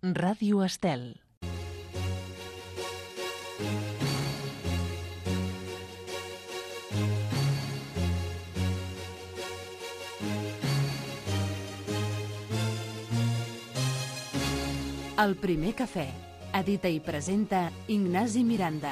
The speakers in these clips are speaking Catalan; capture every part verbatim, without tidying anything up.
Ràdio Estel. El primer cafè. Edita i presenta Ignasi Miranda.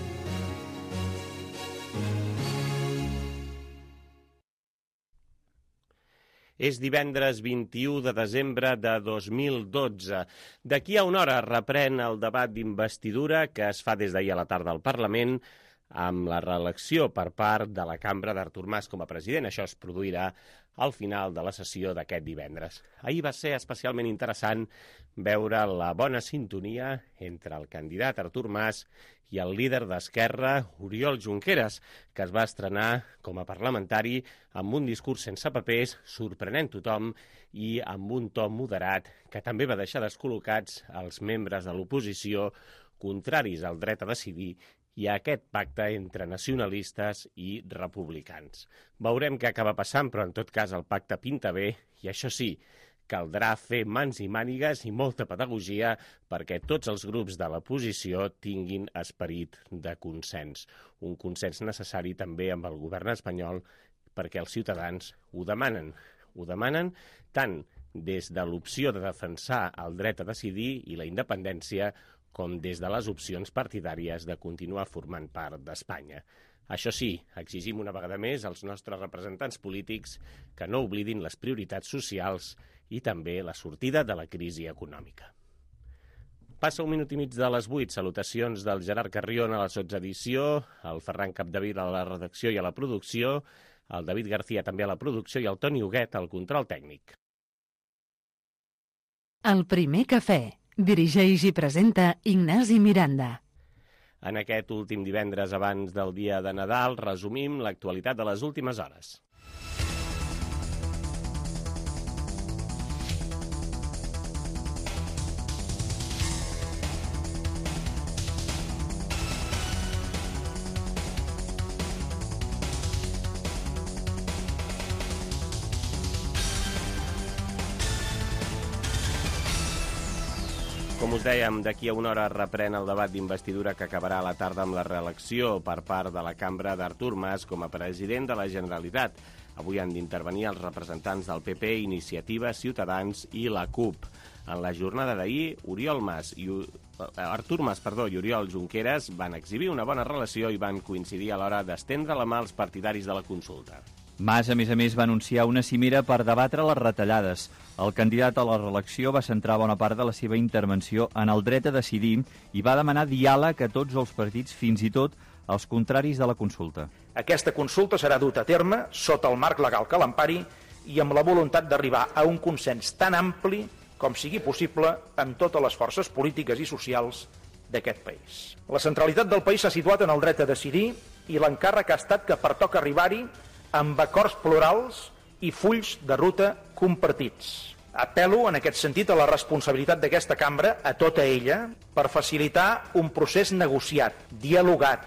És divendres vint-i-u de desembre de dos mil dotze. D'aquí a una hora reprèn el debat d'investidura que es fa des d'ahir a la tarda al Parlament amb la reelecció per part de la cambra d'Artur Mas com a president. Això es produirà al final de la sessió d'aquest divendres. Ahir va ser especialment interessant veure la bona sintonia entre el candidat Artur Mas i el líder d'Esquerra, Oriol Junqueras, que es va estrenar com a parlamentari amb un discurs sense papers, sorprenent tothom i amb un to moderat que també va deixar descol·locats els membres de l'oposició contraris al dret a decidir i a aquest pacte entre nacionalistes i republicans. Veurem què acaba passant, però en tot cas el pacte pinta bé i això sí, caldrà fer mans i mànigues i molta pedagogia perquè tots els grups de l'oposició tinguin esperit de consens. Un consens necessari també amb el govern espanyol perquè els ciutadans ho demanen. Ho demanen tant des de l'opció de defensar el dret a decidir i la independència com des de les opcions partidàries de continuar formant part d'Espanya. Això sí, exigim una vegada més als nostres representants polítics que no oblidin les prioritats socials i també la sortida de la crisi econòmica. Passa un minut i mig de les vuit. Salutacions del Gerard Carrion a la sotsedició, el Ferran Capdevila a la redacció i a la producció, el David García també a la producció i el Toni Huguet al control tècnic. El primer cafè. Dirigeix i presenta Ignasi Miranda. En aquest últim divendres abans del dia de Nadal resumim l'actualitat de les últimes hores. Com us dèiem, d'aquí a una hora reprèn el debat d'investidura que acabarà a la tarda amb la reelecció per part de la cambra d'Artur Mas com a president de la Generalitat. Avui han d'intervenir els representants del P P, Iniciativa, Ciutadans i la CUP. En la jornada d'ahir, Oriol Mas i Artur Mas perdó, i Oriol Junqueras van exhibir una bona relació i van coincidir a l'hora d'estendre la mà als partidaris de la consulta. Mas, a més a més, va anunciar una cimera per debatre les retallades. El candidat a la reelecció va centrar bona part de la seva intervenció en el dret a decidir i va demanar diàleg a tots els partits, fins i tot als contraris de la consulta. Aquesta consulta serà duta a terme sota el marc legal que l'empari i amb la voluntat d'arribar a un consens tan ampli com sigui possible amb totes les forces polítiques i socials d'aquest país. La centralitat del país s'ha situat en el dret a decidir i l'encàrrec ha estat que pertoca arribar-hi amb acords plurals i fulls de ruta compartits. Apel·lo, en aquest sentit, a la responsabilitat d'aquesta cambra, a tota ella, per facilitar un procés negociat, dialogat.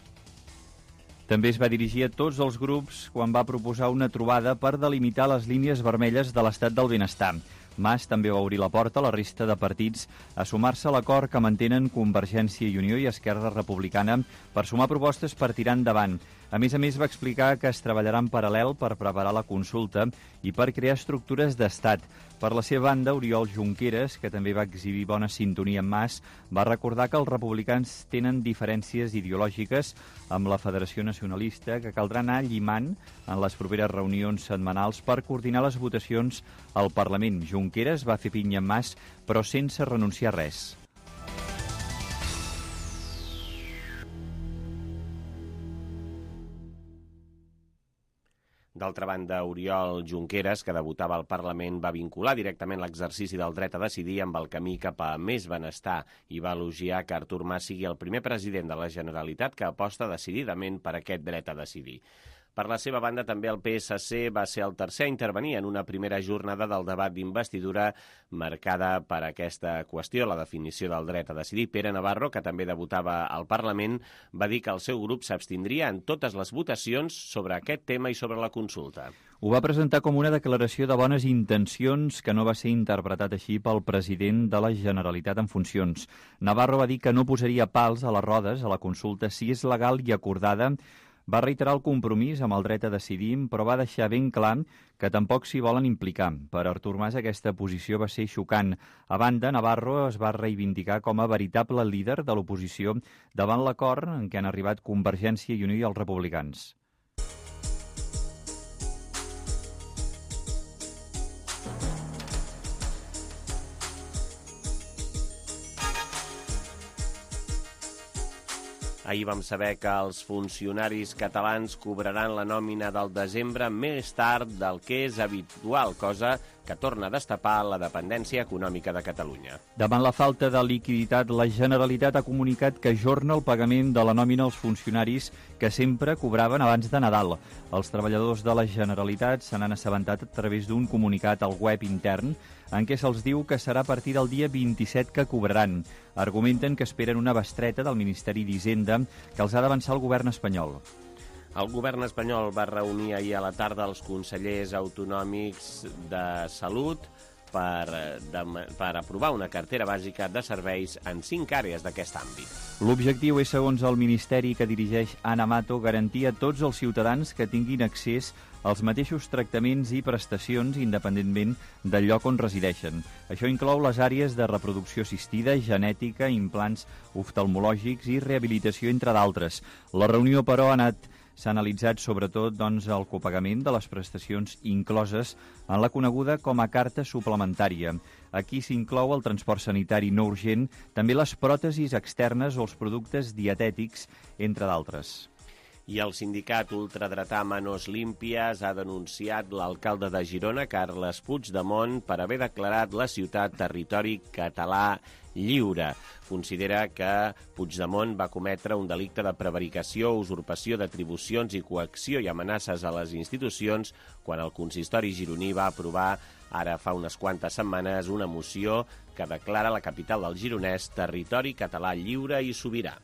També es va dirigir a tots els grups quan va proposar una trobada per delimitar les línies vermelles de l'estat del benestar. Mas també va obrir la porta a la resta de partits a sumar-se a l'acord que mantenen Convergència i Unió i Esquerra Republicana per sumar propostes per tirar endavant. A més a més, va explicar que es treballarà en paral·lel per preparar la consulta i per crear estructures d'estat. Per la seva banda, Oriol Junqueras, que també va exhibir bona sintonia amb Mas, va recordar que els republicans tenen diferències ideològiques amb la Federació Nacionalista que caldrà anar llimant en les properes reunions setmanals per coordinar les votacions al Parlament. Junqueras va fer pinya amb Mas, però sense renunciar a res. D'altra banda, Oriol Junqueras, que debutava al Parlament, va vincular directament l'exercici del dret a decidir amb el camí cap a més benestar i va elogiar que Artur Mas sigui el primer president de la Generalitat que aposta decididament per aquest dret a decidir. Per la seva banda, també el P S C va ser el tercer a intervenir en una primera jornada del debat d'investidura marcada per aquesta qüestió, la definició del dret a decidir. Pere Navarro, que també debutava al Parlament, va dir que el seu grup s'abstindria en totes les votacions sobre aquest tema i sobre la consulta. Ho va presentar com una declaració de bones intencions que no va ser interpretat així pel president de la Generalitat en funcions. Navarro va dir que no posaria pals a les rodes a la consulta si és legal i acordada. Va reiterar el compromís amb el dret a decidir, però va deixar ben clar que tampoc s'hi volen implicar. Per Artur Mas aquesta posició va ser xocant. A banda, Navarro es va reivindicar com a veritable líder de l'oposició davant l'acord en què han arribat Convergència i Unió i els republicans. Ahir vam saber que els funcionaris catalans cobraran la nòmina del desembre més tard del que és habitual, cosa que torna a destapar la dependència econòmica de Catalunya. Davant la falta de liquiditat, la Generalitat ha comunicat que ajorna el pagament de la nòmina als funcionaris que sempre cobraven abans de Nadal. Els treballadors de la Generalitat se n'han assabentat a través d'un comunicat al web intern en què se'ls diu que serà a partir del dia vint-i-set que cobraran. Argumenten que esperen una bestreta del Ministeri d'Hisenda que els ha d'avançar el govern espanyol. El govern espanyol va reunir ahir a la tarda els consellers autonòmics de Salut per, de, per aprovar una cartera bàsica de serveis en cinc àrees d'aquest àmbit. L'objectiu és, segons el Ministeri que dirigeix Ana Mato, garantir a tots els ciutadans que tinguin accés als mateixos tractaments i prestacions independentment del lloc on resideixen. Això inclou les àrees de reproducció assistida, genètica, implants oftalmològics i rehabilitació, entre d'altres. La reunió, però, ha anat S'ha analitzat sobretot doncs, el copagament de les prestacions incloses en la coneguda com a carta suplementària. Aquí s'inclou el transport sanitari no urgent, també les pròtesis externes o els productes dietètics, entre d'altres. I el sindicat ultradretà Manos Límpies ha denunciat l'alcalde de Girona, Carles Puigdemont, per haver declarat la ciutat territori català lliure. Considera que Puigdemont va cometre un delicte de prevaricació, usurpació d'atribucions i coacció i amenaces a les institucions quan el consistori gironí va aprovar ara fa unes quantes setmanes una moció que declara la capital del gironès territori català lliure i sobirà.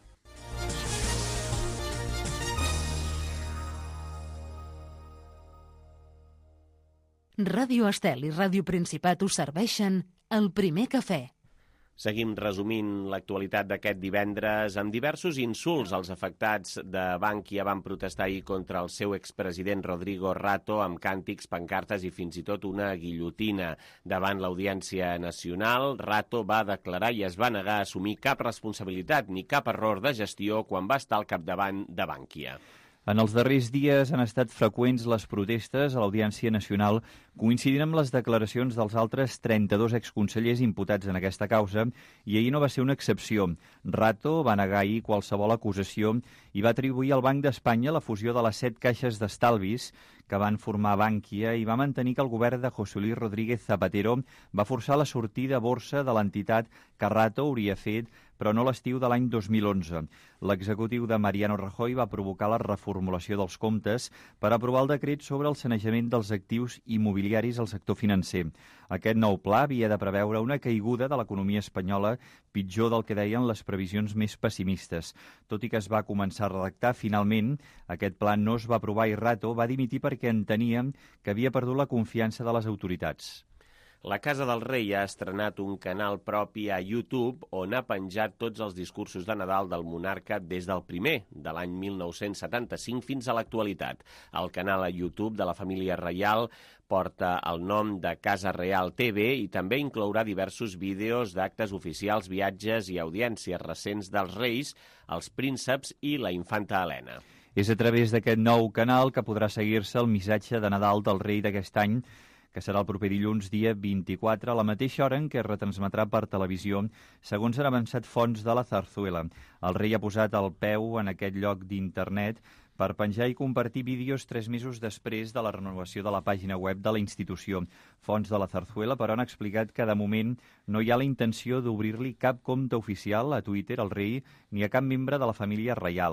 Ràdio Estel i Ràdio Principat us serveixen el primer cafè. Seguim resumint l'actualitat d'aquest divendres amb diversos insults. Els afectats de Bankia van protestar ahir contra el seu expresident Rodrigo Rato amb càntics, pancartes i fins i tot una guillotina. Davant l'Audiència Nacional, Rato va declarar i es va negar a assumir cap responsabilitat ni cap error de gestió quan va estar al capdavant de Bankia. En els darrers dies han estat freqüents les protestes a l'Audiència Nacional, coincidint amb les declaracions dels altres trenta-dos exconsellers imputats en aquesta causa, i ahir no va ser una excepció. Rato va negar ahir qualsevol acusació i va atribuir al Banc d'Espanya la fusió de les set caixes d'estalvis que van formar Bankia i va mantenir que el govern de José Luis Rodríguez Zapatero va forçar la sortida a borsa de l'entitat que Rato hauria fet, però no l'estiu de l'any dos mil onze. L'executiu de Mariano Rajoy va provocar la reformulació dels comptes per aprovar el decret sobre el sanejament dels actius immobiliaris al sector financer. Aquest nou pla havia de preveure una caiguda de l'economia espanyola pitjor del que deien les previsions més pessimistes. Tot i que es va començar a redactar, finalment aquest pla no es va aprovar i Rato va dimitir perquè entenia que havia perdut la confiança de les autoritats. La Casa del Rei ha estrenat un canal propi a YouTube on ha penjat tots els discursos de Nadal del monarca des del primer de l'any mil nou-cents setanta-cinc fins a l'actualitat. El canal a YouTube de la família reial porta el nom de Casa Real T V i també inclourà diversos vídeos d'actes oficials, viatges i audiències recents dels reis, els prínceps i la infanta Helena. És a través d'aquest nou canal que podrà seguir-se el missatge de Nadal del rei d'aquest any, que serà el proper dilluns, dia vint-i-quatre, a la mateixa hora en què es retransmetrà per televisió, segons han avançat fonts de la Zarzuela. El rei ha posat el peu en aquest lloc d'internet per penjar i compartir vídeos tres mesos després de la renovació de la pàgina web de la institució. Fonts de la Zarzuela, però, han explicat que de moment no hi ha la intenció d'obrir-li cap compte oficial a Twitter al rei ni a cap membre de la família reial.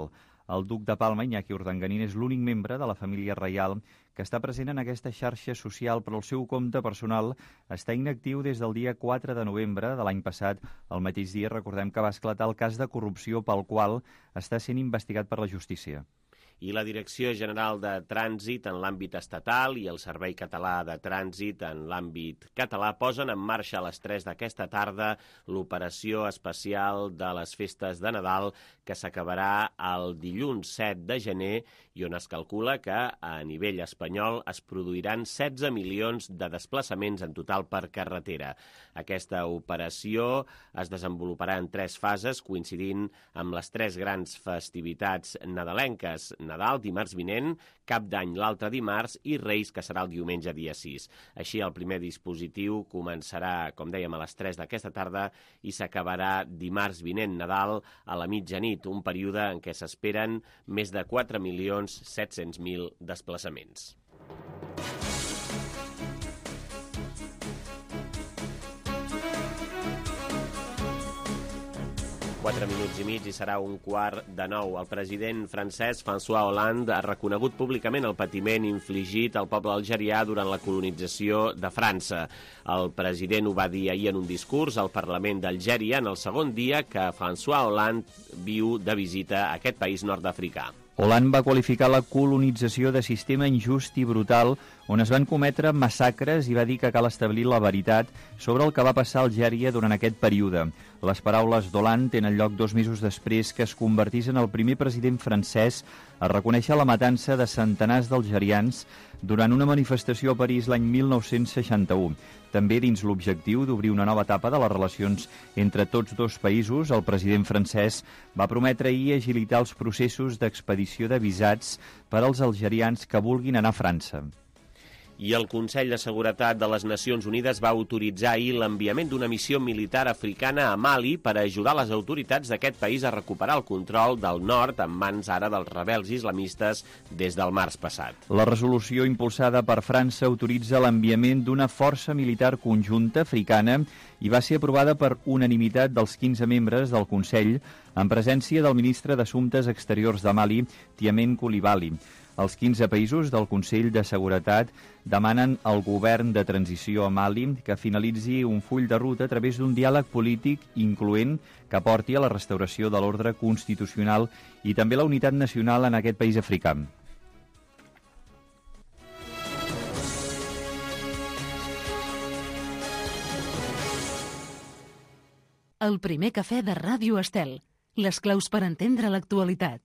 El duc de Palma, Iñaki Urdangarín, és l'únic membre de la família reial que està present en aquesta xarxa social, però el seu compte personal està inactiu des del dia quatre de novembre de l'any passat. El mateix dia recordem que va esclatar el cas de corrupció pel qual està sent investigat per la justícia. I la Direcció General de Trànsit en l'àmbit estatal i el Servei Català de Trànsit en l'àmbit català posen en marxa a les tres d'aquesta tarda l'operació especial de les festes de Nadal que s'acabarà el dilluns set de gener i on es calcula que a nivell espanyol es produiran setze milions de desplaçaments en total per carretera. Aquesta operació es desenvoluparà en tres fases coincidint amb les tres grans festivitats nadalenques: Nadal, dimarts vinent, Cap d'Any l'altre dimarts i Reis, que serà el diumenge dia sis. Així, el primer dispositiu començarà, com dèiem, a les tres d'aquesta tarda i s'acabarà dimarts vinent, Nadal, a la mitjanit, un període en què s'esperen més de quatre milions set-cents mil desplaçaments. Quatre minuts i mig i serà un quart de nou. El president francès François Hollande ha reconegut públicament el patiment infligit al poble algerià durant la colonització de França. El president ho va dir ahir en un discurs al Parlament d'Algèria en el segon dia que François Hollande viu de visita a aquest país nord-africà. Hollande va qualificar la colonització de sistema injust i brutal on es van cometre massacres i va dir que cal establir la veritat sobre el que va passar a Algèria durant aquest període. Les paraules d'Hollande tenen lloc dos mesos després que es convertís en el primer president francès a reconèixer la matança de centenars d'algerians durant una manifestació a París l'any mil nou-cents seixanta-u. També dins l'objectiu d'obrir una nova etapa de les relacions entre tots dos països, el president francès va prometre ahir agilitar els processos d'expedició de visats per als algerians que vulguin anar a França. I el Consell de Seguretat de les Nacions Unides va autoritzar ahir l'enviament d'una missió militar africana a Mali per ajudar les autoritats d'aquest país a recuperar el control del nord en mans ara dels rebels islamistes des del març passat. La resolució impulsada per França autoritza l'enviament d'una força militar conjunta africana i va ser aprovada per unanimitat dels quinze membres del Consell en presència del ministre d'Assumptes Exteriors de Mali, Tiamen Coulibaly. Els quinze països del Consell de Seguretat demanen al govern de transició a Mali que finalitzi un full de ruta a través d'un diàleg polític incloent que porti a la restauració de l'ordre constitucional i també la unitat nacional en aquest país africà. El primer cafè de Ràdio Estel. Les claus per entendre l'actualitat.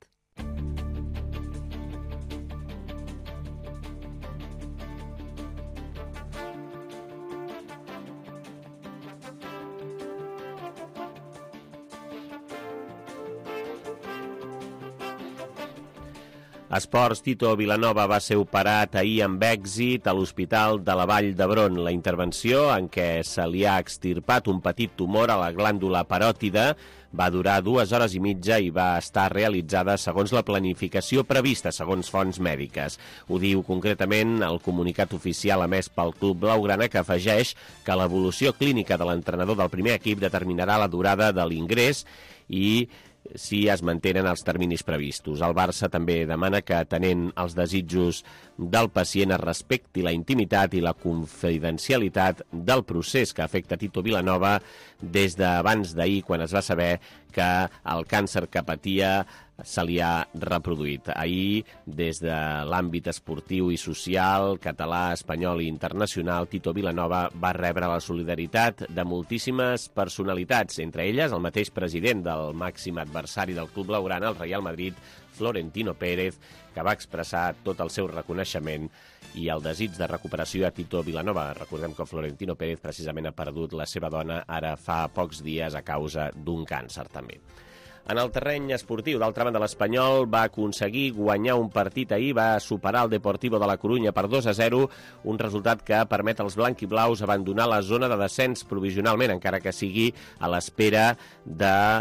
Esports, Tito Vilanova va ser operat ahir amb èxit a l'Hospital de la Vall d'Hebron. La intervenció, en què se li ha extirpat un petit tumor a la glàndula paròtida, va durar dues hores i mitja i va estar realitzada segons la planificació prevista, segons fonts mèdiques. Ho diu concretament el comunicat oficial emès pel Club Blaugrana, que afegeix que l'evolució clínica de l'entrenador del primer equip determinarà la durada de l'ingrés i si es mantenen els terminis previstos. El Barça també demana que, atenent els desitjos del pacient, es respecti la intimitat i la confidencialitat del procés que afecta Tito Vilanova des d'abans d'ahir, quan es va saber que el càncer que patia se li ha reproduït. Ahir, des de l'àmbit esportiu i social, català, espanyol i internacional, Tito Vilanova va rebre la solidaritat de moltíssimes personalitats, entre elles el mateix president del màxim adversari del Club Blaugrana, el Real Madrid, Florentino Pérez, que va expressar tot el seu reconeixement i el desig de recuperació a Tito Vilanova. Recordem que Florentino Pérez precisament ha perdut la seva dona ara fa pocs dies a causa d'un càncer també. En el terreny esportiu, d'altra banda, l'Espanyol va aconseguir guanyar un partit ahir, va superar el Deportivo de la Corunya per dos a zero, un resultat que permet als blanquiblaus abandonar la zona de descens provisionalment, encara que sigui a l'espera de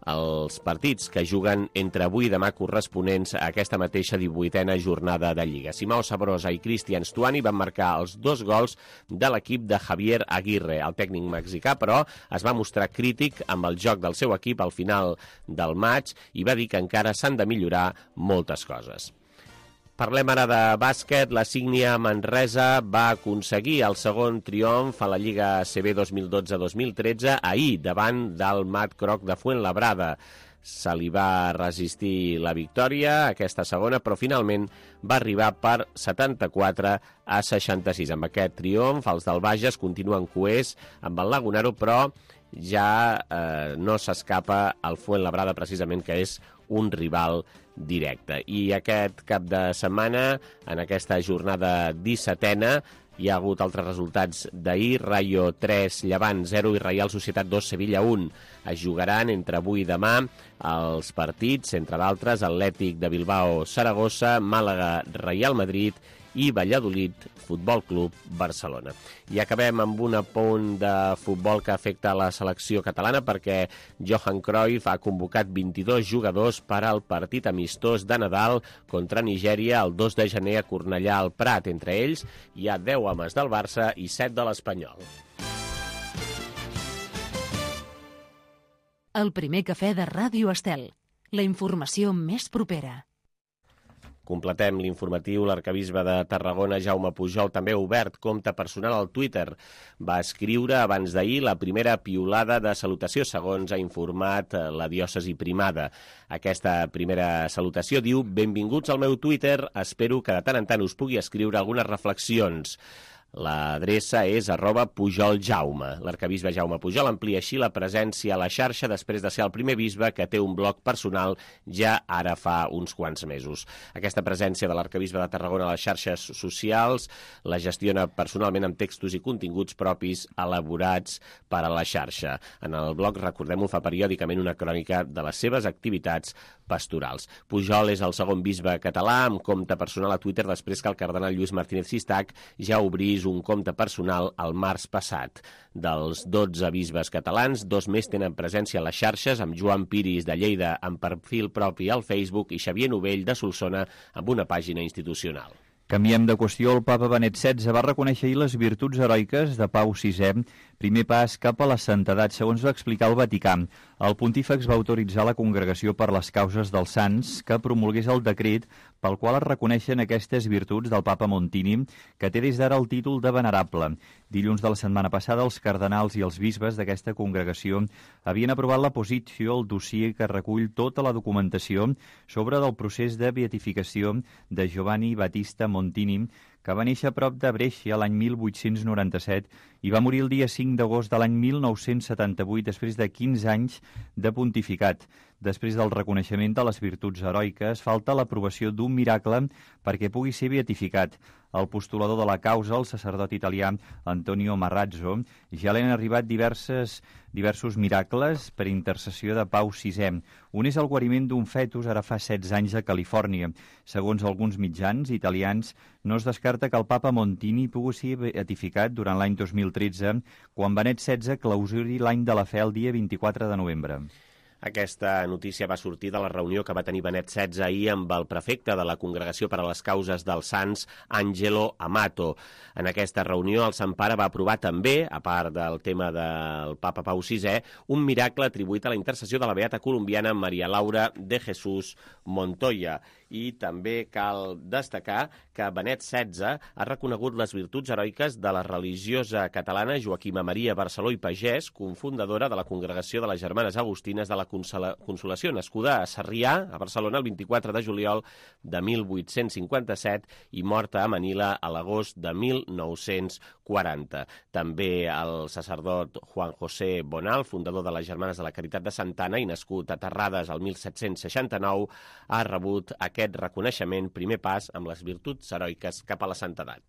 els partits que juguen entre avui i demà corresponents a aquesta mateixa divuitena jornada de Lliga. Simao Sabrosa i Cristian Stuani van marcar els dos gols de l'equip de Javier Aguirre. El tècnic mexicà, però, es va mostrar crític amb el joc del seu equip al final del maig i va dir que encara s'han de millorar moltes coses. Parlem ara de bàsquet. La Sígnia Manresa va aconseguir el segon triomf a la Lliga A C B dos mil dotze dos mil tretze ahir davant del Mat Croc de Fuenlabrada. Se li va resistir la victòria, aquesta segona, però finalment va arribar per setanta-quatre a seixanta-sis. Amb aquest triomf, els del Bages continuen coers amb el Lagunaro, però ja eh, no s'escapa el Fuenlabrada, precisament, que és un rival directe. I aquest cap de setmana, en aquesta jornada dissetena, hi ha hagut altres resultats d'ahir. Rayo tres, Llevant zero i Reial Societat dos, Sevilla un. Es jugaran entre avui i demà els partits, entre d'altres, Atlètic de Bilbao, Saragossa, Màlaga, Real Madrid i Valladolid, Futbol Club Barcelona. I acabem amb un apunt de futbol que afecta la selecció catalana, perquè Johan Cruyff ha convocat vint-i-dos jugadors per al partit amistós de Nadal contra Nigèria el dos de gener a Cornellà al Prat. Entre ells hi ha deu homes del Barça i set de l'Espanyol. El primer cafè de Ràdio Estel. La informació més propera. Completem l'informatiu. L'arquebisbe de Tarragona, Jaume Pujol, també ha obert compte personal al Twitter. Va escriure abans d'ahir la primera piulada de salutació, segons ha informat la diòcesi primada. Aquesta primera salutació diu: benvinguts al meu Twitter, espero que de tant en tant us pugui escriure algunes reflexions. L'adreça és arroba pujoljaume. L'arquebisbe Jaume Pujol amplia així la presència a la xarxa després de ser el primer bisbe que té un blog personal ja ara fa uns quants mesos. Aquesta presència de l'arquebisbe de Tarragona a les xarxes socials la gestiona personalment amb textos i continguts propis elaborats per a la xarxa. En el blog, recordem-ho, fa periòdicament una crònica de les seves activitats pastorals. Pujol és el segon bisbe català amb compte personal a Twitter després que el cardenal Lluís Martínez Sistac ja obrís un compte personal al març passat. Dels dotze bisbes catalans, dos més tenen presència a les xarxes, amb Joan Piris de Lleida amb perfil propi al Facebook i Xavier Novell de Solsona amb una pàgina institucional. Canviem de qüestió. El papa Benet setze va reconèixer ahir les virtuts heroiques de Pau sisè, primer pas cap a la santedat, segons va explicar el Vaticà. El pontífex va autoritzar la Congregació per les Causes dels Sants que promulgués el decret pel qual es reconeixen aquestes virtuts del papa Montini, que té des d'ara el títol de venerable. Dilluns de la setmana passada, els cardenals i els bisbes d'aquesta congregació havien aprovat la posició, el dossier que recull tota la documentació sobre del procés de beatificació de Giovanni Battista Montini, que va néixer a prop de Brescia l'any mil vuit-cents noranta-set i va morir el dia cinc d'agost de l'any mil nou-cents setanta-vuit després de quinze anys de pontificat. Després del reconeixement de les virtuts heroiques, falta l'aprovació d'un miracle perquè pugui ser beatificat. El postulador de la causa, el sacerdot italià Antonio Marrazzo, ja li han arribat diverses, diversos miracles per intercessió de Pau sisè. Un és el guariment d'un fetus ara fa setze anys a Califòrnia. Segons alguns mitjans italians, no es descarta que el papa Montini pugui ser beatificat durant l'any dos mil tretze, quan Benet setze clausuri l'any de la fe el dia vint-i-quatre de novembre. Aquesta notícia va sortir de la reunió que va tenir Benet setze ahir amb el prefecte de la Congregació per a les Causes dels Sants, Angelo Amato. En aquesta reunió, el Sant Pare va aprovar també, a part del tema del papa Pau sisè, un miracle atribuït a la intercessió de la beata colombiana Maria Laura de Jesús Montoya. I també cal destacar que Benet setze ha reconegut les virtuts heroiques de la religiosa catalana Joaquima Maria Barceló i Pagès, cofundadora de la Congregació de les Germanes Agustines de la Consolació, nascuda a Sarrià, a Barcelona, el vint-i-quatre de juliol de mil vuit-cents cinquanta-set i morta a Manila a l'agost de mil nou-cents quaranta. També el sacerdot Juan José Bonal, fundador de les Germanes de la Caritat de Santa Anna i nascut a Terrades el mil set-cents seixanta-nou, ha rebut aquest reconeixement, primer pas amb les virtuts heroiques cap a la santedat.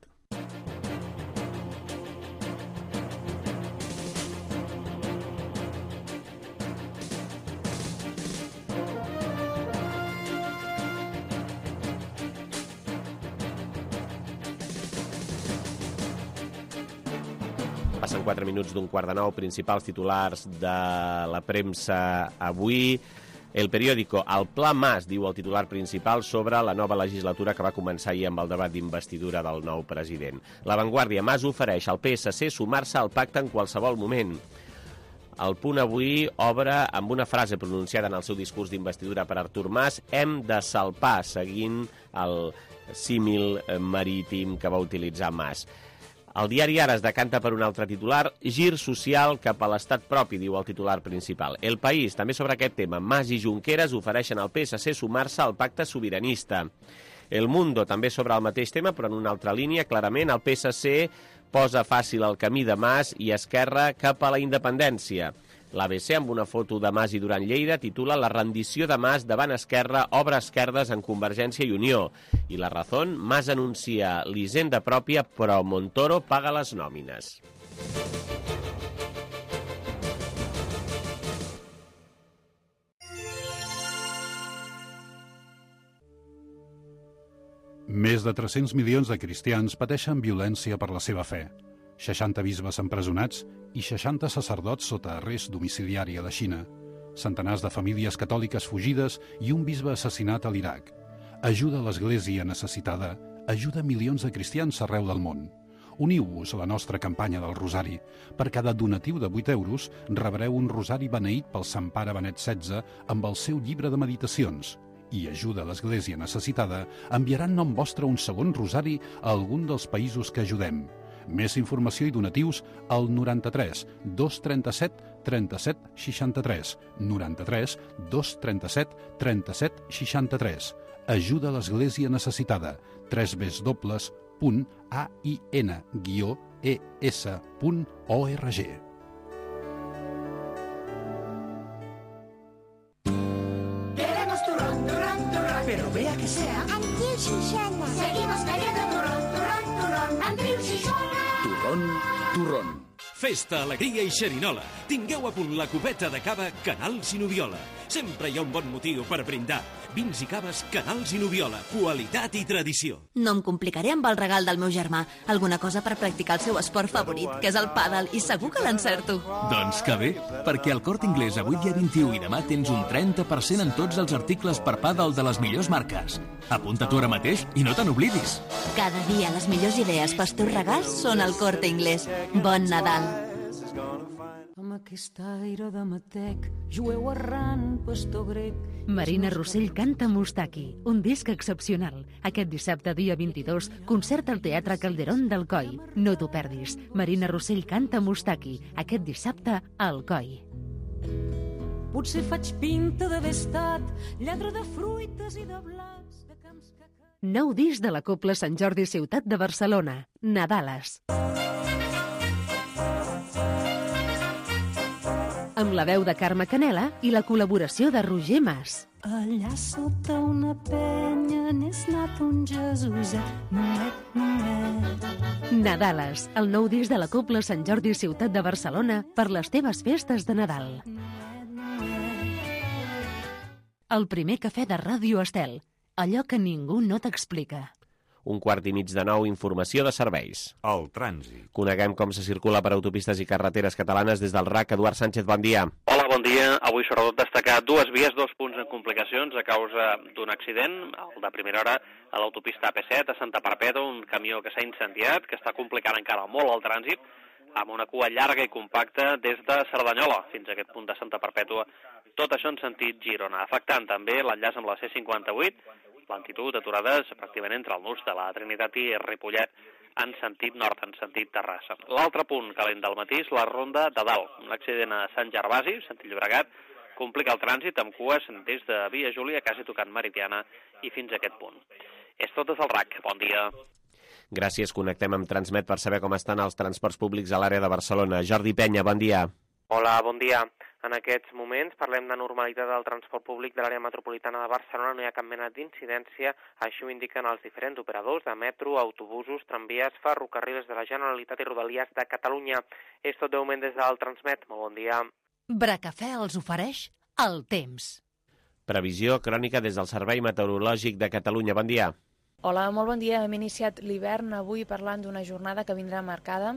Passen quatre minuts d'un quart de nou. Principals titulars de la premsa avui. El periòdico, el Pla Mas, diu el titular principal, sobre la nova legislatura que va començar ahir amb el debat d'investidura del nou president. La Vanguardia, Mas ofereix al P S C sumar-se al pacte en qualsevol moment. El Punt avui obre amb una frase pronunciada en el seu discurs d'investidura per Artur Mas: hem de salpar, seguint el símil marítim que va utilitzar Mas. El diari Ara es decanta per un altre titular: gir social cap a l'estat propi, diu el titular principal. El País, també sobre aquest tema, Mas i Junqueras ofereixen al P S C sumar-se al pacte sobiranista. El Mundo, també sobre el mateix tema, però en una altra línia, clarament el P S C posa fàcil el camí de Mas i Esquerra cap a la independència. L'A B C, amb una foto de Mas i Duran Lleida, titula La rendició de Mas davant Esquerra obre esquerdes en Convergència i Unió. I La Razón, Mas anuncia l'hisenda pròpia, però Montoro paga les nòmines. Més de tres-cents milions de cristians pateixen violència per la seva fe. seixanta bisbes empresonats i seixanta sacerdots sota arrest domiciliari a la Xina. Centenars de famílies catòliques fugides i un bisbe assassinat a l'Iraq. Ajuda a l'Església necessitada, ajuda milions de cristians arreu del món. Uniu-vos a la nostra campanya del Rosari. Per cada donatiu de vuit euros rebreu un rosari beneït pel Sant Pare Benet setze amb el seu llibre de meditacions. I ajuda a l'Església necessitada enviarà en nom vostre un segon rosari a algun dels països que ajudem. Més informació i donatius al noranta-tres dos trenta-set trenta-set seixanta-tres, noranta-tres dos trenta-set trenta-set seixanta-tres. Ajuda a l'Església necessitada. tres w punt a i n guió e s punt org. Pero vea que sea Andreu Xixona. Seguimos queriendo turrón, turrón, turrón. Andreu Xixona. Turrón, turrón. Festa, alegria i xerinola. Tingueu a punt la cubeta de cava Canals i Noviola. Sempre hi ha un bon motiu per brindar. Vins i caves Canals i Noviola. Qualitat i tradició. No em complicaré amb el regal del meu germà. Alguna cosa per practicar el seu esport favorit, que és el pàdel, i segur que l'encerto. Doncs que bé, perquè al Corte Inglés avui dia vint-i-u i demà tens un trenta per cent en tots els articles per pàdel de les millors marques. Apunta tu ara mateix i no te n'oblidis. Cada dia les millors idees pels teus regals són al Corte Inglés. Bon Nadal. Amb aquest aire de matec, jueu errant, pastor grec... Marina Rossell canta Mustaki, un disc excepcional. Aquest dissabte, dia vint-i-dos, concert al Teatre Calderón d'Alcoi. No t'ho perdis. Marina Rossell canta Mustaki, aquest dissabte a Alcoi. Potser faig pinta d'haver estat lladre de fruites i de blats, de camps que... Nou disc de la Cobla Sant Jordi Ciutat de Barcelona, Nadales. Amb la veu de Carme Canela i la col·laboració de Roger Mas. Allà sota una penya n'és nat un Jesuset, noet, noet. Nadales, el nou disc de la Cobla Sant Jordi Ciutat de Barcelona per les teves festes de Nadal. El primer cafè de Ràdio Estel, allò que ningú no t'explica. Un quart i mig de nou, informació de serveis. El trànsit. Coneguem com se circula per autopistes i carreteres catalanes des del R A C. Eduard Sánchez, bon dia. Hola, bon dia. Avui sobretot destacar dues vies, dos punts en complicacions a causa d'un accident, el de primera hora a l'autopista A P set a Santa Perpètua, un camió que s'ha incendiat, que està complicant encara molt el trànsit, amb una cua llarga i compacta des de Cerdanyola fins a aquest punt de Santa Perpètua. Tot això en sentit Girona, afectant també l'enllaç amb la C cinquanta-vuit, lentitud aturades pràcticament entre el nus de la Trinitat i Ripollet en sentit nord, en sentit Terrassa. L'altre punt calent del matí és la Ronda de Dalt. Un accident a Sant Gervasi, sentit Llobregat, complica el trànsit amb cues des de Via Júlia, quasi tocant Meridiana, i fins a aquest punt. És tot des del R A C. Bon dia. Gràcies. Connectem amb Transmet per saber com estan els transports públics a l'àrea de Barcelona. Jordi Penya, bon dia. Hola, bon dia. En aquests moments parlem de normalitat del transport públic de l'àrea metropolitana de Barcelona. No hi ha cap mena d'incidència, així ho indiquen els diferents operadors de metro, autobusos, tramvies, ferrocarrils de la Generalitat i Rodalies de Catalunya. És tot de moment des del Transmet. Molt bon dia. Bracafè els ofereix el temps. Previsió crònica des del Servei Meteorològic de Catalunya. Bon dia. Hola, molt bon dia. Hem iniciat l'hivern avui parlant d'una jornada que vindrà marcada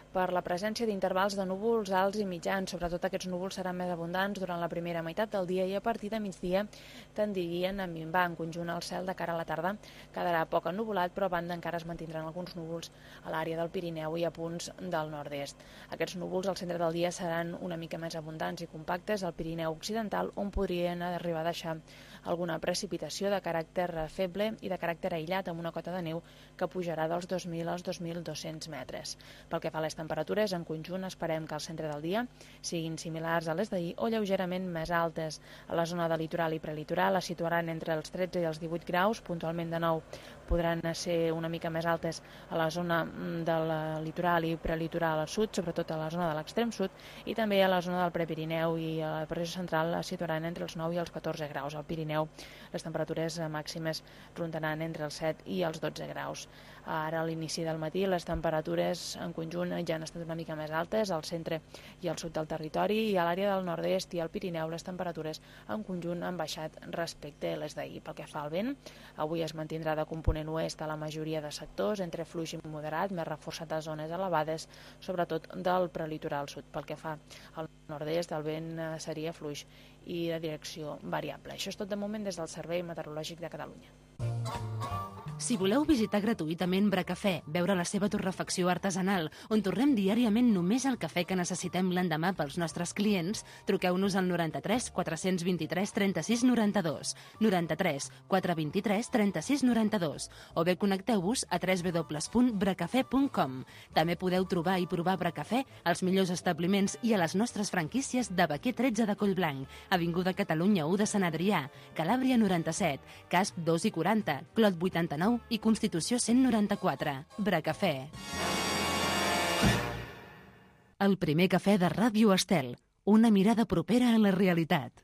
per la presència d'intervals de núvols alts i mitjans. Sobretot aquests núvols seran més abundants durant la primera meitat del dia i a partir de migdia tendirien a minvar. En conjunt el cel de cara a la tarda quedarà poc ennuvolat, però a banda encara es mantindran alguns núvols a l'àrea del Pirineu i a punts del nord-est. Aquests núvols al centre del dia seran una mica més abundants i compactes al Pirineu occidental, on podrien arribar a deixar alguna precipitació de caràcter feble i de caràcter aïllat amb una cota de neu que pujarà dels dos mil als dos mil dos-cents metres. Pel que fa a les temperatures, en conjunt esperem que al centre del dia siguin similars a les d'ahir o lleugerament més altes. A la zona de litoral i prelitoral es situaran entre els tretze i els divuit graus, puntualment de nou podran ser una mica més altes a la zona del litoral i prelitoral al sud, sobretot a la zona de l'extrem sud, i també a la zona del Prepirineu i a la depressió central es situaran entre els nou i els catorze graus. Al Pirineu les temperatures màximes rondaran entre els set i els dotze graus. Ara a l'inici del matí les temperatures en conjunt ja han estat una mica més altes al centre i al sud del territori, i a l'àrea del nord-est i al Pirineu les temperatures en conjunt han baixat respecte a les d'ahir. Pel que fa al vent, avui es mantindrà de component oest a la majoria de sectors, entre fluix i moderat, més reforçat a zones elevades, sobretot del prelitoral sud. Pel que fa al nord-est, el vent seria fluix i de direcció variable. Això és tot de moment des del Servei Meteorològic de Catalunya. Si voleu visitar gratuïtament Bracafè, veure la seva torrefacció artesanal, on torrem diàriament només el cafè que necessitem l'endemà pels nostres clients, truqueu-nos al noranta-tres quatre-cents vint-i-tres trenta-sis noranta-dos, noranta-tres quatre vint-i-tres trenta-sis noranta-dos, o bé connecteu-vos a w w w punt bracafè punt com. També podeu trobar i provar Bracafè als millors establiments i a les nostres franquícies de Baquer tretze de Collblanc, Avinguda Catalunya u de Sant Adrià, Calàbria noranta-set, Casp dos i quaranta, Clot vuitanta-nou i Constitució cent noranta-quatre. Bracafè. El primer cafè de Ràdio Estel. Una mirada propera a la realitat.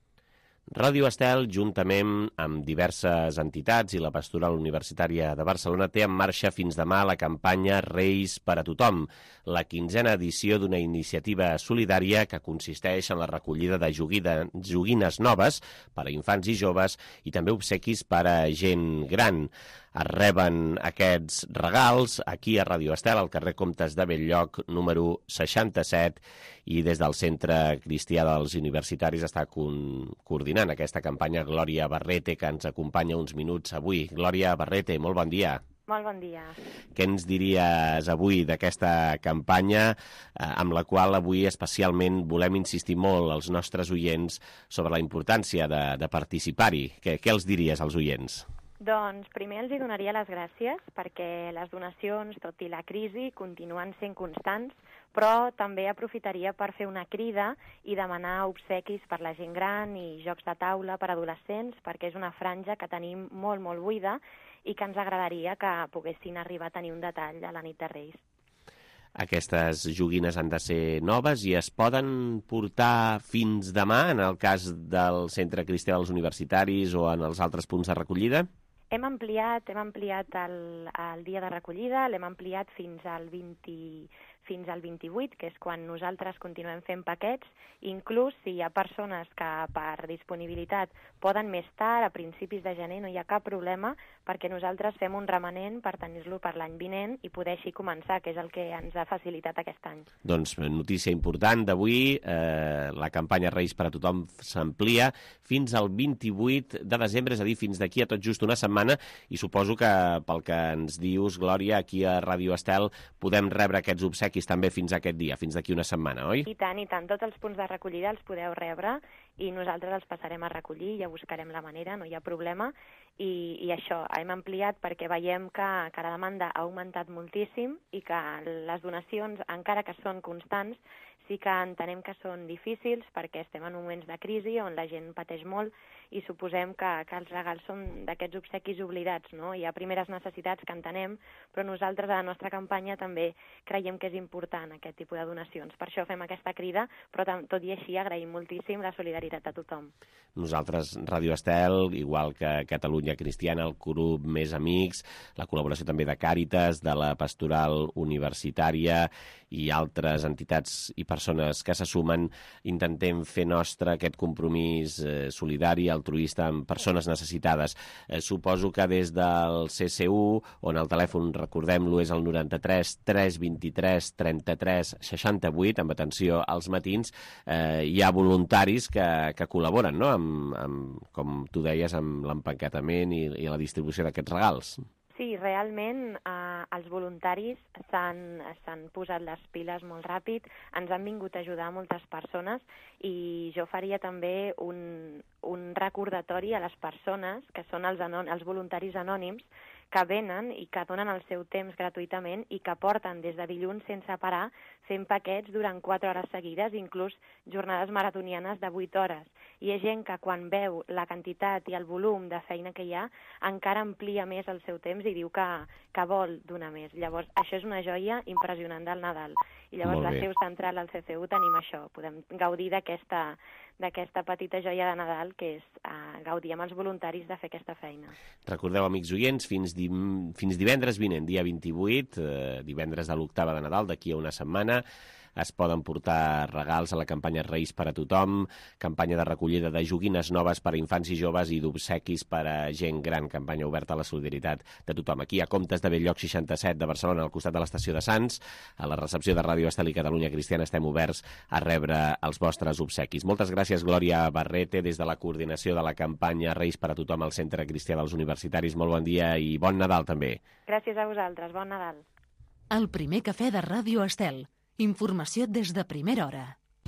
Ràdio Estel, juntament amb diverses entitats i la Pastoral Universitària de Barcelona, té en marxa fins demà la campanya Reis per a tothom, la quinzena edició d'una iniciativa solidària que consisteix en la recollida de joguines noves per a infants i joves i també obsequis per a gent gran. Es reben aquests regals aquí a Ràdio Estel, al carrer Comtes de Bell-lloc, número seixanta-set, i des del Centre Cristià dels Universitaris està coordinant aquesta campanya Glòria Barrete, que ens acompanya uns minuts avui. Glòria Barrete, molt bon dia. Molt bon dia. Què ens diries avui d'aquesta campanya eh, amb la qual avui especialment volem insistir molt als nostres oients sobre la importància de, de participar-hi? Què, què els diries als oients? Doncs primer els hi donaria les gràcies perquè les donacions, tot i la crisi, continuen sent constants, però també aprofitaria per fer una crida i demanar obsequis per la gent gran i jocs de taula per adolescents, perquè és una franja que tenim molt, molt buida i que ens agradaria que poguessin arribar a tenir un detall a la nit de Reis. Aquestes joguines han de ser noves i es poden portar fins demà, en el cas del Centre Cristià dels Universitaris o en els altres punts de recollida? Hem ampliat, hem ampliat el, el dia de recollida, l'hem ampliat fins al vint, fins al vint-i-vuit, que és quan nosaltres continuem fent paquets. Inclús si hi ha persones que per disponibilitat poden més tard, a principis de gener, no hi ha cap problema, perquè nosaltres fem un remanent per tenir-lo per l'any vinent i poder així començar, que és el que ens ha facilitat aquest any. Doncs notícia important d'avui, eh, la campanya Reis per a tothom s'amplia fins al vint-i-vuit de desembre, és a dir, fins d'aquí a tot just una setmana, i suposo que pel que ens dius, Glòria, aquí a Ràdio Estel podem rebre aquests obsequis també fins a aquest dia, fins d'aquí una setmana, oi? I tant, i tant. Tots els punts de recollida els podeu rebre i nosaltres els passarem a recollir, ja buscarem la manera, no hi ha problema. I, i això, hem ampliat perquè veiem que, que la demanda ha augmentat moltíssim i que les donacions, encara que són constants, sí que entenem que són difícils perquè estem en moments de crisi on la gent pateix molt i suposem que, que els regals són d'aquests obsequis oblidats, no? Hi ha primeres necessitats que entenem, però nosaltres a la nostra campanya també creiem que és important aquest tipus de donacions. Per això fem aquesta crida, però tot i així agraïm moltíssim la solidaritat a tothom. Nosaltres, Ràdio Estel, igual que Catalunya Cristiana, el grup Més Amics, la col·laboració també de Càritas, de la Pastoral Universitària i altres entitats i persones persones que se sumen, intentem fer nostre aquest compromís eh, solidari, altruista, amb persones necessitades. Eh, suposo que des del C C U, on el telèfon, recordem-lo, és el noranta-tres tres vint-i-tres trenta-tres seixanta-vuit, amb atenció als matins, eh, hi ha voluntaris que, que col·laboren, no?, amb, amb, com tu deies, amb l'empaquetament i, i la distribució d'aquests regals. Sí, realment eh, els voluntaris s'han posat les piles molt ràpid, ens han vingut a ajudar moltes persones i jo faria també un, un recordatori a les persones que són els, els voluntaris anònims que venen i que donen el seu temps gratuïtament i que porten des de dilluns sense parar fent paquets durant quatre hores seguides, inclús jornades maratonianes de vuit hores. I hi ha gent que quan veu la quantitat i el volum de feina que hi ha, encara amplia més el seu temps i diu que, que vol donar més. Llavors, això és una joia impressionant del Nadal. I llavors la seu central al C C U tenim això, podem gaudir d'aquesta d'aquesta petita joia de Nadal, que és uh, gaudir amb els voluntaris de fer aquesta feina. Recordeu, amics oients, fins, di fins divendres vinent, dia vint-i-vuit, eh, divendres de l'octava de Nadal, d'aquí a una setmana, es poden portar regals a la campanya Reis per a tothom, campanya de recollida de joguines noves per a infants i joves i d'obsequis per a gent gran, campanya oberta a la solidaritat de tothom. Aquí a Comtes de Bell-lloc seixanta-set de Barcelona, al costat de l'estació de Sants, a la recepció de Ràdio Estel i Catalunya Cristiana estem oberts a rebre els vostres obsequis. Moltes gràcies, Glòria Barrete, des de la coordinació de la campanya Reis per a tothom al Centre Cristià dels Universitaris. Molt bon dia i bon Nadal també. Gràcies a vosaltres, bon Nadal. El primer cafè de Ràdio Estel. Informació des de primera hora.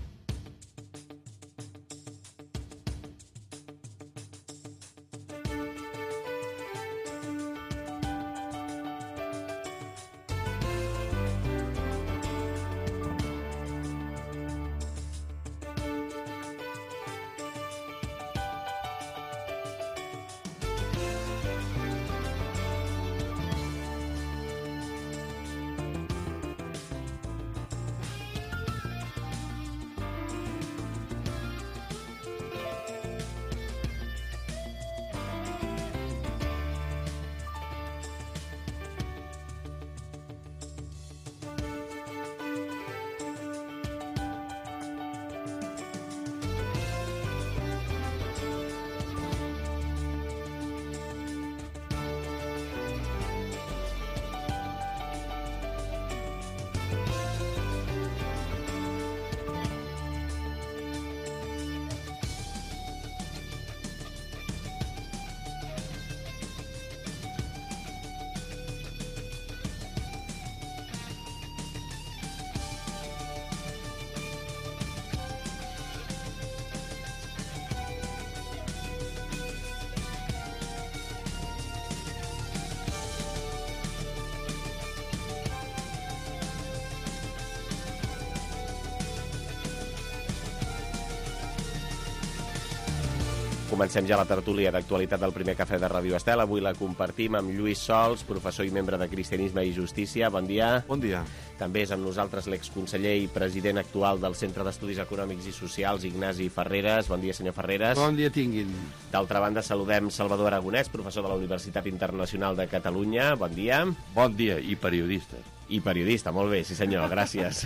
Comencem ja la tertúlia d'actualitat del primer cafè de Ràdio Estel. Avui la compartim amb Lluís Sols, professor i membre de Cristianisme i Justícia. Bon dia. Bon dia. També és amb nosaltres l'exconseller i president actual del Centre d'Estudis Econòmics i Socials, Ignasi Ferreres. Bon dia, senyor Ferreres. Bon dia tinguin. D'altra banda, saludem Salvador Aragonès, professor de la Universitat Internacional de Catalunya. Bon dia. Bon dia, i periodista. I periodista, molt bé, sí senyor, gràcies.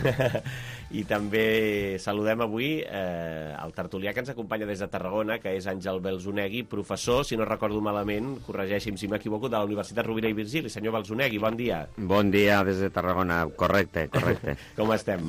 I també saludem avui eh, el tertulià que ens acompanya des de Tarragona, que és Àngel Belzonegui, professor, si no recordo malament, corregeixi'm si m'equivoco, de la Universitat Rovira i Virgili. Senyor Belzonegui, bon dia. Bon dia des de Tarragona, correcte, correcte. Com estem?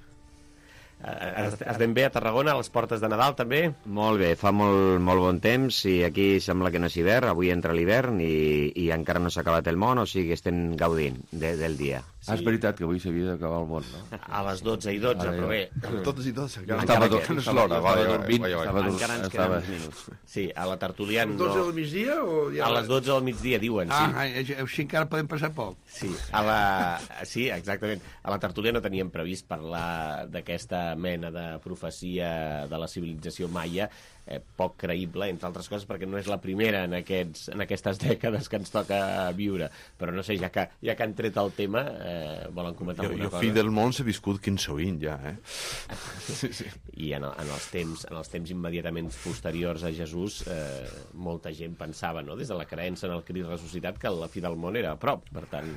Estem bé a Tarragona, a les portes de Nadal, també? Molt bé, fa molt, molt bon temps i aquí sembla que no és hivern, avui entra l'hivern i, i encara no s'ha acabat el món, o sigui que estem gaudint de, del dia. Sí. Ah, és veritat que avui s'havia d'acabar el món, no? A les dotze i dotze, però bé. A les dotze i dotze, encara estava dormint. Estava dormint. Encara ens queden uns minuts. Sí, a la tertúlia no... A les dotze del migdia o... A les dotze del migdia, diuen, sí. Ah, així encara podem passar poc. Sí, a la... sí, exactament. A la tertúlia no teníem previst parlar d'aquesta mena de profecia de la civilització maia, eh, poc creïble, entre altres coses, perquè no és la primera en, aquests, en aquestes dècades que ens toca viure. Però no sé, ja que, ja que han tret el tema, eh, volen comentar jo, alguna jo cosa? Jo fi del món s'ha viscut quin sovint, ja, eh? Sí, sí. I en, en, els temps, en els temps immediatament posteriors a Jesús, eh, molta gent pensava, no?, des de la creença en el Crist ressuscitat, que la fi del món era a prop, per tant...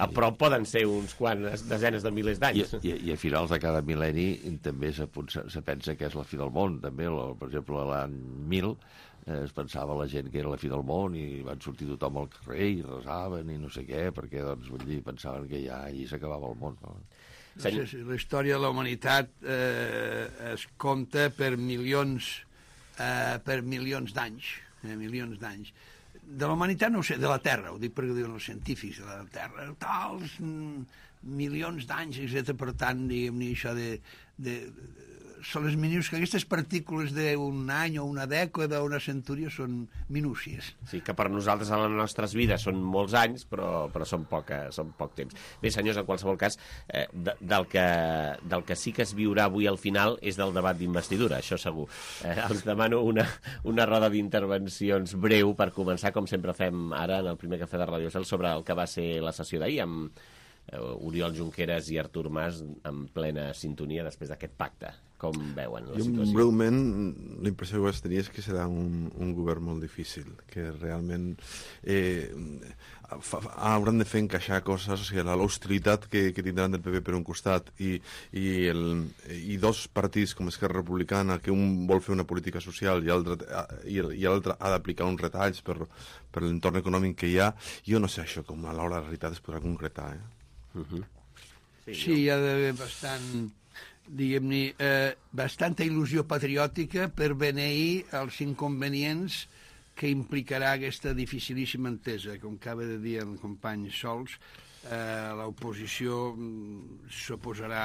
a prop poden ser uns quants desenes de milers d'anys. I, i, I a finals de cada mil·lenni també se, se pensa que és la fi del món, també. Per exemple, l'any mil eh, es pensava la gent que era la fi del món i van sortir tothom al carrer i resaven i no sé què, perquè doncs, vull dir, pensaven que ja allí s'acabava el món. No? No sé si la història de la humanitat eh, es compta per milions, eh, per milions d'anys, eh, milions d'anys. De la humanitat no ho sé, de la Terra, ho dic perquè ho diuen els científics, de la Terra, tals mm, milions d'anys, etcètera. Per tant, diguem-ne, això de, de, de... Són les minúscules, que aquestes partícules d'un any o una dècada o una centúria són minúcies. Sí, que per nosaltres a les nostres vides són molts anys, però, però són, poca, són poc temps. Bé, senyors, en qualsevol cas, eh, de, del, que, del que sí que es viurà avui al final és del debat d'investidura, això segur. Eh, els demano una, una roda d'intervencions breu per començar, com sempre fem ara en el primer cafè de Ràdio Cel, sobre el que va ser la sessió d'ahir, amb Oriol Junqueras i Artur Mas en plena sintonia després d'aquest pacte. Com veuen la situació? Jo, breument, l'impressió que vaig tenir és que serà un, un govern molt difícil, que realment eh, fa, hauran de fer encaixar coses, o sigui, l'hostilitat que, que tindran del P P per un costat i, i, el, i dos partits com Esquerra Republicana, que un vol fer una política social i l'altre i, i l'altre ha d'aplicar uns retalls per, per l'entorn econòmic que hi ha. Jo no sé això com a l'hora de la realitat es podrà concretar, eh? Uh-huh. Sí, sí, hi ha d'haver bastant, diguem-ne, eh, bastanta il·lusió patriòtica per beneir els inconvenients que implicarà aquesta dificilíssima entesa. Com acaba de dir el company Sols, eh, l'oposició s'oposarà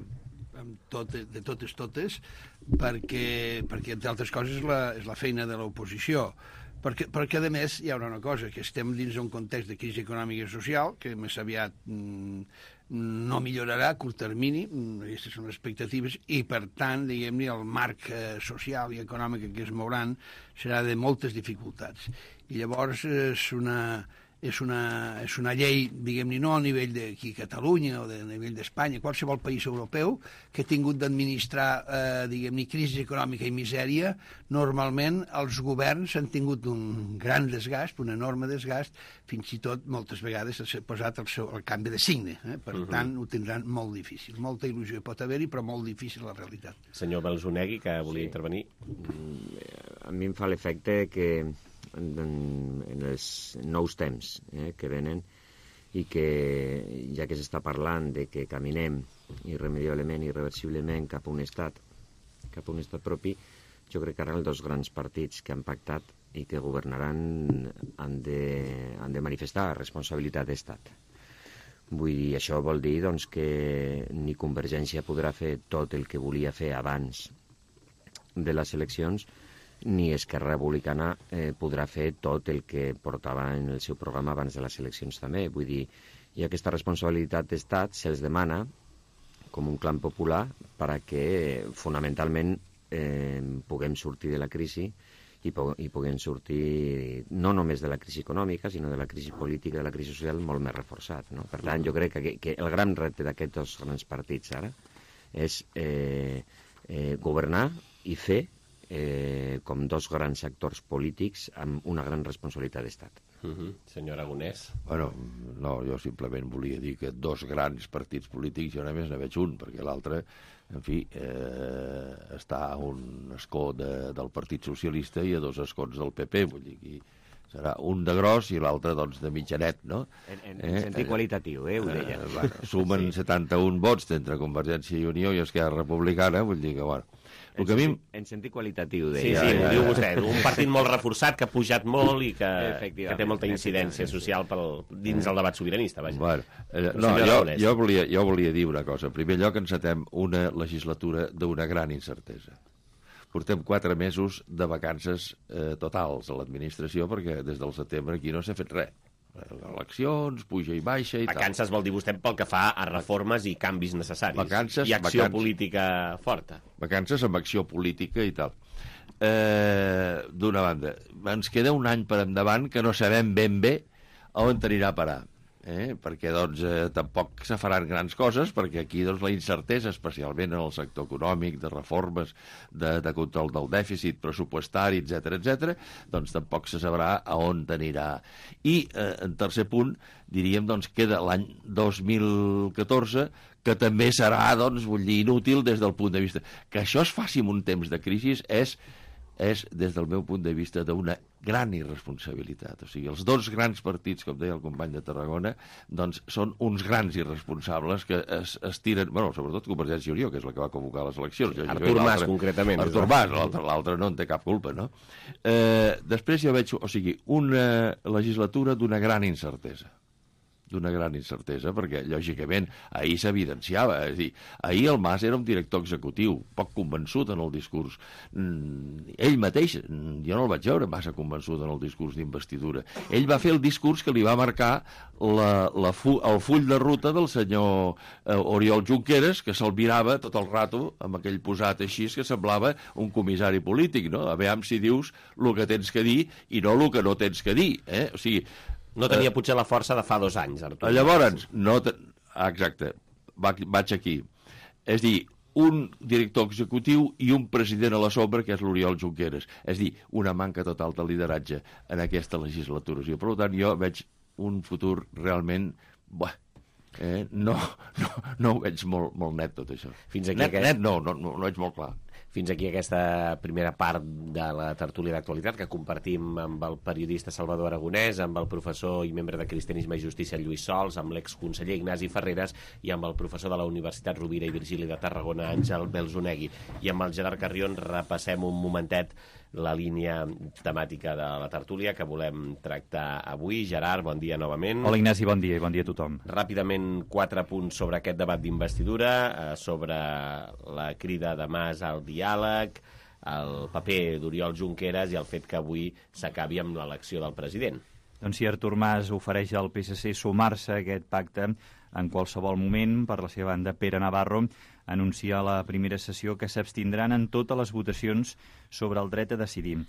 amb tot, de totes totes perquè, perquè entre altres coses, és la, és la feina de l'oposició. Perquè, perquè, a més, hi haurà una cosa, que estem dins d'un context de crisi econòmica i social, que més aviat mm, no millorarà a curt termini, aquestes són les expectatives, i, per tant, diguem-ne, el marc eh, social i econòmic que es mouran serà de moltes dificultats. I llavors és una... És una, és una llei, diguem-ne, no a nivell d'aquí Catalunya o de nivell d'Espanya, qualsevol país europeu que ha tingut d'administrar, eh, diguem-ne, crisi econòmica i misèria, normalment els governs han tingut un gran desgast, un enorme desgast, fins i tot moltes vegades s'ha posat el, seu, el canvi de signe. Eh? Per uh -huh. tant, ho tindran molt difícil. Molta il·lusió pot haver-hi, però molt difícil la realitat. Senyor Belzunegui, que volia sí. intervenir. A mi em fa l'efecte que en, en els nous temps eh, que venen i que ja que s'està parlant de que caminem irremediablement, irreversiblement cap a un estat cap a un estat propi, jo crec que ara els dos grans partits que han pactat i que governaran han de, han de manifestar responsabilitat d'estat. Vull dir, això vol dir doncs, que ni Convergència podrà fer tot el que volia fer abans de les eleccions, ni Esquerra Republicana eh, podrà fer tot el que portava en el seu programa abans de les eleccions també. Vull dir, i aquesta responsabilitat d'estat se'ls demana com un clam popular perquè fonamentalment eh, puguem sortir de la crisi i, i puguem sortir no només de la crisi econòmica, sinó de la crisi política, de la crisi social molt més reforçat. No? Per tant, jo crec que, que el gran repte d'aquests dos grans partits ara és eh, eh, governar i fer Eh, com dos grans actors polítics amb una gran responsabilitat d'estat. Uh -huh. Senyor Aragonès. Bueno, no, jo simplement volia dir que dos grans partits polítics jo només ne veig un, perquè l'altre, en fi, eh, està a un escó de, del Partit Socialista i a dos escons del P P, vull dir que serà un de gros i l'altre, doncs, de mitjanet, no? En, en, en eh, sentit eh, qualitatiu, eh, ho deia. Eh, bueno, sumen sí. setanta-un vots entre Convergència i Unió i Esquerra Republicana, vull dir que, bueno... En, que mi... en sentit qualitatiu, deia. Sí, sí, ho diu vostè. Un partit molt reforçat, que ha pujat molt i que, que té molta incidència social pel, dins el debat sobiranista, vaja. Bueno, eh, no, jo, jo, volia, jo volia dir una cosa. En primer lloc, encetem una legislatura d'una gran incertesa. Portem quatre mesos de vacances eh, totals a l'administració perquè des del setembre aquí no s'ha fet res. Eleccions, puja i baixa i vacances tal. Vacances vol dir vostè pel que fa a reformes i canvis necessaris. Vacances, I acció vacances, política forta. Vacances amb acció política i tal. Eh, D'una banda, ens queda un any per endavant que no sabem ben bé on anirà a parar. eh? perquè doncs, eh, tampoc se faran grans coses, perquè aquí doncs, la incertesa, especialment en el sector econòmic, de reformes, de, de control del dèficit pressupostari, etcètera, etcètera, doncs tampoc se sabrà a on anirà. I, eh, en tercer punt, diríem, doncs, queda l'any dos mil catorze, que també serà, doncs, vull dir, inútil des del punt de vista. Que això es faci en un temps de crisi és és, des del meu punt de vista, d'una gran irresponsabilitat. O sigui, els dos grans partits, com deia el company de Tarragona, doncs són uns grans irresponsables que es, es tiren, bueno, sobretot Convergència i Unió, que és la que va convocar les eleccions. Sí, Artur Mas, concretament. Artur Mas, l'altre no en té cap culpa, no? Eh, després jo veig, o sigui, una legislatura d'una gran incertesa. d'una gran incertesa, perquè, lògicament, ahir s'evidenciava. És a dir, ahir el Mas era un director executiu, poc convençut en el discurs. Mm, ell mateix, jo no el vaig veure massa convençut en el discurs d'investidura. Ell va fer el discurs que li va marcar la, la fu, el full de ruta del senyor eh, Oriol Junqueras, que se'l mirava tot el rato amb aquell posat així que semblava un comissari polític, no? A veure si dius el que tens que dir i no el que no tens que dir, eh? O sigui, no tenia potser la força de fa dos anys, Artur. Llavors, no te... exacte, vaig aquí. És dir, un director executiu i un president a la sombra, que és l'Oriol Junqueras. És dir, una manca total de lideratge en aquesta legislatura. Per tant, jo veig un futur realment... Buah, eh? no, no, no ho veig molt, molt net, tot això. Fins aquí net, aquest... net no, no, no, no veig molt clar. Fins aquí aquesta primera part de la tertúlia d'actualitat que compartim amb el periodista Salvador Aragonès, amb el professor i membre de Cristianisme i Justícia Lluís Sols, amb l'exconseller Ignasi Ferreres i amb el professor de la Universitat Rovira i Virgili de Tarragona, Àngel Belzonegui. I amb el Gerard Carrion repassem un momentet la línia temàtica de la tertúlia que volem tractar avui. Gerard, bon dia novament. Hola Ignasi, bon dia i bon dia a tothom. Ràpidament, quatre punts sobre aquest debat d'investidura, eh, sobre la crida de Mas al diàleg, el paper d'Oriol Junqueras i el fet que avui s'acabi amb l'elecció del president. Doncs si Artur Mas ofereix al P S C sumar-se a aquest pacte en qualsevol moment, per la seva banda, Pere Navarro anuncia a la primera sessió que s'abstindran en totes les votacions sobre el dret a decidir.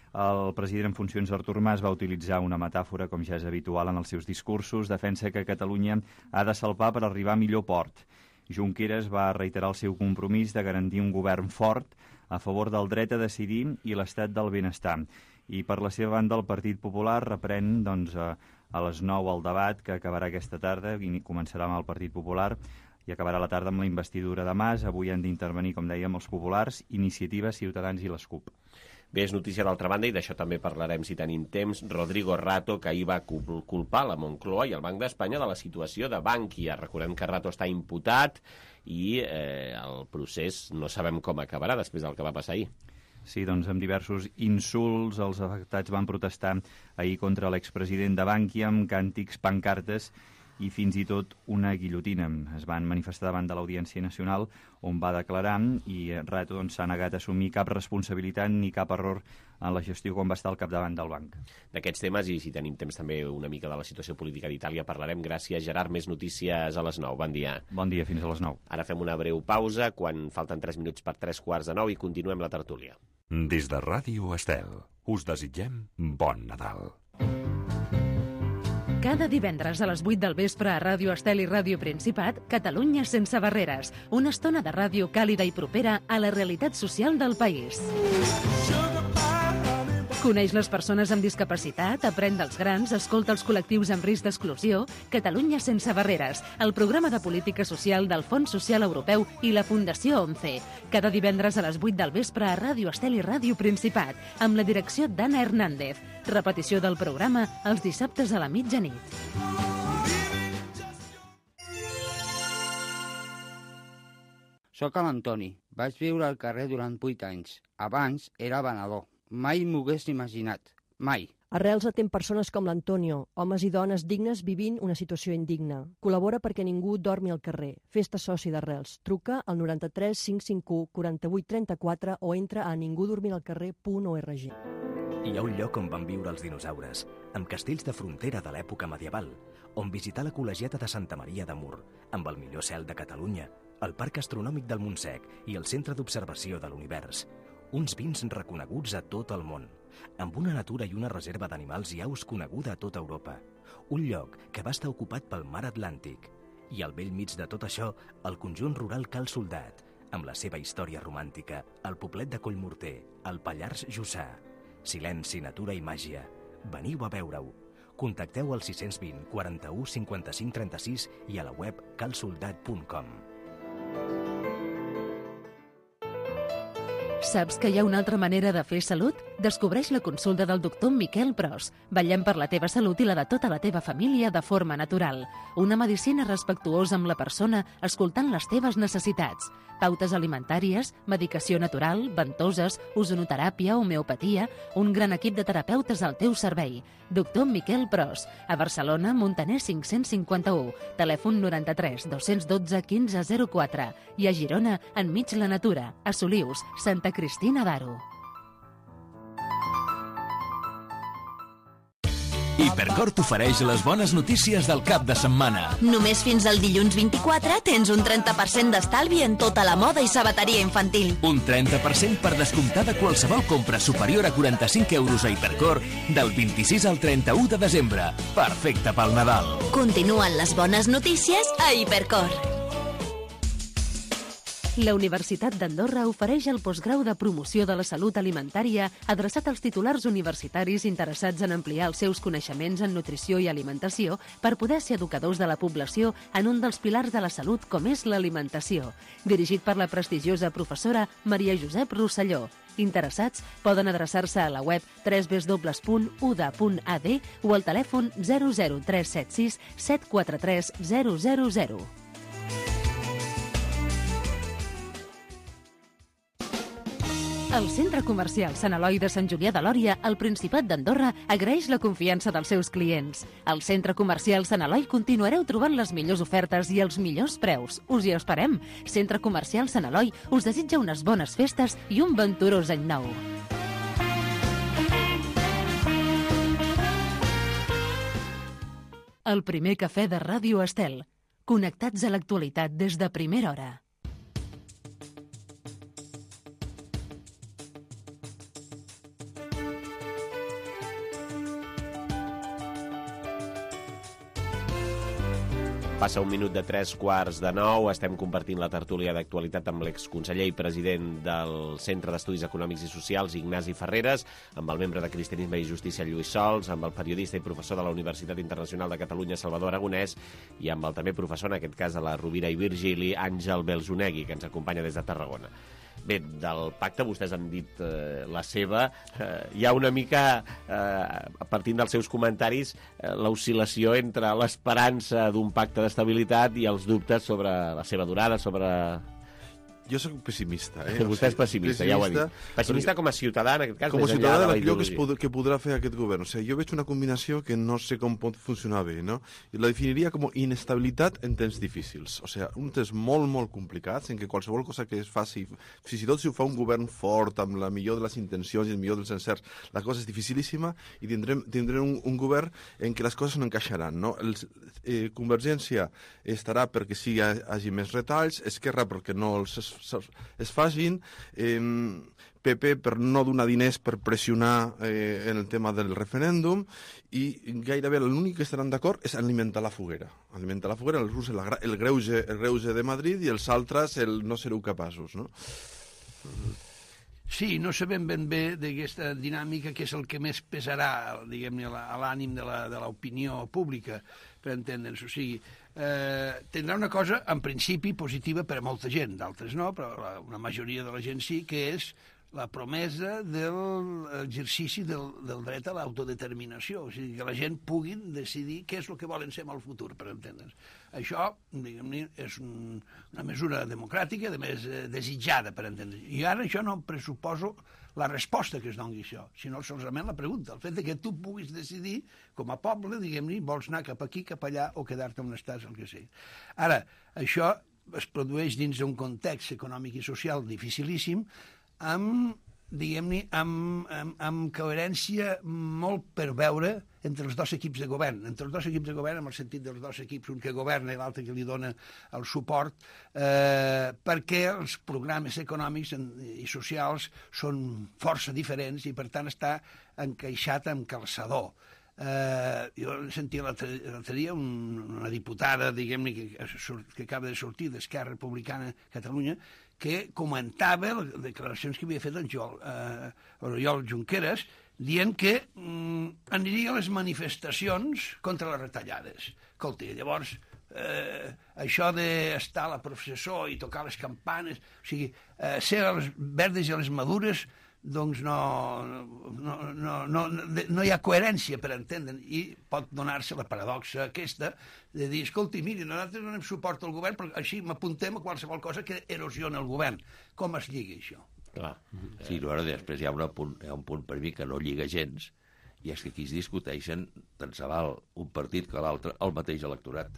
El president en funcions Artur Mas va utilitzar una metàfora, com ja és habitual en els seus discursos, defensa que Catalunya ha de salpar per arribar a millor port. Junqueras va reiterar el seu compromís de garantir un govern fort a favor del dret a decidir i l'estat del benestar. I per la seva banda el Partit Popular reprèn doncs, a, a les nou el debat que acabarà aquesta tarda, i començarà amb el Partit Popular i acabarà la tarda amb la investidura de Mas. Avui han d'intervenir, com dèiem, els populars, Iniciativa, Ciutadans i les CUP. Bé, és notícia d'altra banda, i d'això també parlarem si tenim temps, Rodrigo Rato, que ahir va culpar la Moncloa i el Banc d'Espanya de la situació de Bankia. Recordem que Rato està imputat i eh, el procés no sabem com acabarà després del que va passar ahir. Sí, doncs amb diversos insults els afectats van protestar ahir contra l'expresident de Bankia amb càntics, pancartes i fins i tot una guillotina. Es van manifestar davant de l'Audiència Nacional, on va declarar, i Rato doncs, s'ha negat a assumir cap responsabilitat ni cap error en la gestió quan va estar al capdavant del banc. D'aquests temes, i si tenim temps també una mica de la situació política d'Itàlia, parlarem. Gràcies, Gerard. Més notícies a les nou. Bon dia. Bon dia, fins a les nou. Ara fem una breu pausa, quan falten tres minuts per tres quarts de nou, i continuem la tertúlia. Des de Ràdio Estel, us desitgem bon Nadal. Cada divendres a les vuit del vespre a Ràdio Estel i Ràdio Principat, Catalunya sense barreres. Una estona de ràdio càlida i propera a la realitat social del país. Coneix les persones amb discapacitat, aprèn dels grans, escolta els col·lectius amb risc d'exclusió. Catalunya sense barreres, el programa de política social del Fons Social Europeu i la Fundació ONCE. Cada divendres a les vuit del vespre a Ràdio Estel i Ràdio Principat, amb la direcció d'Anna Hernández. Repetició del programa els dissabtes a la mitjanit. Soc l'Antoni. Vaig viure al carrer durant vuit anys. Abans era venedor. Mai m'ho hagués imaginat. Mai. Arrels atén persones com l'Antonio, homes i dones dignes vivint una situació indigna. Col·labora perquè ningú dormi al carrer. Fes-te soci d'Arrels. Truca al noranta-tres cinc cinc u quaranta-vuit trenta-quatre o entra a ningudormiralcarrer punt org. Hi ha un lloc on van viure els dinosaures, amb castells de frontera de l'època medieval, on visitar la col·legiata de Santa Maria de Mur, amb el millor cel de Catalunya, el Parc Astronòmic del Montsec i el Centre d'Observació de l'Univers. Uns vins reconeguts a tot el món. amb una natura i una reserva d'animals i aus coneguda a tota Europa. Un lloc que va estar ocupat pel mar Atlàntic. I al vell mig de tot això, el conjunt rural Cal Soldat, amb la seva història romàntica, el poblet de Collmorter, el Pallars Jussà. Silenci, natura i màgia. Veniu a veure-ho. Contacteu al sis dos zero, quaranta-u, cinquanta-cinc, trenta-sis i a la web calsoldat punt com. Saps que hi ha una altra manera de fer salut? Descobreix la consulta del doctor Miquel Pros. Vetllem per la teva salut i la de tota la teva família de forma natural. Una medicina respectuosa amb la persona, escoltant les teves necessitats. Pautes alimentàries, medicació natural, ventoses, ozonoteràpia, homeopatia, un gran equip de terapeutes al teu servei. Doctor Miquel Pros, a Barcelona, Montaner cinc-cents cinquanta-u, telèfon noranta-tres dos-cents dotze quinze zero quatre i a Girona, enmig la natura, a Solius, Santa Cristina d'Aro. Hipercor t'ofereix les bones notícies del cap de setmana. Només fins al dilluns vint-i-quatre tens un trenta per cent d'estalvi en tota la moda i sabateria infantil. Un trenta per cent per descomptar de qualsevol compra superior a quaranta-cinc euros a Hipercor del vint-i-sis al trenta-u de desembre. Perfecte pel Nadal. Continuen les bones notícies a Hipercor. La Universitat d'Andorra ofereix el postgrau de promoció de la salut alimentària adreçat als titulars universitaris interessats en ampliar els seus coneixements en nutrició i alimentació per poder ser educadors de la població en un dels pilars de la salut com és l'alimentació. Dirigit per la prestigiosa professora Maria Josep Rosselló. Interessats poden adreçar-se a la web w w w punt u d a punt a d o al telèfon zero zero tres set sis set quatre tres zero zero zero. El Centre Comercial Sant Eloi de Sant Julià de Lòria, al Principat d'Andorra, agraeix la confiança dels seus clients. Al Centre Comercial Sant Eloi continuareu trobant les millors ofertes i els millors preus. Us hi esperem. Centre Comercial Sant Eloi us desitja unes bones festes i un venturós any nou. El primer cafè de Ràdio Estel. Connectats a l'actualitat des de primera hora. Passa un minut de tres quarts de nou, estem compartint la tertúlia d'actualitat amb l'exconseller i president del Centre d'Estudis Econòmics i Socials, Ignasi Ferreres, amb el membre de Cristianisme i Justícia, Lluís Sols, amb el periodista i professor de la Universitat Internacional de Catalunya, Salvador Aragonès, i amb el també professor, en aquest cas a la Rovira i Virgili, Àngel Belzonegui, que ens acompanya des de Tarragona. Bé, del pacte vostès han dit eh, la seva. Eh, hi ha una mica, eh, partint dels seus comentaris, eh, l'oscil·lació entre l'esperança d'un pacte d'estabilitat i els dubtes sobre la seva durada, sobre... Jo soc pessimista, eh? Vostè és pessimista, pessimista, ja ho he dit. Pessimista com a ciutadà, en aquest cas, com a més ciutadà enllà de la d'allò que, ideologia. que podrà fer aquest govern. O sigui, jo veig una combinació que no sé com pot funcionar bé, no? I la definiria com inestabilitat en temps difícils. O sigui, un temps molt, molt complicats, en què qualsevol cosa que es faci, fins i tot si ho fa un govern fort, amb la millor de les intencions i el millor dels encerts, la cosa és dificilíssima i tindrem, tindrem un, un govern en què les coses no encaixaran, no? El, eh, Convergència estarà perquè sí hi hagi més retalls, Esquerra perquè no els es, es facin, eh, P P per no donar diners per pressionar eh, en el tema del referèndum, i gairebé l'únic que estaran d'acord és alimentar la foguera. Alimentar la foguera, els uns el, el, greuge, el greuge de Madrid i els altres el no sereu capaços, no? Sí, no sabem ben bé d'aquesta dinàmica que és el que més pesarà, diguem-ne, a l'ànim de l'opinió pública, per entendre'ns. O sigui, eh, tindrà una cosa, en principi, positiva per a molta gent, d'altres no, però la, una majoria de la gent sí, que és la promesa de l'exercici del, del dret a l'autodeterminació, o sigui, que la gent pugui decidir què és el que volen ser en el futur, per entendre'ns. Això, diguem-ne, és un, una mesura democràtica, de més eh, desitjada, per entendre'ns. I ara això no pressuposo la resposta que es doni això, sinó solament la pregunta, el fet de que tu puguis decidir, com a poble, diguem-ne, vols anar cap aquí, cap allà, o quedar-te on estàs, el que sigui. Ara, això es produeix dins d'un context econòmic i social dificilíssim, amb, diguem-ne, amb, amb, amb coherència molt per veure entre els dos equips de govern, entre els dos equips de govern, en el sentit dels dos equips, un que governa i l'altre que li dona el suport, eh, perquè els programes econòmics i socials són força diferents i, per tant, està encaixat amb calçador. Eh, jo sentia l'altre dia una diputada, diguem-ne, que, que acaba de sortir d'Esquerra Republicana Catalunya, que comentava les declaracions que havia fet en Joel, eh, Oriol Junqueras, dient que mm, aniria a les manifestacions contra les retallades. Escolta, llavors, eh, això d'estar a la processó i tocar les campanes, o sigui, eh, ser a les verdes i a les madures, doncs no, no, no, no, no hi ha coherència per entendre, i pot donar-se la paradoxa aquesta de dir, escolti, miri, nosaltres donem suport al govern, però així m'apuntem a qualsevol cosa que erosiona el govern. Com es lliga això? Clar. Sí, però després hi ha, una punt, hi ha un punt per mi que no lliga gens, i és que aquí es discuteixen tant se val un partit que l'altre el mateix electorat.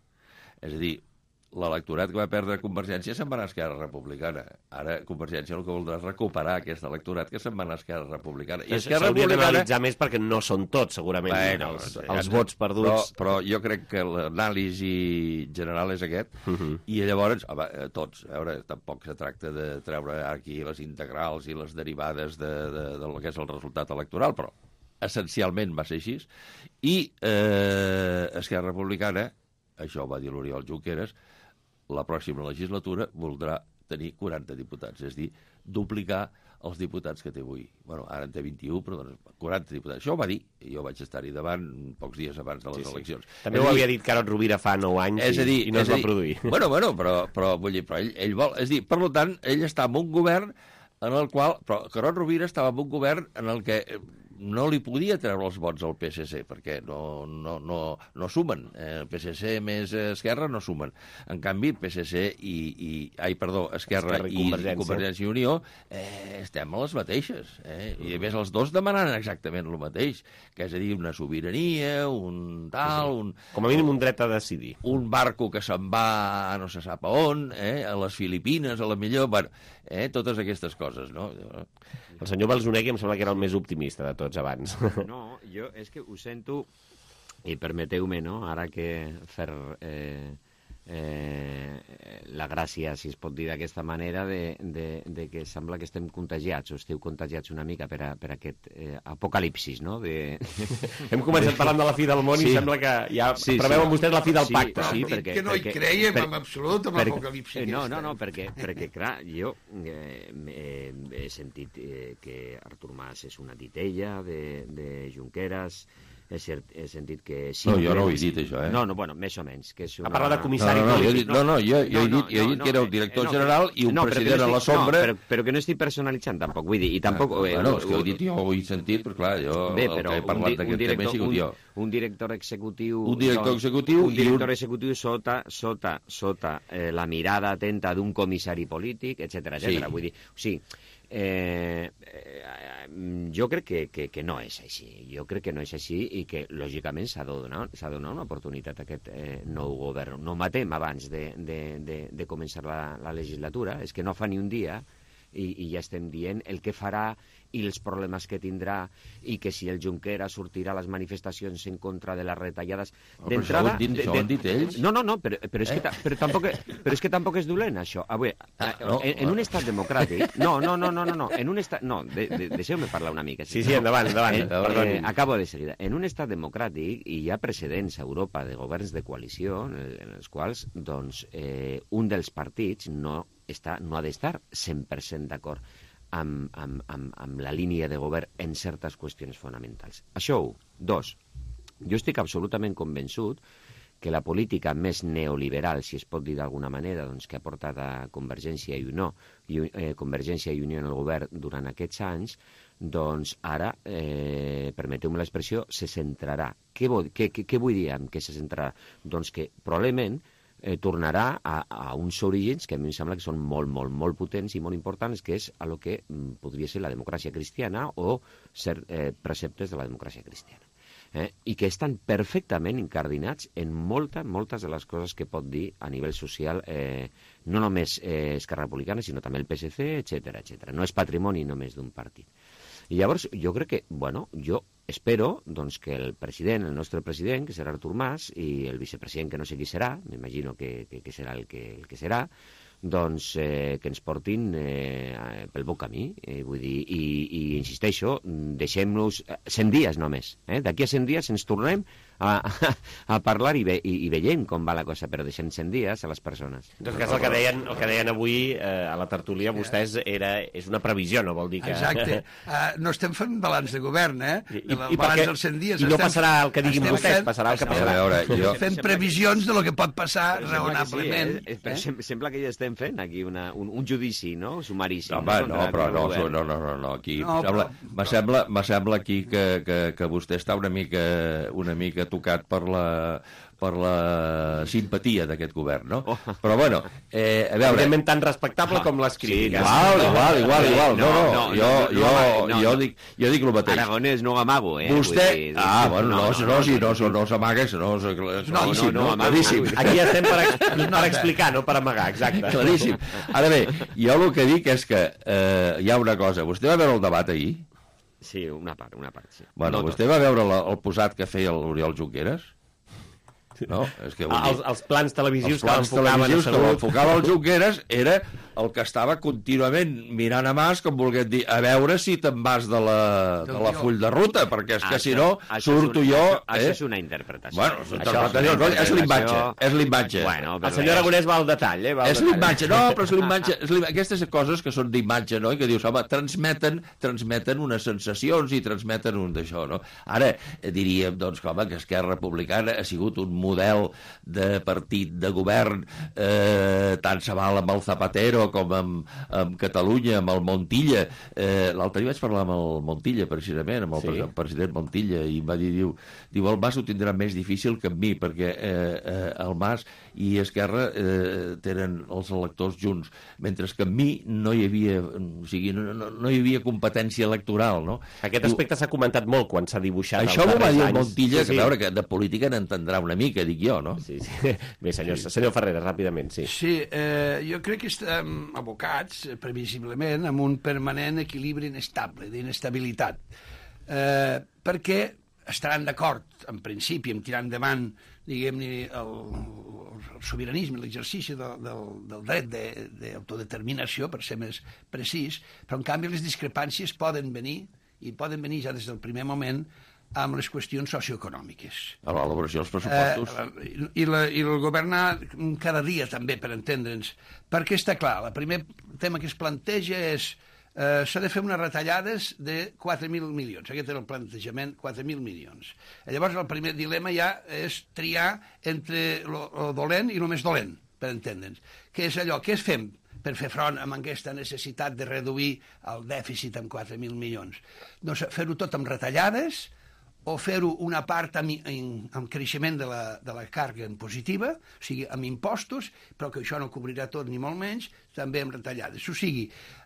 És a dir, l'electorat que va perdre Convergència se'n va anar a Esquerra Republicana. Ara Convergència el que voldrà és recuperar aquest electorat que se'n va anar a Esquerra Republicana. I Esquerra S'hauria Republicana... d'analitzar més perquè no són tots, segurament, bueno, els, els ja, vots perduts. Però, però jo crec que l'anàlisi general és aquest, uh -huh. i llavors, home, tots, a veure, tampoc se tracta de treure aquí les integrals i les derivades de, de, de, de lo que és el resultat electoral, però essencialment va ser així, i eh, Esquerra Republicana, això ho va dir l'Oriol Junqueras, la pròxima legislatura voldrà tenir quaranta diputats, és a dir, duplicar els diputats que té avui. Bueno, ara en té vint-i-u, però doncs quaranta diputats. Això ho va dir, i jo vaig estar-hi davant pocs dies abans de les sí, eleccions. Sí. També ho havia dit Carod Rovira fa nou anys és a dir, i no es va dir, produir. Bueno, bueno, però, però, vull dir, però ell, ell vol... És a dir, per tant, ell està en un govern en el qual... Però Carod Rovira estava en un govern en el que no li podia treure els vots al P S C, perquè no, no, no, no sumen. El P S C més Esquerra no sumen. En canvi, P S C i... i ai, perdó, Esquerra, Esquerra i, i Convergència, Convergència i Unió eh, estem a les mateixes. Eh? I a més, els dos demanant exactament el mateix, que és a dir, una sobirania, un tal... Un, com a mínim un dret a decidir. Un barco que se'n va no se sap a on, eh? A les Filipines, a la millor... Bueno, eh? Totes aquestes coses, no? El senyor Balzonegui em sembla que era el més optimista de tots abans. No, jo és que ho sento, i permeteu-me, no?, ara que fer eh, eh, la gràcia, si es pot dir d'aquesta manera, de, de, de que sembla que estem contagiats, o esteu contagiats una mica per, a, per aquest eh, apocalipsis, no? De... Hem començat parlant de la fi del món, sí, i sembla que ja sí, preveuen sí, vostès la fi del sí, pacte. Sí, perquè, que no hi perquè, creiem per, en absolut amb l'apocalipsi. No, no, no, perquè, perquè clar, jo eh, eh, he sentit eh, que Artur Mas és una titella de, de Junqueras, he, cert, he sentit que... Sí, no, jo no ho he dit, això, eh? No, no, bueno, més o menys. Que és una... Ha parlat de comissari no, no, no, polític. No, no, no, jo, jo, no, he, dit, jo he dit no, que era el director no, general i un no, president no estic, a la sombra... No, però, però que no estic personalitzant, tampoc, vull dir, i tampoc... Ah, bueno, és que ho he dit jo, ho he sentit, però clar, jo bé, però el que he parlat d'aquest tema he sigut jo. Un director executiu... Un director executiu... Un director executiu sota, sota, sota eh, la mirada atenta d'un comissari polític, etcètera, etcètera. Sí. Vull dir, o sigui, Eh, eh, jo crec que, que, que no és així. Jo crec que no és així i que, lògicament, s'ha de donar, s'ha de donar una oportunitat a aquest eh, nou govern. No matem abans de, de, de, de començar la, la legislatura. És que no fa ni un dia i, i ja estem dient el que farà i els problemes que tindrà, i que si el Junqueras sortirà a les manifestacions en contra de les retallades d'entrada... Això, això ho han dit ells? No, no, no, però, però, és, eh? que, però, tampoc, però és que tampoc és dolent, això. Avui, ah, no, en, en un estat democràtic... No, no, no, no, no, no. En un estat... No, de, de, deixeu-me parlar una mica. Si sí, sí, endavant, endavant. En, eh, acabo de seguida. En un estat democràtic, i hi ha precedents a Europa de governs de coalició, en els quals, doncs, eh, un dels partits no, està, no ha d'estar cent per cent d'acord Amb, amb, amb, amb la línia de govern en certes qüestions fonamentals. Això, un. Dos, jo estic absolutament convençut que la política més neoliberal, si es pot dir d'alguna manera, doncs, que ha portat a Convergència i Unió, i, eh, Convergència i Unió en el govern durant aquests anys, doncs ara, eh, permeteu-me l'expressió, se centrarà. Què, vol, què, què, què vull dir amb què se centrarà? Doncs que probablement Eh, tornarà a, a uns orígens que a mi em sembla que són molt, molt, molt potents i molt importants, que és a lo que mm, podria ser la democràcia cristiana o ser eh, preceptes de la democràcia cristiana. Eh? I que estan perfectament incardinats en moltes, moltes de les coses que pot dir a nivell social, eh, no només eh, Esquerra Republicana, sinó també el P S C, etcètera, etcètera. No és patrimoni només d'un partit. I llavors, jo crec que, bueno, jo espero doncs, que el president, el nostre president, que serà Artur Mas, i el vicepresident, que no sé qui serà, m'imagino que, que, que serà el que, el que serà, doncs eh, que ens portin eh, pel bon camí. Eh, vull dir, i, i insisteixo, deixem-nos cent dies només. Eh? D'aquí a cent dies ens tornem a, a, a parlar i, ve, i, i veiem com va la cosa, però deixem cent dies a les persones. En tot cas, el que deien, el que deien avui eh, a la tertúlia, vostès, era, és una previsió, no vol dir que... Exacte. Uh, no estem fent balanç de govern, eh? I, el i balanç perquè, dels cent dies. I no estem, passarà el que diguin vostès, fent, passarà el que passarà. A veure, jo... Fent previsions de lo que pot passar raonablement. Sí, eh? Però eh? Sembla que ja estem fent aquí una, un, un judici, no? Sumaríssim. No, home, no, però no, no, no, no, no, aquí no, sembla, però... sembla, sembla aquí que, que, que vostè està una mica, una mica tocat per la per la simpatia d'aquest govern, no? Oh. Però bueno, eh, a veure... Evidentment tan respectable no. com les crítiques. Sí, igual, igual, igual, igual. No, no, no, jo, no, jo, no, jo, dic, jo dic el mateix. Aragonès no amago, eh? Vostè... Dir, ah, bueno, no, no, no, si no, no, no s'amaga, no, no, no, no, claríssim. Aquí estem per, per explicar, no per amagar, exacte. Claríssim. Ara bé, jo el que dic és que eh, hi ha una cosa. Vostè va veure el debat ahir? Sí, una part, una part, sí. Bueno, no, vostè va veure la, el posat que feia l'Oriol Junqueras? No? És que, els, els plans televisius els plans que l'enfocaven que l'enfocava el Junqueras era el que estava contínuament mirant a Mas com volguent dir, a veure si te'n vas de la, de la full de ruta, perquè és que això, si no surto un, jo... Això, eh? això és una interpretació. Bueno, és, interpretació, no, és l'imatge, és l'imatge. Bueno, el senyor Aragonès va al detall, eh? Va al és l'imatge, no, però és l'imatge. Aquestes coses que són d'imatge, no?, i que dius, home, transmeten, transmeten unes sensacions i transmeten un d'això, no? Ara, diríem, doncs, home, que Esquerra Republicana ha sigut un model de partit de govern eh, tant se val amb el Zapatero com amb, amb Catalunya, amb el Montilla. Eh, L'altre dia vaig parlar amb el Montilla, precisament, amb el sí. president Montilla, i em va dir, diu, diu, el Mas ho tindrà més difícil que amb mi, perquè eh, eh, el Mas i Esquerra eh, tenen els electors junts, mentre que amb mi no hi havia, o sigui, no, no, no hi havia competència electoral, no? Aquest aspecte s'ha comentat molt quan s'ha dibuixat això els darrers anys. Això ho va dir el Montilla, sí, que, veure, que de política n'entendrà una mica, dic jo, no? Sí, sí. Bé, senyor, sí. senyor Ferreras, ràpidament, sí. Sí, eh, jo crec que estem abocats, eh, previsiblement, amb un permanent equilibri inestable, d'inestabilitat. Eh, perquè estaran d'acord, en principi, en tirar endavant, diguem-ne, el, el sobiranisme, l'exercici del, del, del dret d'autodeterminació, per ser més precís, però, en canvi, les discrepàncies poden venir, i poden venir ja des del primer moment, amb les qüestions socioeconòmiques. A l'elaboració dels pressupostos. Eh, i, la, I el governar cada dia, també, per entendre'ns. Perquè està clar, el primer tema que es planteja és eh, s'ha de fer unes retallades de quatre mil milions. Aquest era el plantejament, quatre mil milions. Llavors, el primer dilema ja és triar entre lo dolent i el més dolent, per entendre'ns. Què és allò? Què es fem per fer front amb aquesta necessitat de reduir el dèficit amb quatre mil milions? Doncs fer-ho tot amb retallades, o fer-ho una part amb, amb creixement de la, de la càrrega en positiva, o sigui, amb impostos, però que això no cobrirà tot ni molt menys, també amb retallades. O sigui,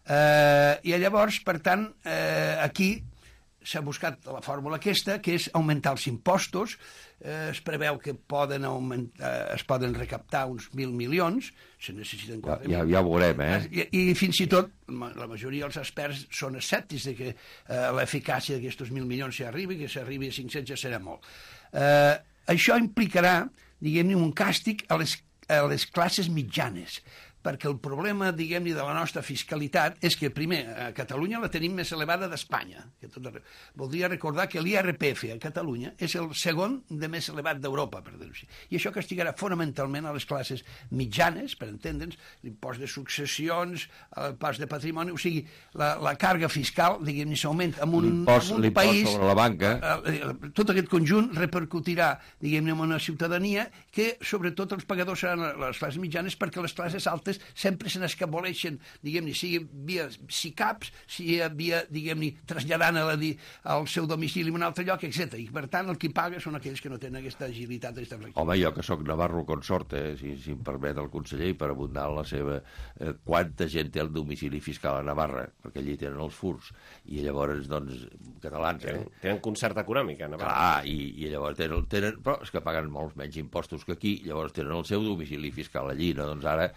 eh, i llavors, per tant, eh, aquí s'ha buscat la fórmula aquesta, que és augmentar els impostos. Eh, es preveu que poden augmentar, es poden recaptar uns mil milions, se necessiten quatre mil. Ja, ja ho veurem, eh? I, i fins i tot, la majoria dels experts són escèptics de que eh, l'eficàcia d'aquests mil milions s'arribi, que s'arribi a cinc-cents ja serà molt. Eh, això implicarà, diguem-ne, un càstig a les, a les classes mitjanes, perquè el problema, diguem-ne, de la nostra fiscalitat és que, primer, a Catalunya la tenim més elevada d'Espanya. Voldria recordar que l'I R P F a Catalunya és el segon de més elevat d'Europa, per dir-ho així. I això castigarà fonamentalment a les classes mitjanes, per entendre'ns, l'impost de successions, el pas de patrimoni, o sigui, la, la càrrega fiscal, diguem-ne, s'augmenta en un, en un país... sobre la banca. Eh, eh, tot aquest conjunt repercutirà, diguem-ne, en una ciutadania que, sobretot, els pagadors seran les classes mitjanes, perquè les classes altes sempre se n'escaboleixen, diguem-ne, sigui via SICAPs, sigui via, diguem-ne, traslladant a la, al seu domicili en un altre lloc, etcètera. I, per tant, el qui paga són aquells que no tenen aquesta agilitat, aquesta flexibilitat. Home, jo que sóc Navarro consort, eh, si, si em permet el conseller, i per abundar la seva... Eh, quanta gent té el domicili fiscal a Navarra, perquè allí tenen els furs, i llavors, doncs, catalans... Eh? Tenen, tenen concert econòmic a Navarra. Clar, i, i llavors tenen, tenen... Però és que paguen molts menys impostos que aquí, llavors tenen el seu domicili fiscal allí, no? Doncs ara serà qüestió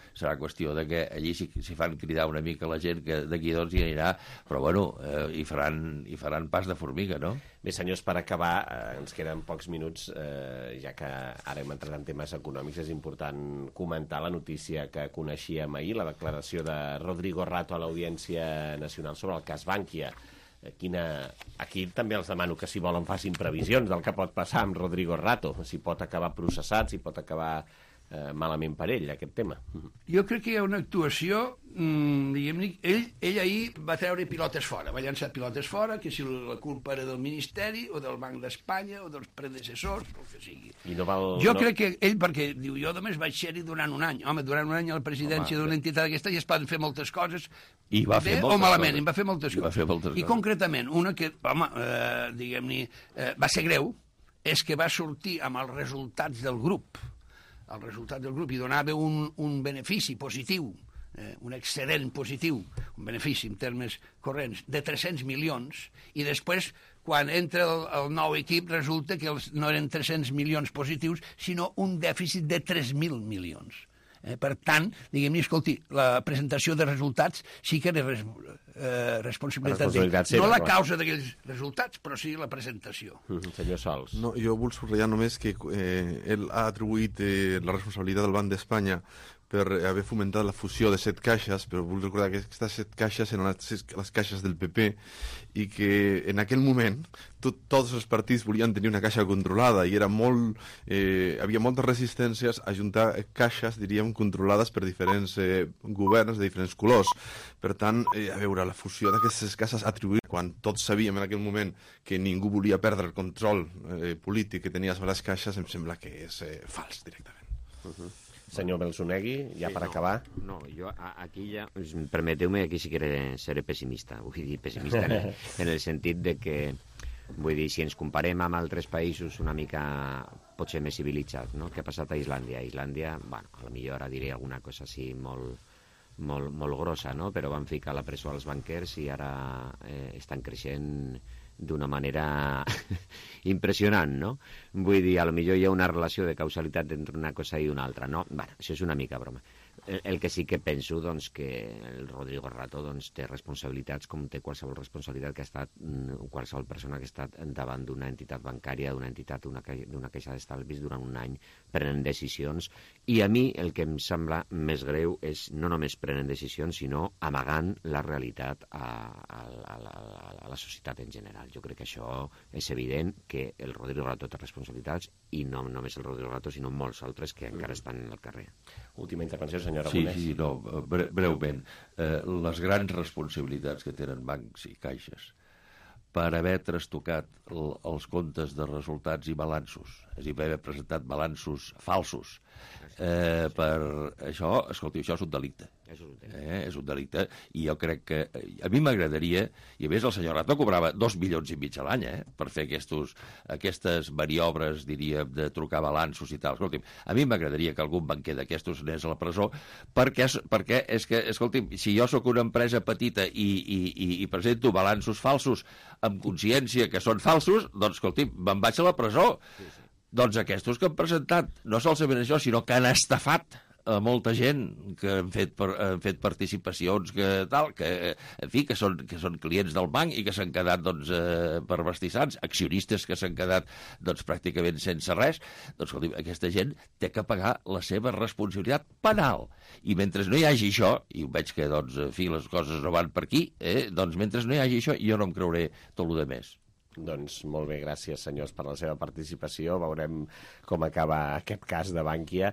qüestió de que allí s'hi si fan cridar una mica la gent que d'aquí doncs hi anirà, però bueno, eh, hi, faran, hi faran pas de formiga, no? Bé, senyors, per acabar, eh, ens queden pocs minuts, eh, ja que ara hem entrat en temes econòmics, és important comentar la notícia que coneixíem ahir, la declaració de Rodrigo Rato a l'Audiència Nacional sobre el cas Bankia. Quina... Aquí també els demano que, si volen, facin previsions del que pot passar amb Rodrigo Rato, si pot acabar processat, si pot acabar eh, malament per ell, aquest tema. Jo crec que hi ha una actuació, mmm, diguem-ne, ell, ell ahir va treure pilotes fora, va llançar pilotes fora, que si la culpa era del Ministeri o del Banc d'Espanya o dels predecessors, o el que sigui. I no val, jo no... crec que ell, perquè diu, jo només vaig ser-hi durant un any. Home, durant un any a la presidència d'una entitat d'aquesta ja es poden fer moltes coses, I va fer bé moltes o malament, coses. I va fer moltes I va fer moltes coses. I coses. concretament, una que, home, eh, diguem-ne, eh, va ser greu, és que va sortir amb els resultats del grup, el resultat del grup, i donava un, un benefici positiu, eh, un excedent positiu, un benefici en termes corrents, de tres-cents milions, i després, quan entra el, el nou equip, resulta que els, no eren tres-cents milions positius, sinó un dèficit de tres mil milions. Eh, per tant, diguem-ne, escolti, la presentació de resultats sí que era res, eh, responsabilitat, responsabilitat d'ell. seva, No la clar. causa d'aquells resultats, però sí la presentació. Mm, senyor Sols. No, jo vull subratllar només que eh, ell ha atribuït eh, la responsabilitat del Banc d'Espanya per haver fomentat la fusió de set caixes, però vull recordar que aquestes set caixes eren les, les caixes del P P i que en aquell moment tot, tots els partits volien tenir una caixa controlada i era molt, eh, havia moltes resistències a juntar caixes, diríem, controlades per diferents eh, governs de diferents colors. Per tant, eh, a veure, la fusió d'aquestes caixes atribuït quan tots sabíem en aquell moment que ningú volia perdre el control eh, polític que tenia sobre les caixes, em sembla que és eh, fals directament. Uh-huh. Senyor Belsunegui, ja sí, per no, acabar. No, jo a, aquí ja... Permeteu-me, aquí sí que seré pessimista. Vull dir, pessimista en el, en el sentit de que, vull dir, si ens comparem amb altres països una mica potser més civilitzats, no? Què ha passat a Islàndia? A Islàndia, bueno, a lo millor ara diré alguna cosa així molt, molt, molt grossa, no? Però van ficar a la presó als banquers i ara eh, estan creixent d'una manera impressionant, no? Vull dir, a lo millor hi ha una relació de causalitat entre una cosa i una altra, no? Bueno, això és una mica broma. El, el que sí que penso, doncs, que el Rodrigo Rato doncs, té responsabilitats com té qualsevol responsabilitat que ha estat, qualsevol persona que ha estat davant d'una entitat bancària, d'una entitat, d'una caixa d'estalvis durant un any, prenent decisions, i a mi el que em sembla més greu és no només prenent decisions, sinó amagant la realitat a, a, a, a, a la societat en general. Jo crec que això és evident que el Rodrigo Rato té responsabilitats, i no només el Rodrigo Rato, sinó molts altres que encara estan al carrer. Última intervenció, senyor Sí, Aragonès. sí, no, bre breument. Eh, les grans responsabilitats que tenen bancs i caixes per haver trastocat el, els comptes de resultats i balanços, és a dir, per haver presentat balanços falsos, eh, per això, escolti, això és un delicte. És un delicte. Eh, és un delicte, i jo crec que a mi m'agradaria, i a més el senyor Rato cobrava dos milions i mig a l'any, eh, per fer aquestos, aquestes maniobres, diríem, de trucar balanços i tal. Escolti'm, a mi m'agradaria que algun banquer d'aquestos anés a la presó, perquè, perquè és que, escolti'm, si jo sóc una empresa petita i, i, i, i presento balanços falsos amb consciència que són falsos, doncs, escolti'm, me'n vaig a la presó. Sí, sí. Doncs aquests que han presentat no solament això, sinó que han estafat a molta gent que han fet, per, han fet participacions que tal, que, en fi, que són, que són clients del banc i que s'han quedat doncs, eh, per bastissants, accionistes que s'han quedat doncs, pràcticament sense res. Doncs, escolti, aquesta gent té que pagar la seva responsabilitat penal. I mentre no hi hagi això, i veig que doncs, en fi, les coses no van per aquí, eh, doncs mentre no hi hagi això, jo no em creuré tot el de més. Doncs molt bé, gràcies senyors per la seva participació. Veurem com acaba aquest cas de Bankia,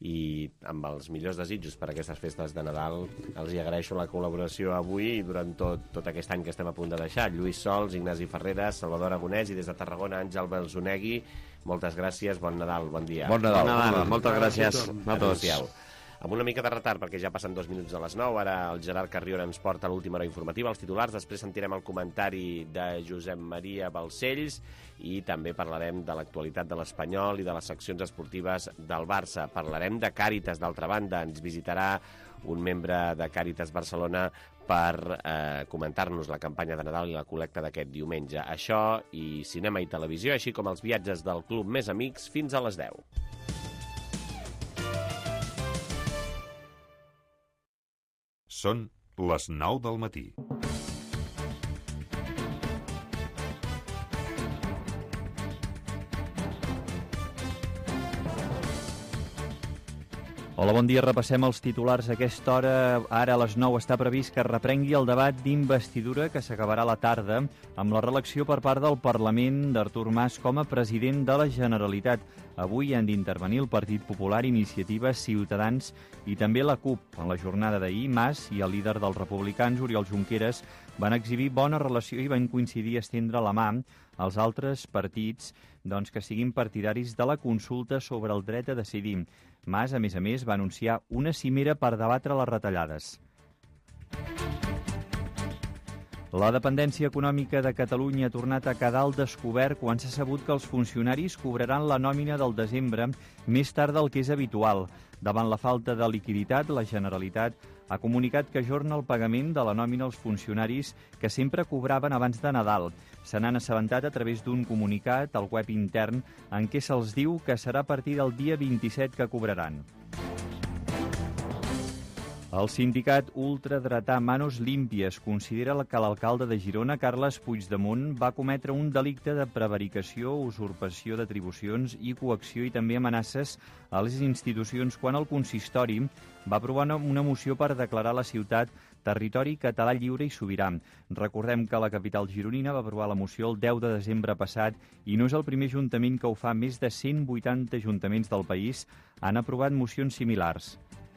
i amb els millors desitjos per a aquestes festes de Nadal els hi agraeixo la col·laboració avui i durant tot, tot aquest any que estem a punt de deixar. Lluís Sols, Ignasi Ferreras, Salvador Aragonès i des de Tarragona Àngel Belsunegui. Moltes gràcies, bon Nadal, bon dia. Bon Nadal, bon Nadal. Moltes gràcies a tots. Amb una mica de retard, perquè ja passen dos minuts a les nou. Ara el Gerard Carriona ens porta l'última hora informativa, els titulars. Després sentirem el comentari de Josep Maria Balcells i també parlarem de l'actualitat de l'Espanyol i de les seccions esportives del Barça. Parlarem de Càritas, d'altra banda. Ens visitarà un membre de Càritas Barcelona per eh, comentar-nos la campanya de Nadal i la col·lecta d'aquest diumenge. Això i cinema i televisió, així com els viatges del Club Més Amics fins a les deu. Són les nou del matí. Hola, bon dia. Repassem els titulars a aquesta hora. Ara a les nou està previst que reprengui el debat d'investidura que s'acabarà a la tarda amb la reelecció per part del Parlament d'Artur Mas com a president de la Generalitat. Avui han d'intervenir el Partit Popular, Iniciativa, Ciutadans i també la CUP. En la jornada d'ahir, Mas i el líder dels republicans, Oriol Junqueras, van exhibir bona relació i van coincidir a estendre la mà als altres partits doncs, que siguin partidaris de la consulta sobre el dret a decidir. Mas, a més a més, va anunciar una cimera per debatre les retallades. La dependència econòmica de Catalunya ha tornat a quedar al descobert quan s'ha sabut que els funcionaris cobraran la nòmina del desembre més tard del que és habitual. Davant la falta de liquiditat, la Generalitat ha comunicat que ajorna el pagament de la nòmina als funcionaris que sempre cobraven abans de Nadal. Se n'han assabentat a través d'un comunicat al web intern en què se'ls diu que serà a partir del dia vint-i-set que cobraran. El sindicat ultradretà Manos Límpies considera que l'alcalde de Girona, Carles Puigdemont, va cometre un delicte de prevaricació, usurpació d'atribucions i coacció i també amenaces a les institucions quan el consistori va aprovar una moció per declarar la ciutat territori català lliure i sobirà. Recordem que la capital gironina va aprovar la moció el deu de desembre passat i no és el primer ajuntament que ho fa. Més de cent vuitanta ajuntaments del país han aprovat mocions similars.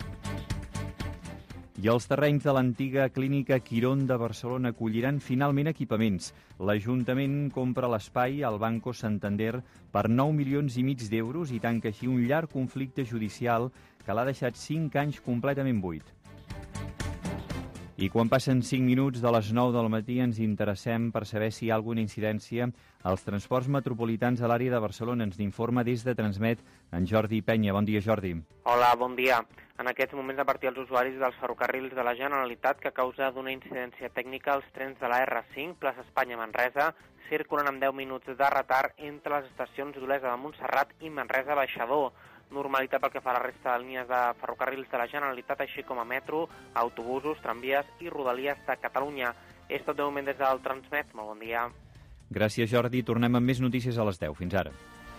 I els terrenys de l'antiga clínica Quirón de Barcelona acolliran finalment equipaments. L'Ajuntament compra l'espai al Banco Santander per nou milions i mig d'euros i tanca així un llarg conflicte judicial que l'ha deixat cinc anys completament buit. I quan passen cinc minuts de les nou del matí ens interessem per saber si hi ha alguna incidència als transports metropolitans a l'àrea de Barcelona. Ens n'informa des de Transmet en Jordi Penya. Bon dia, Jordi. Hola, bon dia. En aquests moments, a partir dels usuaris dels ferrocarrils de la Generalitat, que a causa d'una incidència tècnica, els trens de la erre cinc, Plaça Espanya-Manresa, circulen amb deu minuts de retard entre les estacions d'Olesa de Montserrat i Manresa-Baixador. Normalitat pel que fa a la resta de línies de ferrocarrils de la Generalitat, així com a metro, autobusos, tramvies i rodalies de Catalunya. És tot de moment des del Transmet. Molt bon dia. Gràcies, Jordi. Tornem amb més notícies a les deu. Fins ara.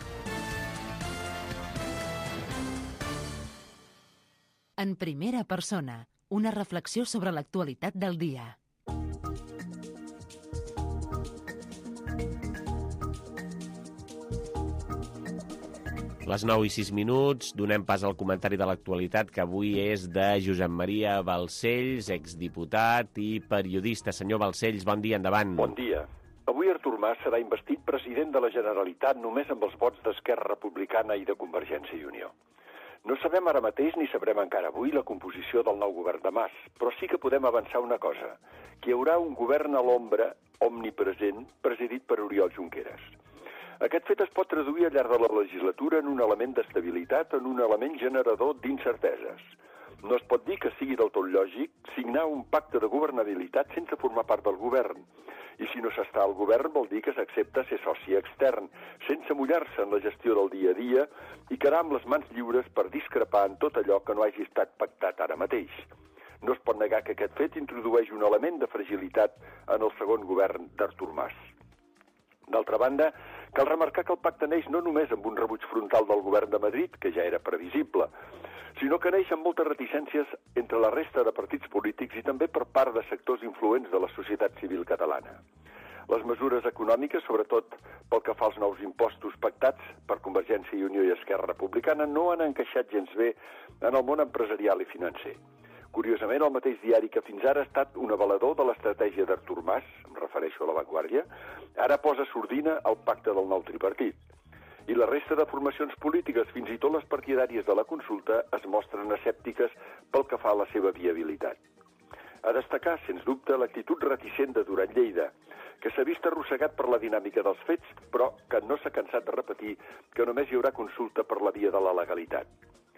En primera persona, una reflexió sobre l'actualitat del dia. Les nou i sis minuts, donem pas al comentari de l'actualitat, que avui és de Josep Maria Balcells, exdiputat i periodista. Senyor Balcells, bon dia, endavant. Bon dia. Avui Artur Mas serà investit president de la Generalitat només amb els vots d'Esquerra Republicana i de Convergència i Unió. No sabem ara mateix ni sabrem encara avui la composició del nou govern de Mas, però sí que podem avançar una cosa, que hi haurà un govern a l'ombra, omnipresent, presidit per Oriol Junqueras. Aquest fet es pot traduir al llarg de la legislatura en un element d'estabilitat, en un element generador d'incerteses. No es pot dir que sigui del tot lògic signar un pacte de governabilitat sense formar part del govern. I si no s'està al govern vol dir que s'accepta ser soci extern, sense mullar-se en la gestió del dia a dia i quedar amb les mans lliures per discrepar en tot allò que no hagi estat pactat ara mateix. No es pot negar que aquest fet introdueix un element de fragilitat en el segon govern d'Artur Mas. D'altra banda, cal remarcar que el pacte neix no només amb un rebuig frontal del govern de Madrid, que ja era previsible, sinó que neix amb moltes reticències entre la resta de partits polítics i també per part de sectors influents de la societat civil catalana. Les mesures econòmiques, sobretot pel que fa als nous impostos pactats per Convergència i Unió i Esquerra Republicana, no han encaixat gens bé en el món empresarial i financer. Curiosament, el mateix diari que fins ara ha estat un avalador de l'estratègia d'Artur Mas, em refereixo a La Vanguardia, ara posa sordina al pacte del nou tripartit. I la resta de formacions polítiques, fins i tot les partidàries de la consulta, es mostren escèptiques pel que fa a la seva viabilitat. A destacar, sens dubte, l'actitud reticent de Duran Lleida, que s'ha vist arrossegat per la dinàmica dels fets, però que no s'ha cansat de repetir que només hi haurà consulta per la via de la legalitat.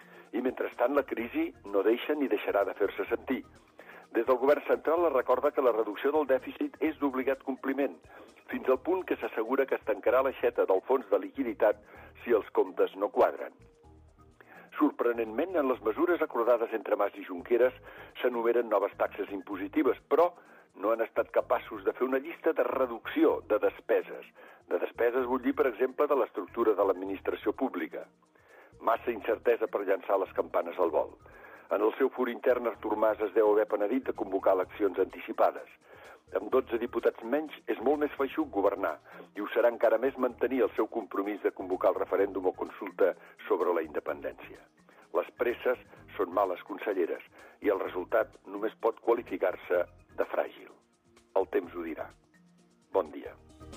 I mentrestant la crisi no deixa ni deixarà de fer-se sentir. Des del govern central es recorda que la reducció del dèficit és d'obligat compliment, fins al punt que s'assegura que es tancarà l'aixeta del fons de liquiditat si els comptes no quadren. Sorprenentment, en les mesures acordades entre Mas i Junqueras s'enumeren noves taxes impositives, però no han estat capaços de fer una llista de reducció de despeses. De despeses vull dir, per exemple, de l'estructura de l'administració pública. Massa incertesa per llançar les campanes al vol. En el seu fur intern, Artur Mas es deu haver penedit de convocar eleccions anticipades. Amb dotze diputats menys és molt més feixuc governar i ho serà encara més mantenir el seu compromís de convocar el referèndum o consulta sobre la independència. Les presses són males conselleres i el resultat només pot qualificar-se de fràgil. El temps ho dirà. Bon dia.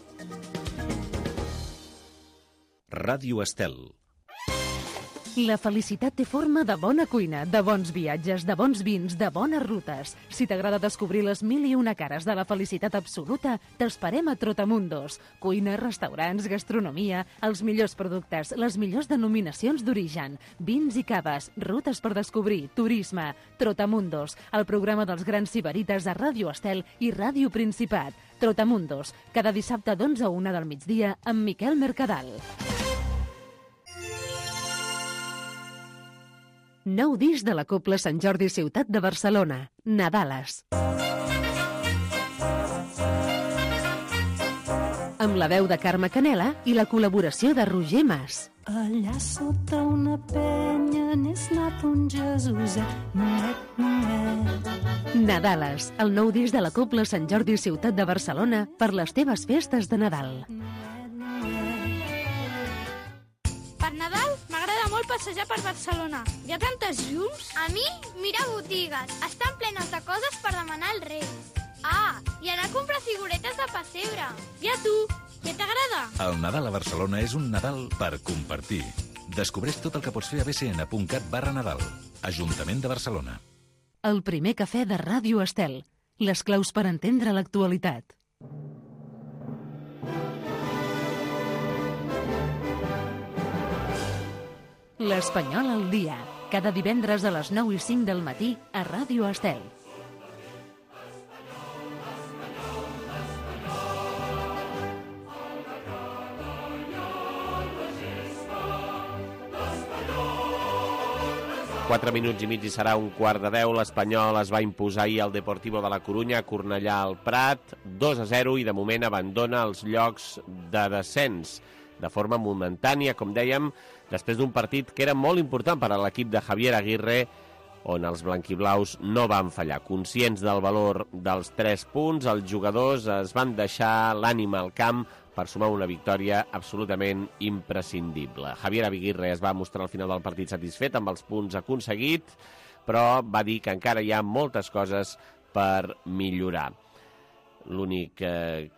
Ràdio Estel. La felicitat té forma de bona cuina, de bons viatges, de bons vins, de bones rutes. Si t'agrada descobrir les mil i una cares de la felicitat absoluta, t'esperem a Trotamundos. Cuina, restaurants, gastronomia, els millors productes, les millors denominacions d'origen, vins i caves, rutes per descobrir, turisme. Trotamundos, el programa dels grans sibarites a Ràdio Estel i Ràdio Principat. Trotamundos, cada dissabte d'onze a una del migdia amb Miquel Mercadal. Nou disc de la Cobla Sant Jordi Ciutat de Barcelona, Nadales. Amb la veu de Carme Canela i la col·laboració de Roger Mas. Allà sota una penya n'és nat un Jesuset, noet, noet. Nadales, el nou disc de la Cobla Sant Jordi Ciutat de Barcelona per les teves festes de Nadal. Per Nadal m'agrada molt passejar per Barcelona. Hi ha tantes llums. A mi, mira botigues. Estan plenes de coses per demanar als Reis. Ah, i anar a comprar figuretes de pessebre. I a tu, què t'agrada? El Nadal a Barcelona és un Nadal per compartir. Descobreix tot el que pots fer a b c n punt cat barra Nadal. Ajuntament de Barcelona. El primer cafè de Ràdio Estel. Les claus per entendre l'actualitat. L'Espanyol al dia, cada divendres a les nou i cinc del matí a Ràdio Estel. Quatre minuts i mig i serà un quart de deu. L'Espanyol es va imposar ahir al Deportivo de la Corunya a Cornellà al Prat, dos a zero, i de moment abandona els llocs de descens de forma momentània, com dèiem, després d'un partit que era molt important per a l'equip de Javier Aguirre, on els blanquiblaus no van fallar. Conscients del valor dels tres punts, els jugadors es van deixar l'ànima al camp per sumar una victòria absolutament imprescindible. Javier Aguirre es va mostrar al final del partit satisfet amb els punts aconseguits, però va dir que encara hi ha moltes coses per millorar. L'únic... Eh,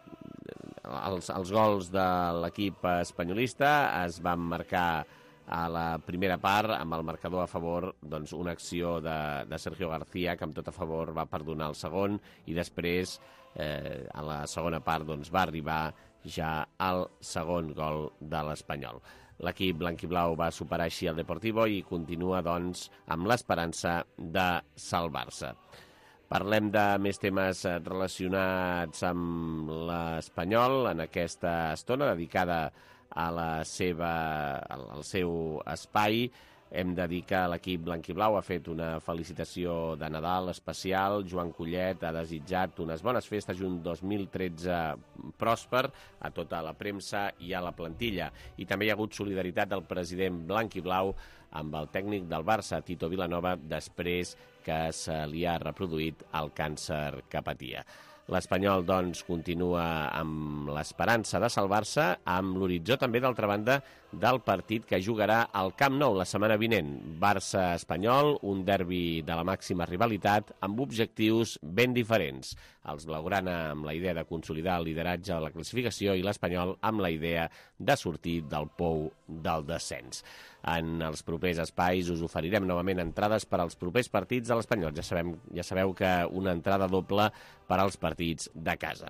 els, els gols de l'equip espanyolista es van marcar a la primera part amb el marcador a favor, doncs, una acció de, de Sergio García que amb tot a favor va perdonar el segon, i després eh, a la segona part doncs, va arribar ja el segon gol de l'Espanyol. L'equip blanquiblau va superar així el Deportivo i continua doncs, amb l'esperança de salvar-se. Parlem de més temes relacionats amb l'Espanyol en aquesta estona dedicada a la seva, al seu espai. Hem de dir que l'equip blanquiblau ha fet una felicitació de Nadal especial. Joan Collet ha desitjat unes bones festes i un dos mil tretze pròsper a tota la premsa i a la plantilla. I també hi ha hagut solidaritat del president blanquiblau amb el tècnic del Barça, Tito Vilanova, després que se li ha reproduït el càncer que patia. L'Espanyol, doncs, continua amb l'esperança de salvar-se, amb l'horitzó també, d'altra banda, del partit que jugarà al Camp Nou la setmana vinent. Barça-Espanyol, un derbi de la màxima rivalitat, amb objectius ben diferents. Els blaugrana amb la idea de consolidar el lideratge de la classificació i l'Espanyol amb la idea de sortir del pou del descens. En els propers espais us oferirem novament entrades per als propers partits de l'Espanyol. Ja sabem, ja sabeu que una entrada doble per als partits de casa.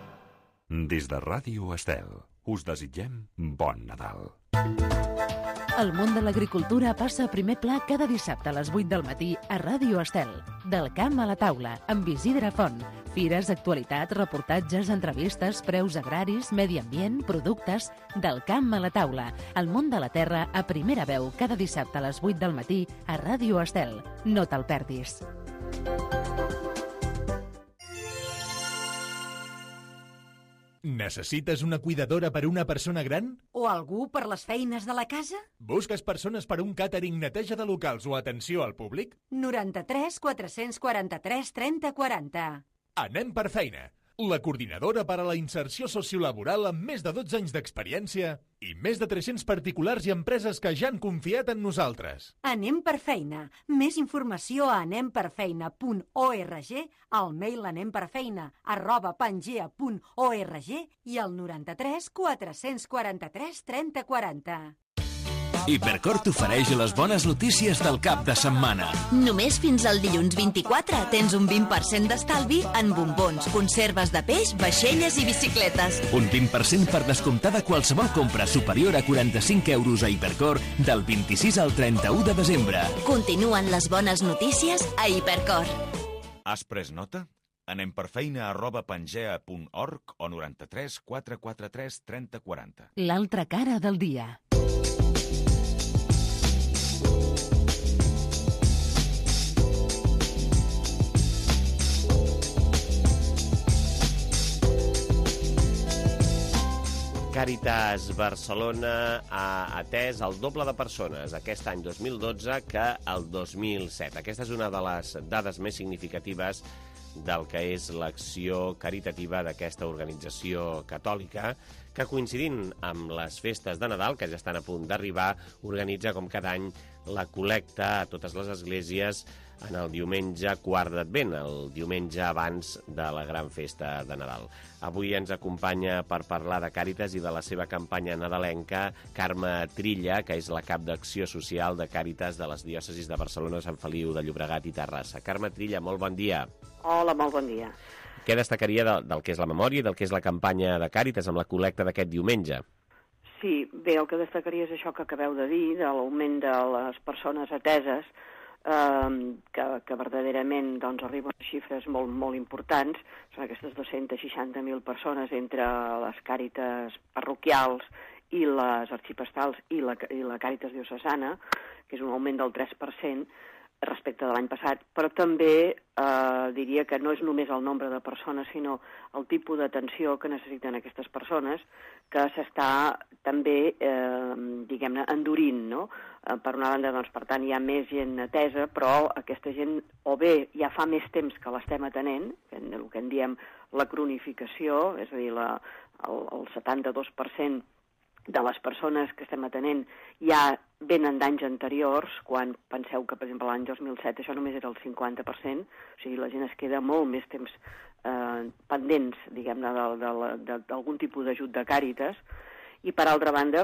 Des de Ràdio Estel us desitgem bon Nadal. El món de l'agricultura passa a primer pla cada dissabte a les vuit del matí a Ràdio Estel. Del camp a la taula, amb Isidre Font. Fires, actualitat, reportatges, entrevistes, preus agraris, medi ambient, productes... Del camp a la taula. El món de la terra a primera veu cada dissabte a les vuit del matí a Ràdio Estel. No te'l perdis. Necessites una cuidadora per a una persona gran? O algú per les feines de la casa? Busques persones per a un càtering, neteja de locals o atenció al públic? noranta-tres quatre-cents quaranta-tres trenta quaranta. Anem per feina. La coordinadora per a la inserció sociolaboral amb més de dotze anys d'experiència i més de tres-cents particulars i empreses que ja han confiat en nosaltres. Anem per feina. Més informació a anemperfeina punt org, al mail anemperfeina arroba pangea punt org i al noranta-tres quatre-cents quaranta-tres trenta quaranta. Hipercor t'ofereix les bones notícies del cap de setmana. Només fins al dilluns vint-i-quatre tens un vint per cent d'estalvi en bombons, conserves de peix, vaixelles i bicicletes. Un vint per cent per descomptar de qualsevol compra superior a quaranta-cinc euros a Hipercor del vint-i-sis al trenta-u de desembre. Continuen les bones notícies a Hipercor. Has pres nota? Anem per feina arroba pangea punt org o noranta-tres quatre quaranta-tres trenta quaranta. L'altra cara del dia. Càritas Barcelona ha atès el doble de persones aquest any dos mil dotze que el dos mil set. Aquesta és una de les dades més significatives del que és l'acció caritativa d'aquesta organització catòlica que, coincidint amb les festes de Nadal, que ja estan a punt d'arribar, organitza com cada any la col·lecta a totes les esglésies en el diumenge quart d'Advent, el diumenge abans de la gran festa de Nadal. Avui ens acompanya per parlar de Càritas i de la seva campanya nadalenca Carme Trilla, que és la cap d'acció social de Càritas de les diòcesis de Barcelona, Sant Feliu de Llobregat i Terrassa. Carme Trilla, molt bon dia. Hola, molt bon dia. Què destacaria de, del que és la memòria i del que és la campanya de Càritas amb la col·lecta d'aquest diumenge? Sí, bé, el que destacaria és això que acabeu de dir, de l'augment de les persones ateses, eh, que, que verdaderament doncs, arriben a xifres molt, molt importants. Són aquestes dos-cents seixanta mil persones entre les càritas parroquials i les arxipastals i la, i la càritas diocesana, que és un augment del tres per cent respecte de l'any passat, però també eh, diria que no és només el nombre de persones, sinó el tipus d'atenció que necessiten aquestes persones, que s'està també, eh, diguem-ne, endurint, no? Eh, per una banda, doncs, per tant, hi ha més gent atesa, però aquesta gent o bé ja fa més temps que l'estem atenent, el que en diem la cronificació, és a dir, la, el, el setanta-dos per cent de les persones que estem atenent ja venen d'anys anteriors, quan penseu que, per exemple, l'any dos mil set això només era el cinquanta per cent, o sigui, la gent es queda molt més temps eh, pendents, diguem-ne, d'algun tipus d'ajut de Càritas, i per altra banda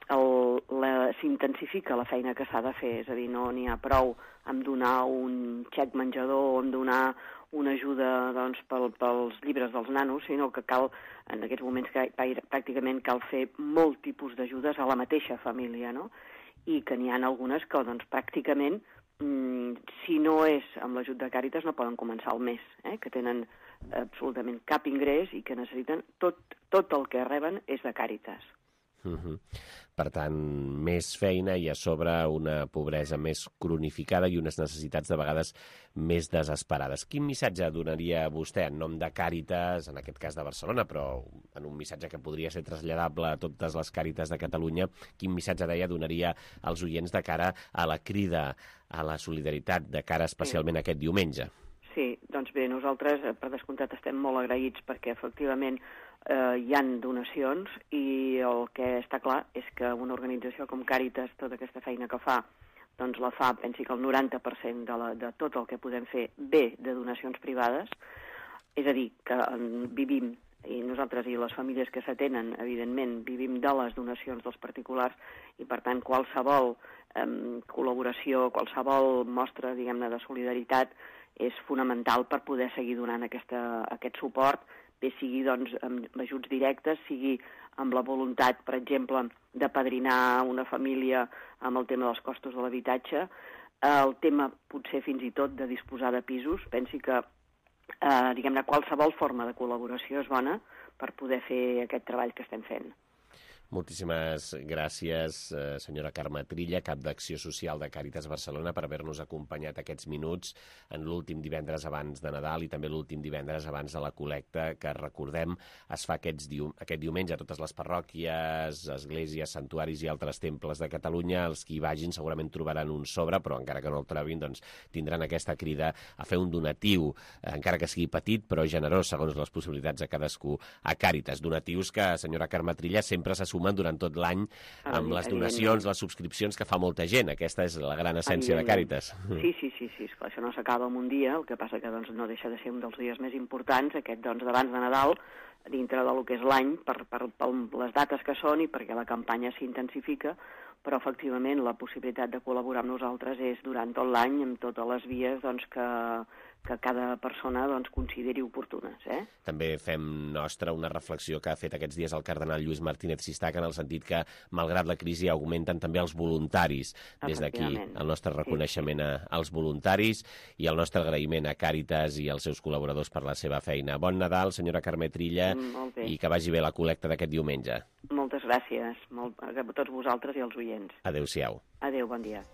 s'intensifica la feina que s'ha de fer, és a dir, no n'hi ha prou amb donar un xec menjador o amb donar una ajuda doncs, pel, pels llibres dels nanos, sinó que cal, en aquests moments, que pràcticament cal fer molt tipus d'ajudes a la mateixa família, no? I que n'hi ha algunes que, doncs, pràcticament, mmm, si no és amb l'ajut de Càritas, no poden començar el mes, eh? Que tenen absolutament cap ingrés i que necessiten tot, tot el que reben és de Càritas. Uh-huh. Per tant, més feina i a sobre una pobresa més cronificada i unes necessitats de vegades més desesperades. Quin missatge donaria vostè en nom de Càritas, en aquest cas de Barcelona, però en un missatge que podria ser traslladable a totes les Càritas de Catalunya, quin missatge, deia, donaria als oients de cara a la crida a la solidaritat, de cara especialment a aquest diumenge? Sí, doncs bé, nosaltres, per descomptat, estem molt agraïts perquè, efectivament, eh, hi han donacions i el que està clar és que una organització com Càritas, tota aquesta feina que fa, doncs la fa, pensi que el noranta per cent de, la, de tot el que podem fer ve de donacions privades, és a dir, que vivim, i nosaltres i les famílies que s'atenen, evidentment, vivim de les donacions dels particulars i, per tant, qualsevol eh, col·laboració, qualsevol mostra, diguem-ne, de solidaritat és fonamental per poder seguir donant aquesta, aquest suport, bé sigui doncs, amb ajuts directes, sigui amb la voluntat, per exemple, de padrinar una família amb el tema dels costos de l'habitatge, el tema potser fins i tot de disposar de pisos. Pensi que eh, diguem-ne, qualsevol forma de col·laboració és bona per poder fer aquest treball que estem fent. Moltíssimes gràcies, eh, senyora Carme Trilla, cap d'Acció Social de Càritas Barcelona, per haver-nos acompanyat aquests minuts en l'últim divendres abans de Nadal i també l'últim divendres abans de la col·lecta, que recordem es fa aquests diu aquest diumenge a totes les parròquies, esglésies, santuaris i altres temples de Catalunya. Els que hi vagin segurament trobaran un sobre, però encara que no el trobin, doncs tindran aquesta crida a fer un donatiu, eh, encara que sigui petit, però generós, segons les possibilitats de cadascú, a Càritas. Donatius que, senyora Carme Trilla, sempre se sumen durant tot l'any amb les donacions, les subscripcions que fa molta gent. Aquesta és la gran essència de Càritas. Sí, sí, sí, sí, esclar, això no s'acaba en un dia, el que passa que doncs, no deixa de ser un dels dies més importants, aquest doncs, d'abans de Nadal, dintre del que és l'any, per, per, per les dates que són i perquè la campanya s'intensifica, però efectivament la possibilitat de col·laborar amb nosaltres és durant tot l'any amb totes les vies doncs, que, que cada persona doncs, consideri oportunes. Eh? També fem nostra una reflexió que ha fet aquests dies el cardenal Lluís Martínez Sistaca, en el sentit que, malgrat la crisi, augmenten també els voluntaris. Des d'aquí, el nostre reconeixement sí, sí. als voluntaris i el nostre agraïment a Càritas i als seus col·laboradors per la seva feina. Bon Nadal, senyora Carme Trilla, i que vagi bé la col·lecta d'aquest diumenge. Moltes gràcies molt, a tots vosaltres i als oients. Adéu-siau. Adéu, bon dia.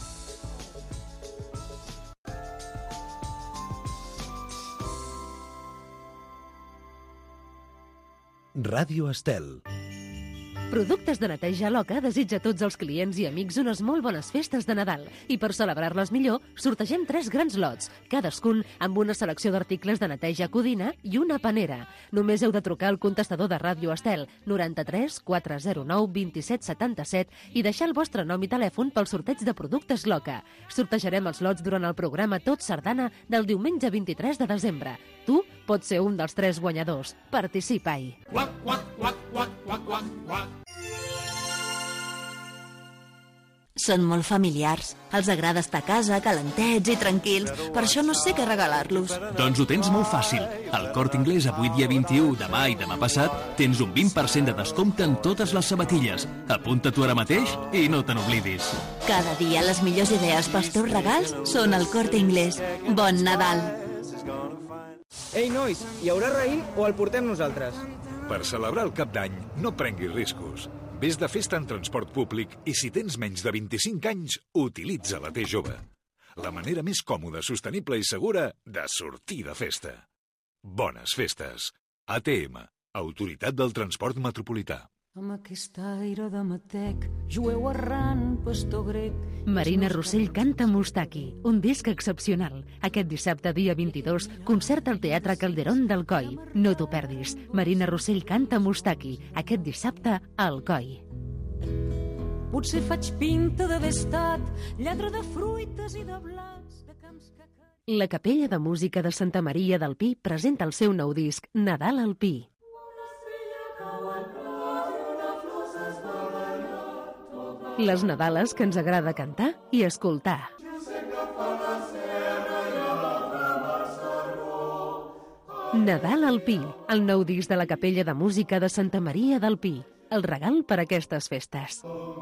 Ràdio Estel. Productes de neteja Loca desitja a tots els clients i amics unes molt bones festes de Nadal i per celebrar-les millor sortegem tres grans lots, cadascun amb una selecció d'articles de neteja codina i una panera. Només heu de trucar al contestador de Ràdio Estel noranta-tres quatre zero nou vint set setanta-set i deixar el vostre nom i telèfon pel sorteig de Productes Loca. Sortejarem els lots durant el programa Tot Sardana del diumenge vint-i-tres de desembre. Tu pots ser un dels tres guanyadors. Participa-hi. Quac, quac, quac, quac, quac, quac, quac. Són molt familiars. Els agrada estar a casa, calentets i tranquils. Per això no sé què regalar-los. Doncs ho tens molt fàcil. Al Corte Inglés, avui dia vint-i-u, demà i demà passat, tens un vint per cent de descompte en totes les sabatilles. Apunta tu ara mateix i no te n'oblidis. Cada dia les millors idees pels teus regals són al Corte Inglés. Bon Nadal! Ei, nois, hi haurà raïm o el portem nosaltres? Per celebrar el cap d'any, no prenguis riscos. Ves de festa en transport públic i si tens menys de vint-i-cinc anys, utilitza la T jove. La manera més còmoda, sostenible i segura de sortir de festa. Bones festes. A T M, Autoritat del Transport Metropolità. Amb aquest aire de matec, jueu errant, pastor grec... Marina Rossell canta Mustaki, un disc excepcional. Aquest dissabte, dia vint-i-dos, concert al Teatre Calderón d'Alcoi. No t'ho perdis. Marina Rossell canta Mustaki, aquest dissabte a Alcoi. Potser faig pinta d'haver estat lladre de fruites i de blas de camps que... La Capella de Música de Santa Maria del Pi presenta el seu nou disc, Nadal al Pi. Les Nadales que ens agrada cantar i escoltar. Nadal al Pi, el nou disc de la Capella de Música de Santa Maria del Pi. El regal per a aquestes festes.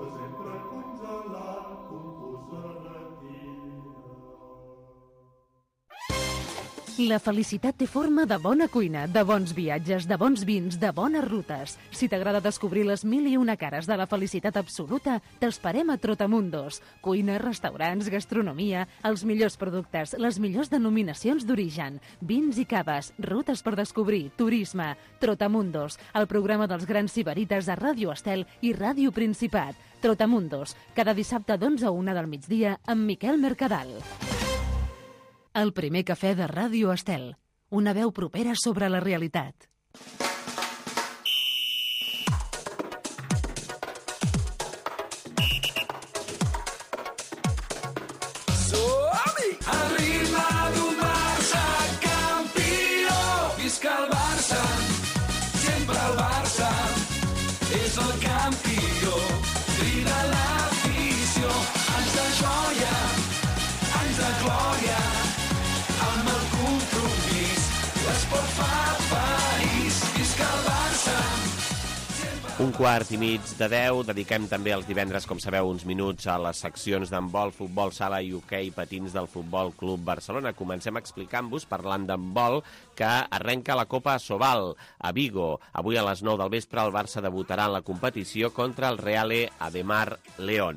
La felicitat té forma de bona cuina, de bons viatges, de bons vins, de bones rutes. Si t'agrada descobrir les mil i una cares de la felicitat absoluta, t'esperem a Trotamundos. Cuina, restaurants, gastronomia, els millors productes, les millors denominacions d'origen, vins i caves, rutes per descobrir, turisme. Trotamundos, el programa dels grans sibarites a Ràdio Estel i Ràdio Principat. Trotamundos, cada dissabte d'onze a una del migdia amb Miquel Mercadal. El primer cafè de Ràdio Estel. Una veu propera sobre la realitat. Som-hi! Al ritme d'un Barça campió. Visca el Barça, sempre el Barça. És el campió, crida l'afició. Anys de joia, anys de glòria. El l'esport fa país, visca el Barça. Un quart i mig de deu, dediquem també els divendres, com sabeu, uns minuts a les seccions d'handbol, futbol sala i hoquei patins del Futbol Club Barcelona. Comencem explicant-vos, parlant d'handbol, que arrenca la Copa Asobal a Vigo. Avui a les nou del vespre el Barça debutarà en la competició contra el Reale Ademar León.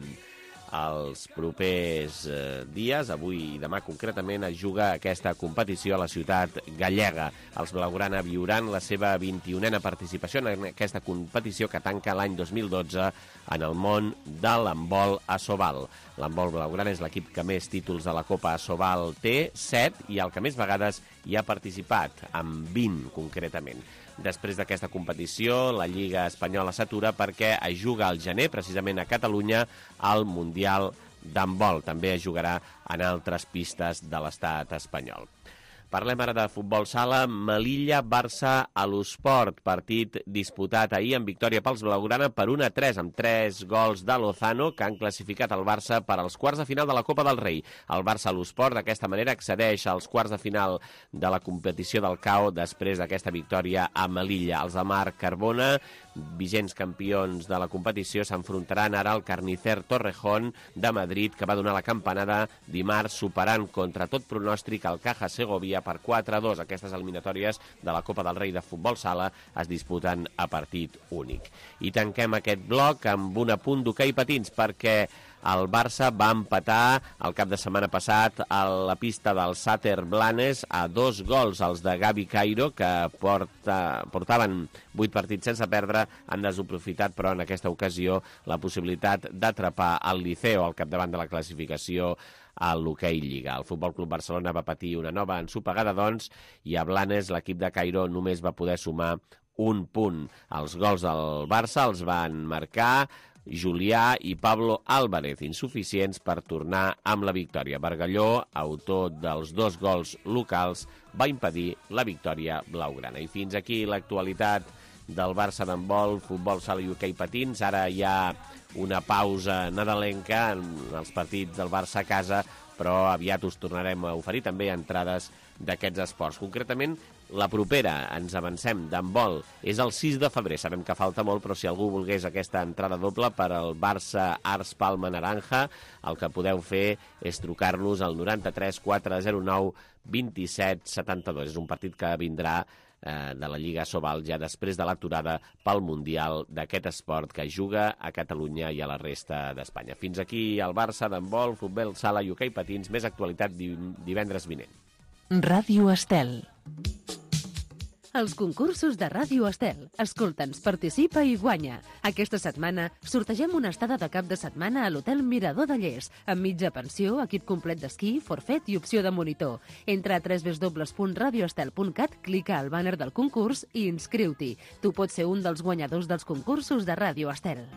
Els propers eh, dies, avui i demà concretament, es juga aquesta competició a la ciutat gallega. Els blaugrana viuran la seva vint-i-unena participació en aquesta competició que tanca l'any dos mil dotze en el món de l'handbol Asobal. L'handbol blaugrana és l'equip que més títols de la Copa Asobal té, set, i el que més vegades hi ha participat, amb vint concretament. Després d'aquesta competició, la Lliga Espanyola s'atura perquè es juga al gener, precisament a Catalunya, al Mundial d'handbol. També es jugarà en altres pistes de l'estat espanyol. Parlem ara de futbol sala. Melilla-Barça a l'Esport, partit disputat ahir amb victòria pels blaugrana per un a tres, amb tres gols de Lozano, que han classificat el Barça per als quarts de final de la Copa del Rei. El Barça a l'Esport d'aquesta manera accedeix als quarts de final de la competició del C A O després d'aquesta victòria a Melilla. Els de Marc Carbona, vigents campions de la competició, s'enfrontaran ara al Carnicer Torrejón de Madrid, que va donar la campanada dimarts superant contra tot pronòstic el Caja Segovia per quatre a dos. Aquestes eliminatòries de la Copa del Rei de futbol sala es disputen a partit únic. I tanquem aquest bloc amb un apunt d'hoquei patins, perquè el Barça va empatar el cap de setmana passat a la pista del Sàter Blanes a dos gols. Els de Gavi Cairo, que porta, portaven vuit partits sense perdre, han desaprofitat, però en aquesta ocasió, la possibilitat d'atrapar el Liceo al capdavant de la classificació a l'hoquei Lliga. El Futbol Club Barcelona va patir una nova ensopegada, doncs, i a Blanes l'equip de Cairo només va poder sumar un punt. Els gols del Barça els van marcar Julià i Pablo Álvarez, insuficients per tornar amb la victòria. Bargalló, autor dels dos gols locals, va impedir la victòria blaugrana. I fins aquí l'actualitat del Barça d'handbol, futbol sala i hoquei patins. Ara hi ha una pausa nadalenca en els partits del Barça a casa, però aviat us tornarem a oferir també entrades d'aquests esports. Concretament, la propera, ens avancem, d'handbol, és el sis de febrer. Sabem que falta molt, però si algú volgués aquesta entrada doble per al Barça Ars Palma Naranja, el que podeu fer és trucar-nos al noranta-tres quatre zero nou vint-i-set setanta-dos. És un partit que vindrà eh, de la Lliga Asobal ja després de l'aturada pel Mundial d'aquest esport que juga a Catalunya i a la resta d'Espanya. Fins aquí el Barça d'handbol, futbol sala i hoquei patins. Més actualitat divendres vinent. Ràdio Estel. Els concursos de Ràdio Estel. Escolta'ns, participa i guanya. Aquesta setmana sortegem una estada de cap de setmana a l'Hotel Mirador de Lles, amb mitja pensió, equip complet d'esquí, forfet i opció de monitor. Entra a w w w punt radio estel punt cat, clica al bàner del concurs i inscriu-t'hi. Tu pots ser un dels guanyadors dels concursos de Ràdio Estel.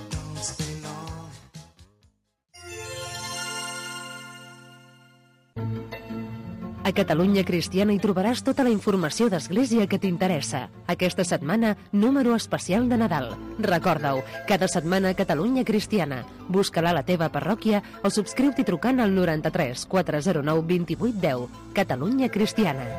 A Catalunya Cristiana hi trobaràs tota la informació d'Església que t'interessa. Aquesta setmana, número especial de Nadal. Recorda-ho, cada setmana a Catalunya Cristiana. Busca-la a la teva parròquia o subscriu-t'hi trucant al noranta-tres quatre zero nou vint-i-vuit deu. Catalunya Cristiana.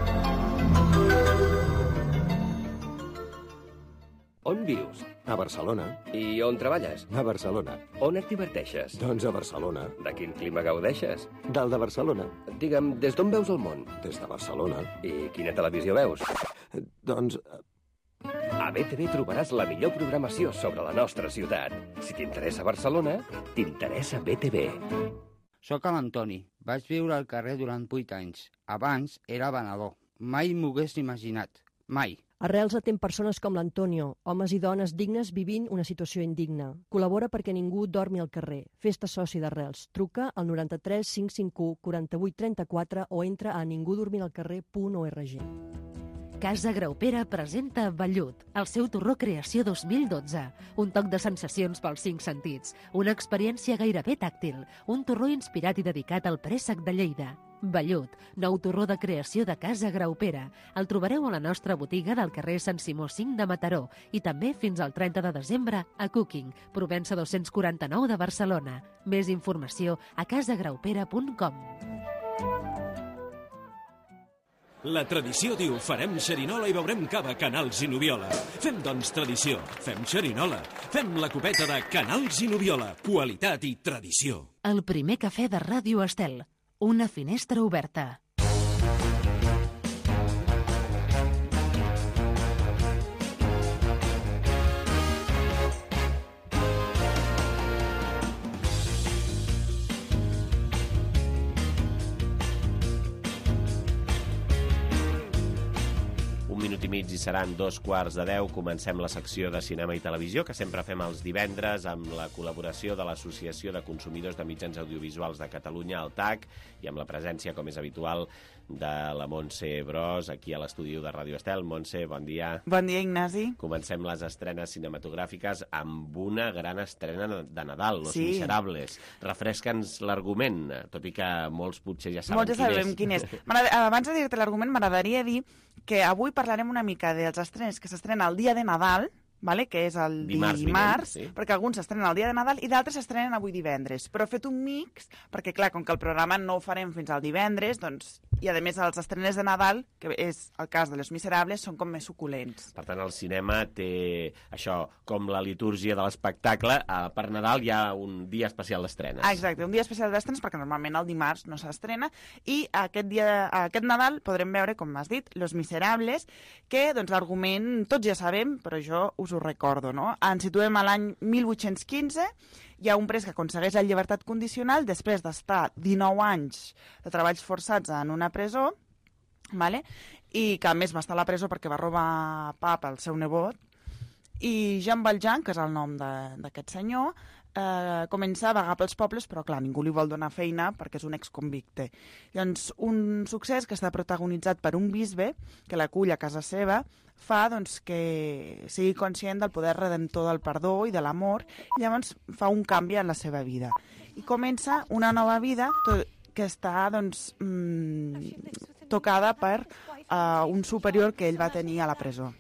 On vius? A Barcelona. I on treballes? A Barcelona. On et diverteixes? Doncs a Barcelona. De quin clima gaudeixes? Del de Barcelona. Digue'm, des d'on veus el món? Des de Barcelona. I quina televisió veus? Doncs... A B T V trobaràs la millor programació sobre la nostra ciutat. Si t'interessa Barcelona, t'interessa B T V. Soc l'Antoni. Vaig viure al carrer durant vuit anys. Abans era venedor. Mai m'ho hagués imaginat. Mai. Arrels atén persones com l'Antonio, homes i dones dignes vivint una situació indigna. Col·labora perquè ningú dormi al carrer. Fes-te soci d'Arrels. Truca al noranta-tres cinc cinc u quaranta-vuit trenta-quatre o entra a ningudormiralcarrer punt org. Casa Graupera presenta Vellut, el seu torró creació dos mil dotze. Un toc de sensacions pels cinc sentits, una experiència gairebé tàctil, un torró inspirat i dedicat al préssec de Lleida. Vellut, nou torró de creació de Casa Graupera. El trobareu a la nostra botiga del carrer Sant Simó cinc de Mataró i també fins al trenta de desembre a Cooking, Provença dos-cents quaranta-nou de Barcelona. Més informació a casagraupera punt com. La tradició diu farem xerinola i beurem cava Canals i Noviola. Fem, doncs, tradició. Fem xerinola. Fem la copeta de Canals i Noviola. Qualitat i tradició. El primer cafè de Ràdio Estel. Una finestra oberta. minut i mig i seran dos quarts de deu. Comencem la secció de cinema i televisió, que sempre fem els divendres amb la col·laboració de l'Associació de Consumidors de Mitjans Audiovisuals de Catalunya, el T A C, i amb la presència, com és habitual, de la Montse Bros, aquí a l'estudi de Ràdio Estel. Montse, bon dia. Bon dia, Ignasi. Comencem les estrenes cinematogràfiques amb una gran estrena de Nadal, Los Sí. Miserables. Refresca'ns l'argument, tot i que molts potser ja saben Molts ja sabem quin és. quin és. M'agrada- Abans de dir-te l'argument, m'agradaria dir que avui parlarem una mica dels estrenes que s'estrenen el dia de Nadal, vale? Que és el Dimarts dimarts, vinent, sí. perquè alguns s'estrenen el dia de Nadal i d'altres s'estrenen avui divendres. Però he fet un mix, perquè clar, com que el programa no ho farem fins al divendres, doncs, i a més els estrenes de Nadal, que és el cas de Los Miserables, són com més suculents. Per tant, el cinema té això, com la litúrgia de l'espectacle. eh, Per Nadal hi ha un dia especial d'estrenes. Ah, exacte, un dia especial d'estrenes, perquè normalment el dimarts no s'estrena, i aquest dia, aquest Nadal podrem veure, com m'has dit, Los Miserables, que doncs, l'argument tots ja sabem, però jo us ho recordo, no? Ens situem a l'any mil vuit-cents quinze, hi ha un pres que aconsegueix la llibertat condicional després d'estar dinou anys de treballs forçats en una presó, vale? I que a més va estar a la presó perquè va robar pap al seu nebot, i Jean Valjean, que és el nom de- d'aquest senyor, eh, comença a vagar pels pobles, però clar, ningú li vol donar feina perquè és un exconvicte. Llavors, un succés que està protagonitzat per un bisbe que l'acull a casa seva fa doncs, que sigui conscient del poder redemptor del perdó i de l'amor, i llavors fa un canvi en la seva vida. I comença una nova vida to- que està doncs, mm, tocada per uh, un superior que ell va tenir a la presó.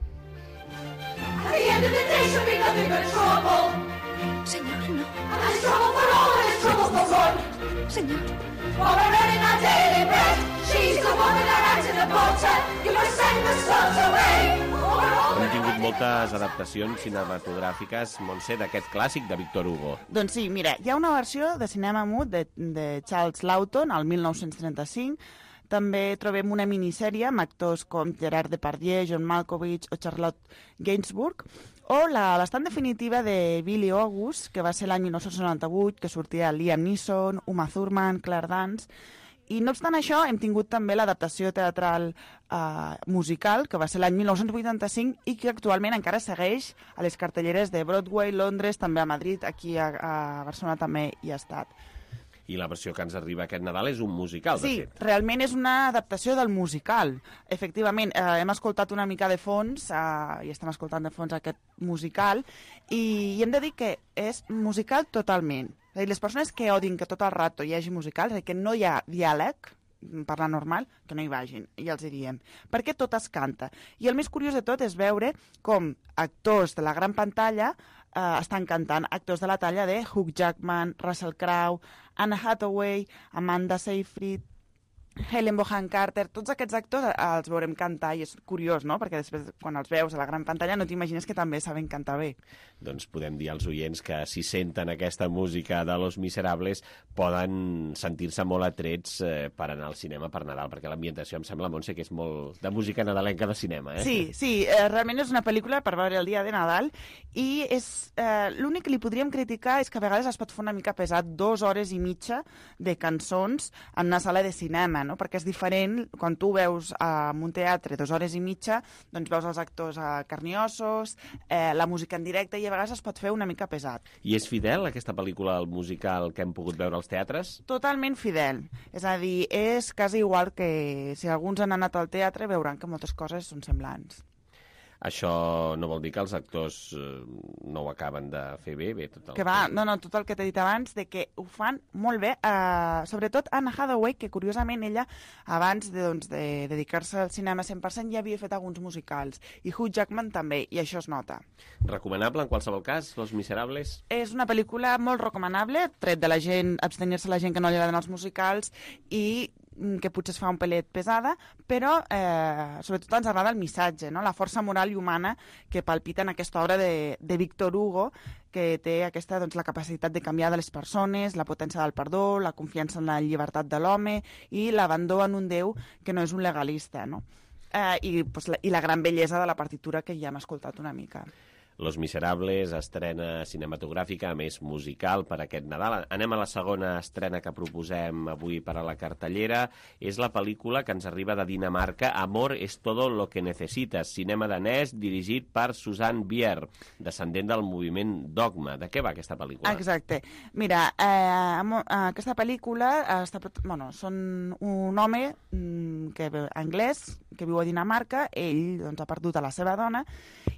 At the end of the day, she'll be nothing but trouble. Señor, no. And there's trouble for all, and there's trouble for one. Señor. While we're earning our daily bread, she's the one with her hands in the butter. You must send the sons away. Or all Hem tingut moltes adaptacions cinematogràfiques, Montse, d'aquest clàssic de Victor Hugo. Doncs sí, mira, hi ha una versió de cinema mut de, de Charles Lawton, el mil nou-cents trenta-cinc. També trobem una minissèrie amb actors com Gerard Depardieu, John Malkovich o Charlotte Gainsbourg, o la bastant definitiva de Billy August, que va ser l'any mil nou-cents noranta-vuit, que sortia Liam Neeson, Uma Thurman, Claire Danes. I no obstant això, hem tingut també l'adaptació teatral eh, musical, que va ser l'any mil nou-cents vuitanta-cinc i que actualment encara segueix a les cartelleres de Broadway, Londres, també a Madrid, aquí a, a Barcelona també hi ha estat. I la versió que ens arriba aquest Nadal és un musical, de Sí, fet. realment és una adaptació del musical. Efectivament, eh, hem escoltat una mica de fons, eh, i estem escoltant de fons aquest musical, i, i hem de dir que és musical totalment. És a dir, les persones que odin que tot el rato hi hagi musicals, és a dir, que no hi ha diàleg, parlar normal, que no hi vagin, ja els diríem, perquè tot es canta. I el més curiós de tot és veure com actors de la gran pantalla eh, estan cantant, actors de la talla de Hugh Jackman, Russell Crowe, Anne Hathaway, Amanda Seyfried, Helen Bonham Carter, tots aquests actors els veurem cantar i és curiós, no? Perquè després, quan els veus a la gran pantalla, no t'imagines que també saben cantar bé. Doncs podem dir als oients que si senten aquesta música de Los Miserables poden sentir-se molt atrets eh, per anar al cinema per Nadal, perquè l'ambientació em sembla, Montse, que és molt de música nadalenca de cinema, eh? Sí, sí, eh, realment és una pel·lícula per veure el dia de Nadal i és eh, l'únic que li podríem criticar és que a vegades es pot fer una mica pesat dues hores i mitja de cançons en una sala de cinema, no? Perquè és diferent quan tu veus eh, en un teatre dues hores i mitja, doncs veus els actors eh, carniossos, eh, la música en directe, i a vegades es pot fer una mica pesat. I és fidel, aquesta pel·lícula, al musical que hem pogut veure als teatres? Totalment fidel. És a dir, és quasi igual que si alguns han anat al teatre veuran que moltes coses són semblants. Això no vol dir que els actors eh, no ho acaben de fer bé, bé tot el... Que va, no, no, tot el que t'he dit abans, de que ho fan molt bé, uh, sobretot Anne Hathaway, que curiosament ella, abans de, doncs, de dedicar-se al cinema cent per cent, ja havia fet alguns musicals, i Hugh Jackman també, i això es nota. Recomanable en qualsevol cas, Los Miserables? És una pel·lícula molt recomanable, tret de la gent, abstenir-se la gent que no li agraden els musicals, i que potser es fa un pelet pesada, però eh, sobretot ens agrada el missatge, no? La força moral i humana que palpita en aquesta obra de, de Víctor Hugo, que té aquesta, doncs, la capacitat de canviar de les persones, la potència del perdó, la confiança en la llibertat de l'home i l'abandó en un Déu que no és un legalista, no? Eh, i, pues, la, I la gran bellesa de la partitura que ja hem escoltat una mica. Los Miserables, estrena cinematogràfica, a més musical per aquest Nadal. Anem a la segona estrena que proposem avui per a la cartellera. És la pel·lícula que ens arriba de Dinamarca, Amor es todo lo que necesitas, cinema danès dirigit per Susanne Bier, descendent del moviment Dogma. De què va aquesta pel·lícula? Exacte. Mira, eh, aquesta pel·lícula està, bueno, són un home que, anglès que viu a Dinamarca, ell doncs, ha perdut a la seva dona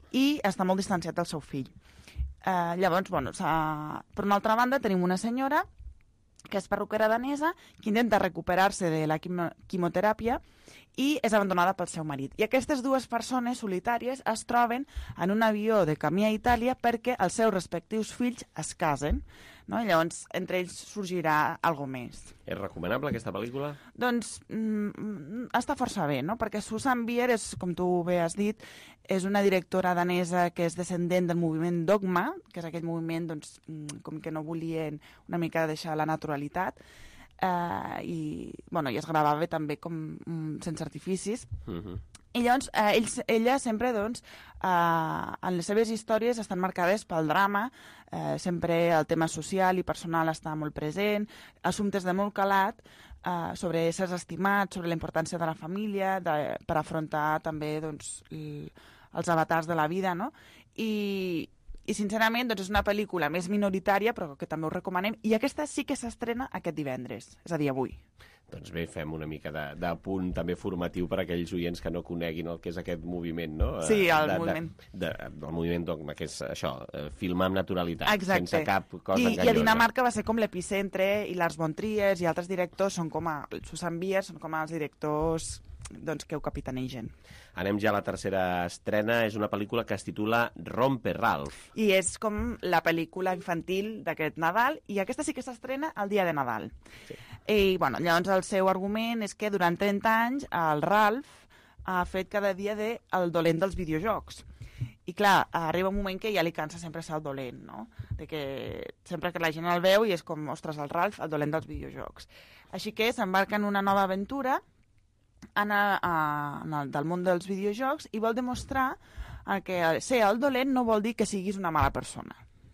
i està molt distanciat del seu fill. Eh, llavors, bueno, per una altra banda, tenim una senyora que és perruquera danesa que intenta recuperar-se de la quimo quimioteràpia i és abandonada pel seu marit. I aquestes dues persones solitàries es troben en un avió de camí a Itàlia perquè els seus respectius fills es casen, no? I llavors entre ells sorgirà alguna més. És recomanable aquesta pel·lícula? Doncs mm, està força bé, no? Perquè Susanne Bier, és, com tu bé has dit, és una directora danesa que és descendent del moviment Dogma, que és aquell moviment doncs, com que no volien una mica deixar la naturalitat, eh, i, bueno, i es gravava també com sense artificis. Uh-huh. I llavors, eh, ells, ella sempre, doncs, eh, en les seves històries estan marcades pel drama, eh, sempre el tema social i personal està molt present, assumptes de molt calat, eh, sobre éssers estimats, sobre la importància de la família, de, per afrontar també doncs, el, els avatars de la vida, no? I, i sincerament doncs, és una pel·lícula més minoritària, però que també us recomanem, i aquesta sí que s'estrena aquest divendres, és a dir, avui. Doncs bé, fem una mica de, de punt també formatiu per a aquells oients que no coneguin el que és aquest moviment, no? Sí, el de, moviment. De, de, del moviment Dogma, que és això, filmar amb naturalitat, exacte, sense cap cosa I, enganyosa. I a Dinamarca va ser com l'epicentre, i Lars von Trier i altres directors són com a, Susanne Bier són com els directors doncs, que ho capitanegen. Anem ja a la tercera estrena, és una pel·lícula que es titula Rompe Ralph. I és com la pel·lícula infantil d'aquest Nadal, i aquesta sí que s'estrena el dia de Nadal. Sí. I, bueno, llavors el seu argument és que durant trenta anys el Ralph ha fet cada dia de el dolent dels videojocs. I clar, arriba un moment que ja li cansa sempre ser el dolent, no? De que sempre que la gent el veu i és com, ostres, el Ralph, el dolent dels videojocs. Així que s'embarca en una nova aventura en a, a, en el, del món dels videojocs i vol demostrar que ser el dolent no vol dir que siguis una mala persona.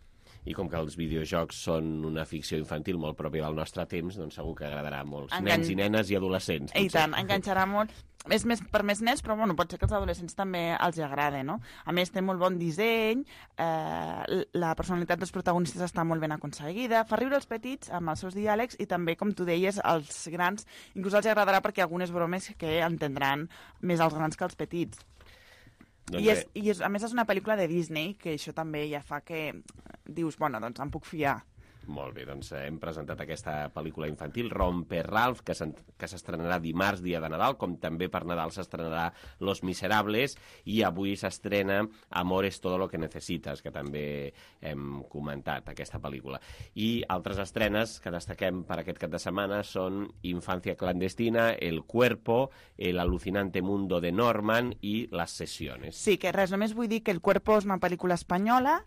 I com que els videojocs són una ficció infantil molt pròpia del nostre temps, doncs segur que agradarà a molts Engan... nens i nenes i adolescents. I tant, enganxarà molt. És més per més nens, però bueno, pot ser que als adolescents també els agrada, no? A més, té molt bon disseny, eh, la personalitat dels protagonistes està molt ben aconseguida, fa riure els petits amb els seus diàlegs i també, com tu deies, als grans inclús els agradarà perquè hi ha algunes bromes que entendran més els grans que els petits. Doncs I, és, I és, a més és una pel·lícula de Disney, que això també ja fa que dius, bueno, doncs em puc fiar. Molt bé, doncs hem presentat aquesta pel·lícula infantil, Rompe Ralph, que s'estrenarà dimarts, dia de Nadal, com també per Nadal s'estrenarà Los Miserables, i avui s'estrena Amor es todo lo que necesitas, que també hem comentat, aquesta pel·lícula. I altres estrenes que destaquem per aquest cap de setmana són Infancia clandestina, El cuerpo, El alucinante mundo de Norman i Las sesiones. Sí, que res, només vull dir que El cuerpo és una pel·lícula espanyola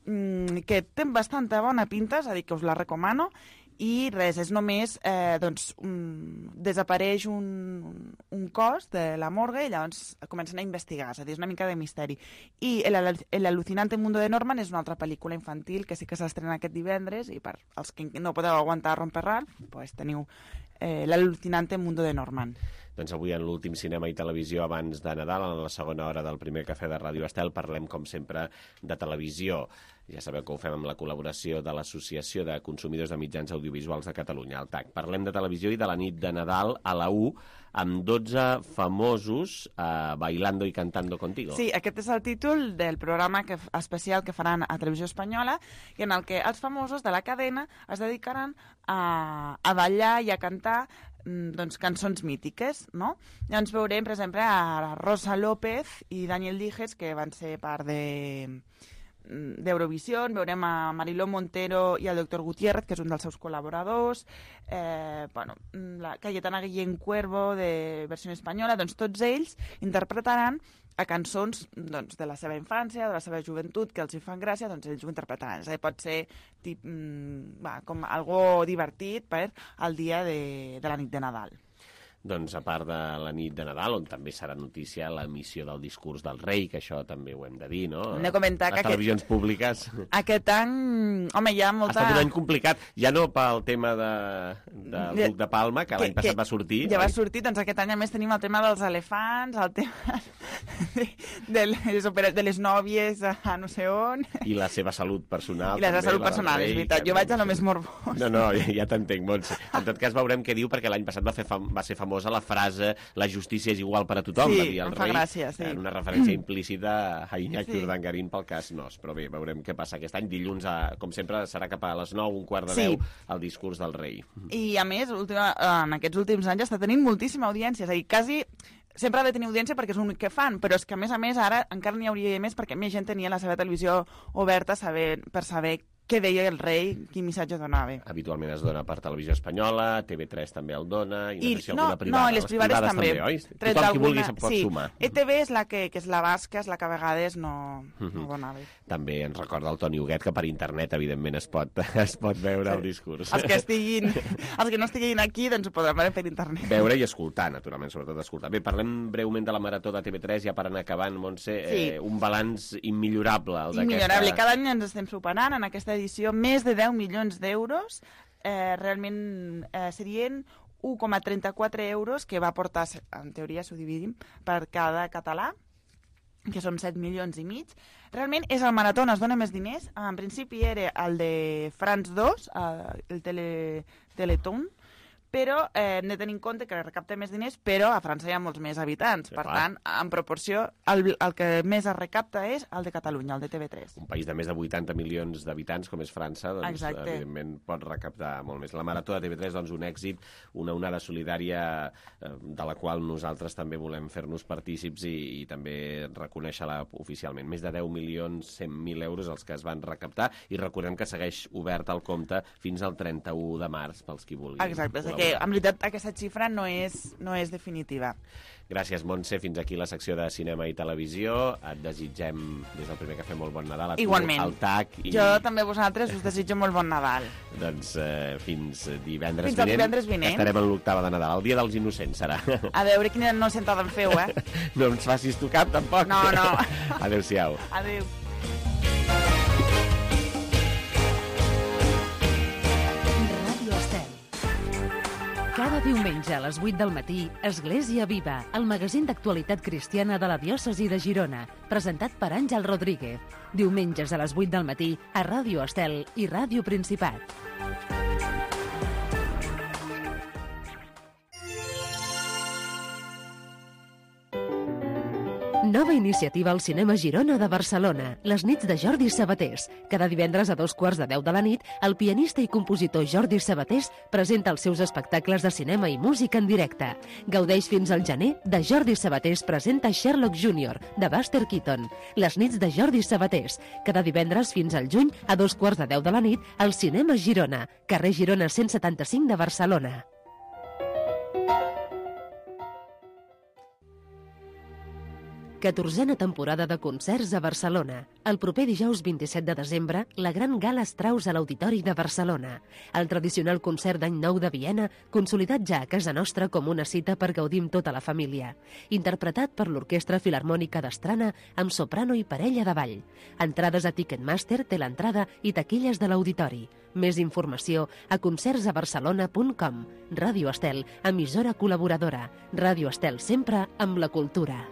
que té bastanta bona pinta, és a dir, que us la recomano, i res, és només, eh, doncs, um, desapareix un, un cos de la morgue i llavors comencen a investigar, és a dir, és una mica de misteri. I El, el alucinante mundo de Norman és una altra pel·lícula infantil que sí que s'estrena aquest divendres, i per als que no podeu aguantar Romper Ralph, pues teniu eh, L'alucinante mundo de Norman. Doncs avui en l'últim cinema i televisió abans de Nadal, en la segona hora del primer cafè de Ràdio Estel, parlem, com sempre, de televisió. Ja sabeu que ho fem amb la col·laboració de l'Associació de Consumidors de Mitjans Audiovisuals de Catalunya, el T A C. Parlem de televisió i de la nit de Nadal a la U, amb dotze famosos eh, bailando i cantando contigo. Sí, aquest és el títol del programa que, especial que faran a Televisió Espanyola, i en el que els famosos de la cadena es dedicaran a, a ballar i a cantar doncs, cançons mítiques, no? Llavors veurem, per exemple, a Rosa López i Daniel Dijes, que van ser part de d'Eurovisió, veurem a Mariló Montero i al doctor Gutiérrez, que és un dels seus col·laboradors, eh, bueno, la Cayetana Guillén Cuervo, de versió espanyola, doncs tots ells interpretaran a cançons doncs, de la seva infància, de la seva joventut, que els hi fan gràcia, doncs ells ho interpretaran. És a dir, pot ser tip, mm, va, com algo divertit per al dia de, de la nit de Nadal. Doncs a part de la nit de Nadal, on també serà notícia l'emissió del discurs del rei, que això també ho hem de dir, no? Hem de comentar Les que televisions aquest, públiques... Aquest any, home, hi ha molta... Ha estat un any complicat, ja no pel tema de, del Duc de Palma, que, que l'any passat va sortir. Ja oi? va sortir, doncs aquest any a més tenim el tema dels elefants, el tema de, de, les, opera, de les nòvies a no sé on... I la seva salut personal. I la seva també, salut la personal, rei, és veritat. Jo vaig a lo més morbós. No, no, ja, ja t'entenc, Montse. En tot cas veurem què diu, perquè l'any passat va, fer fam va ser famosa la frase la justícia és igual per a tothom, Sí, va dir el em fa rei, gràcia, sí. en una referència implícita a Iñaki Sí. Urdangarín pel cas Nos. Però bé, veurem què passa aquest any. Dilluns, a, com sempre, serà cap a les nou, un quart de Sí. deu, el discurs del rei. I, a més, última, en aquests últims anys està tenint moltíssima audiència. És a dir, quasi sempre ha de tenir audiència perquè és l'únic que fan, però és que, a més a més, ara encara n'hi hauria més perquè més gent tenia la seva televisió oberta saber, per saber què deia el rei, quin missatge donava. Habitualment es dona per Televisió Espanyola, T V tres també el dona, i no I, sé si no, alguna privada. no, i les privades, privades també. també, oi? Tret Tothom qui vulgui d'alguna- se'n pot sí. sumar. E T V és la que, que és la basca, és la que a vegades no, Mhm. no donava. També ens recorda el Toni Huguet, que per internet, evidentment, es pot, es pot veure el discurs. Els que estiguin, els que no estiguin aquí, doncs ho podran veure per internet. Veure i escoltar, naturalment, sobretot escoltar. Bé, parlem breument de la marató de T V tres, ja per anar acabant, Montse, Sí. eh, un balanç immillorable. El Immillorable. d'aquesta- Cada any ens estem superant en aquesta edició més de deu milions d'euros. Eh, realment eh, serien u coma trenta-quatre euros que va portar, en teoria, si ho dividim, per cada català, que són set milions i mig. Realment és el marató on es dona més diners. En principi era el de France dos, eh, el tele, Teleton, però eh, hem de tenir en compte que recapta més diners, però a França hi ha molts més habitants. Sí, per clar. tant, en proporció, el, el que més es recapta és el de Catalunya, el de T V tres. Un país de més de vuitanta milions d'habitants, com és França, doncs, Exacte. evidentment, pot recaptar molt més. La marató de T V tres, doncs, un èxit, una onada solidària eh, de la qual nosaltres també volem fer-nos partícips i, i també reconèixer-la oficialment. Més de deu milions cent mil euros els que es van recaptar, i recordem que segueix obert el compte fins al trenta-u de març, pels qui vulguin. Exacte, és col·laborar. que en veritat aquesta xifra no és, no és definitiva. Gràcies, Montse. Fins aquí la secció de cinema i televisió. Et desitgem, des del primer cafè, molt bon Nadal. A tu, Igualment. al T A C. I, Jo també a vosaltres us desitjo molt bon Nadal. Doncs eh, fins divendres Fins al vinent. divendres vinent. Estarem en l'octava de Nadal. El dia dels innocents serà. A veure quina no sentada em feu, eh? No ens facis tu cap, tampoc. No, no. Adéu-siau. Adéu. Ràdio Estel. Cada diumenge a les vuit del matí, Església Viva, el magazín d'actualitat cristiana de la diòcesi de Girona, presentat per Àngel Rodríguez. Diumenges a les vuit del matí, a Ràdio Estel i Ràdio Principat. Nova iniciativa al Cinema Girona de Barcelona, les nits de Jordi Sabatés. Cada divendres a dos quarts de deu de la nit, el pianista i compositor Jordi Sabatés presenta els seus espectacles de cinema i música en directe. Gaudeix fins al gener de Jordi Sabatés presenta Sherlock júnior, de Buster Keaton. Les nits de Jordi Sabatés. Cada divendres fins al juny, a dos quarts de deu de la nit, al Cinema Girona, carrer Girona cent setanta-cinc de Barcelona. catorzena temporada de concerts a Barcelona. El proper dijous vint-i-set de desembre, la gran gala Strauss a l'Auditori de Barcelona. El tradicional concert d'any nou de Viena, consolidat ja a casa nostra com una cita per gaudir amb tota la família. Interpretat per l'Orquestra Filharmònica d'Astrana amb soprano i parella de ball. Entrades a Ticketmaster, té l'entrada i taquilles de l'Auditori. Més informació a concerts a barcelona punt com. Ràdio Estel, emissora col·laboradora. Ràdio Estel sempre amb la cultura.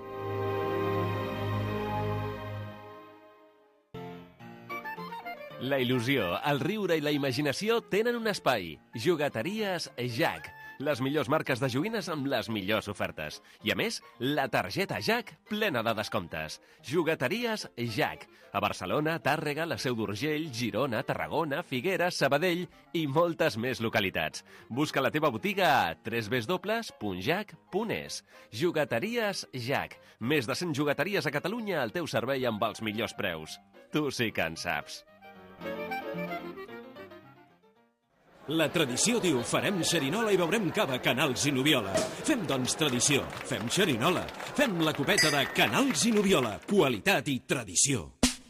La il·lusió, el riure i la imaginació tenen un espai. Jugateries Jack. Les millors marques de joguines amb les millors ofertes. I a més, la targeta Jack plena de descomptes. Jugueteries Jack. A Barcelona, Tàrrega, la Seu d'Urgell, Girona, Tarragona, Figueres, Sabadell i moltes més localitats. Busca la teva botiga a w w w punt jack punt es. Jugueteries Jack. Més de cent jugueteries a Catalunya al teu servei amb els millors preus. Tu sí que en saps. La tradició diu farem xerinola i beurem cava Canals i Nubiola. Fem, doncs, tradició. Fem xerinola. Fem la copeta de Canals i Nubiola. Qualitat i tradició.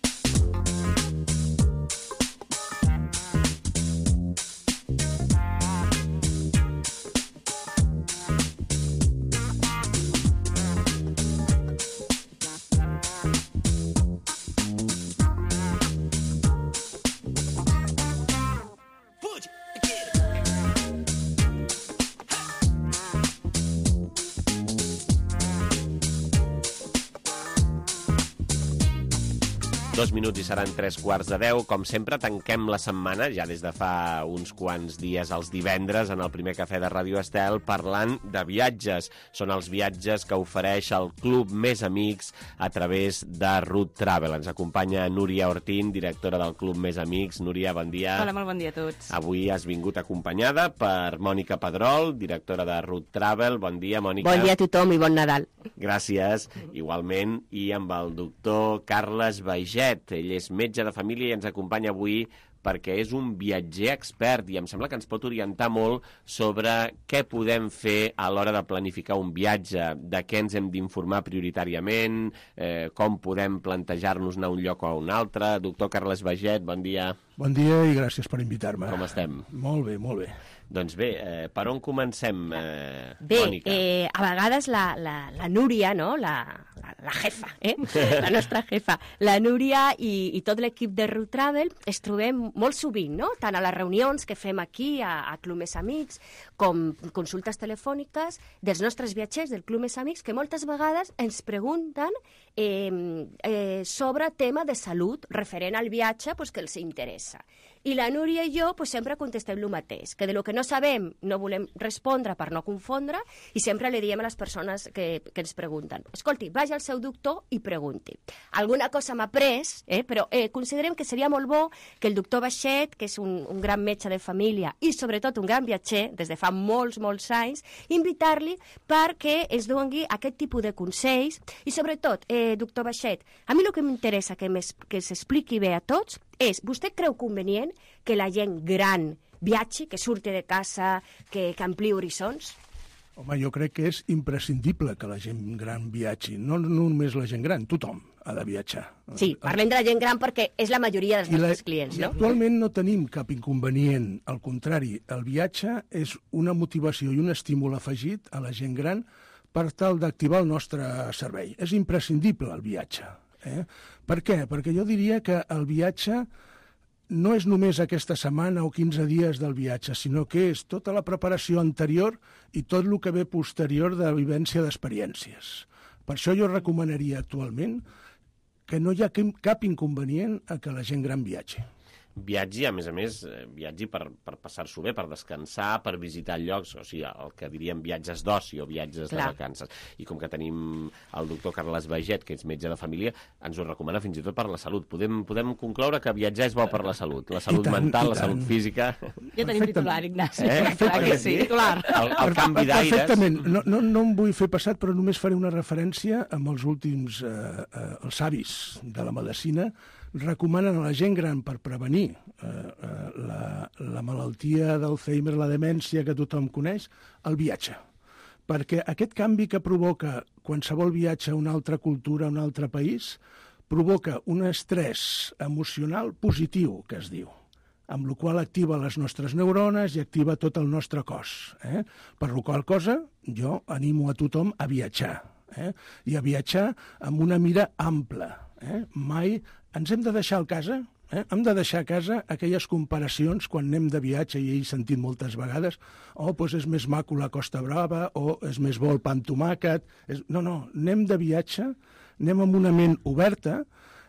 Dos minuts i seran tres quarts de deu. Com sempre, tanquem la setmana, ja des de fa uns quants dies, els divendres, en el primer cafè de Ràdio Estel, parlant de viatges. Són els viatges que ofereix el Club Més Amics a través de Route Travel. Ens acompanya Núria Ortín, directora del Club Més Amics. Núria, bon dia. Hola, molt bon dia a tots. Avui has vingut acompanyada per Mònica Pedrol, directora de Route Travel. Bon dia, Mònica. Bon dia a tothom i bon Nadal. Gràcies, igualment. I amb el doctor Carles Baiget. Ell és metge de família i ens acompanya avui perquè és un viatger expert i em sembla que ens pot orientar molt sobre què podem fer a l'hora de planificar un viatge, de què ens hem d'informar prioritàriament, eh, com podem plantejar-nos anar a un lloc o a un altre. Doctor Carles Baiget, bon dia. Bon dia i gràcies per invitar-me. Com estem? Molt bé, molt bé. Doncs bé, eh, per on comencem, eh, bé, Mònica? Eh, a vegades la, la, la Núria, no? la, la, la jefa, eh? la nostra jefa, la Núria i, i tot l'equip de Route Travel es trobem molt sovint, no? Tant a les reunions que fem aquí a, a Club Més Amics com consultes telefòniques dels nostres viatgers del Club Més Amics que moltes vegades ens pregunten eh, eh, sobre tema de salut referent al viatge pues, que els interessa. I la Núria i jo pues, sempre contestem el mateix, que de lo que no sabem no volem respondre per no confondre i sempre li diem a les persones que, que ens pregunten. Escolti, vagi al seu doctor i pregunti. Alguna cosa m'ha pres, eh, però eh, considerem que seria molt bo que el doctor Baixet, que és un, un gran metge de família i sobretot un gran viatger des de fa molts, molts anys, invitar-li perquè ens doni aquest tipus de consells i sobretot, eh, doctor Baixet, a mi el que m'interessa que, que s'expliqui bé a tots és, vostè creu convenient que la gent gran viatgi, que surti de casa, que, que ampliï horitzons? Home, jo crec que és imprescindible que la gent gran viatgi. No, no només la gent gran, tothom ha de viatjar. Sí, parlem de la gent gran perquè és la majoria dels nostres la, clients, no? Actualment no tenim cap inconvenient. Al contrari, el viatge és una motivació i un estímul afegit a la gent gran per tal d'activar el nostre servei. És imprescindible el viatge. Eh? Per què? Perquè jo diria que el viatge no és només aquesta setmana o quinze dies del viatge, sinó que és tota la preparació anterior i tot el que ve posterior de la vivència d'experiències. Per això jo recomanaria actualment que no hi ha cap inconvenient a que la gent gran viatgi. Viatgi, a més a més, viatgi per, per passar-s'ho bé, per descansar, per visitar llocs, o sigui, el que diríem viatges d'oci o viatges Clar. de vacances. I com que tenim el doctor Carles Baiget, que és metge de família, ens ho recomana fins i tot per la salut. Podem, podem concloure que viatjar és bo per la salut. La salut tant, mental, la salut física... Ja tenim titular, Ignasi. Eh? Clar que sí, titular. El, el canvi d'aires... Perfectament. No, no, no em vull fer passat, però només faré una referència amb els últims, eh, eh, els savis de la medicina, recomanen a la gent gran per prevenir eh, eh, la, la malaltia d'Alzheimer, la demència que tothom coneix, el viatge. Perquè aquest canvi que provoca qualsevol viatge a una altra cultura, a un altre país, provoca un estrès emocional positiu, que es diu, amb la qual activa les nostres neurones i activa tot el nostre cos. Eh? Per la qual cosa, jo animo a tothom a viatjar, eh? i a viatjar amb una mira ampla. Eh? Mai ens hem de deixar a casa, eh? hem de deixar a casa aquelles comparacions quan anem de viatge, i he sentit moltes vegades, oh, doncs és més maco la Costa Brava, o és més bo el pa amb tomàquet. És... No, no, anem de viatge, anem amb una ment oberta,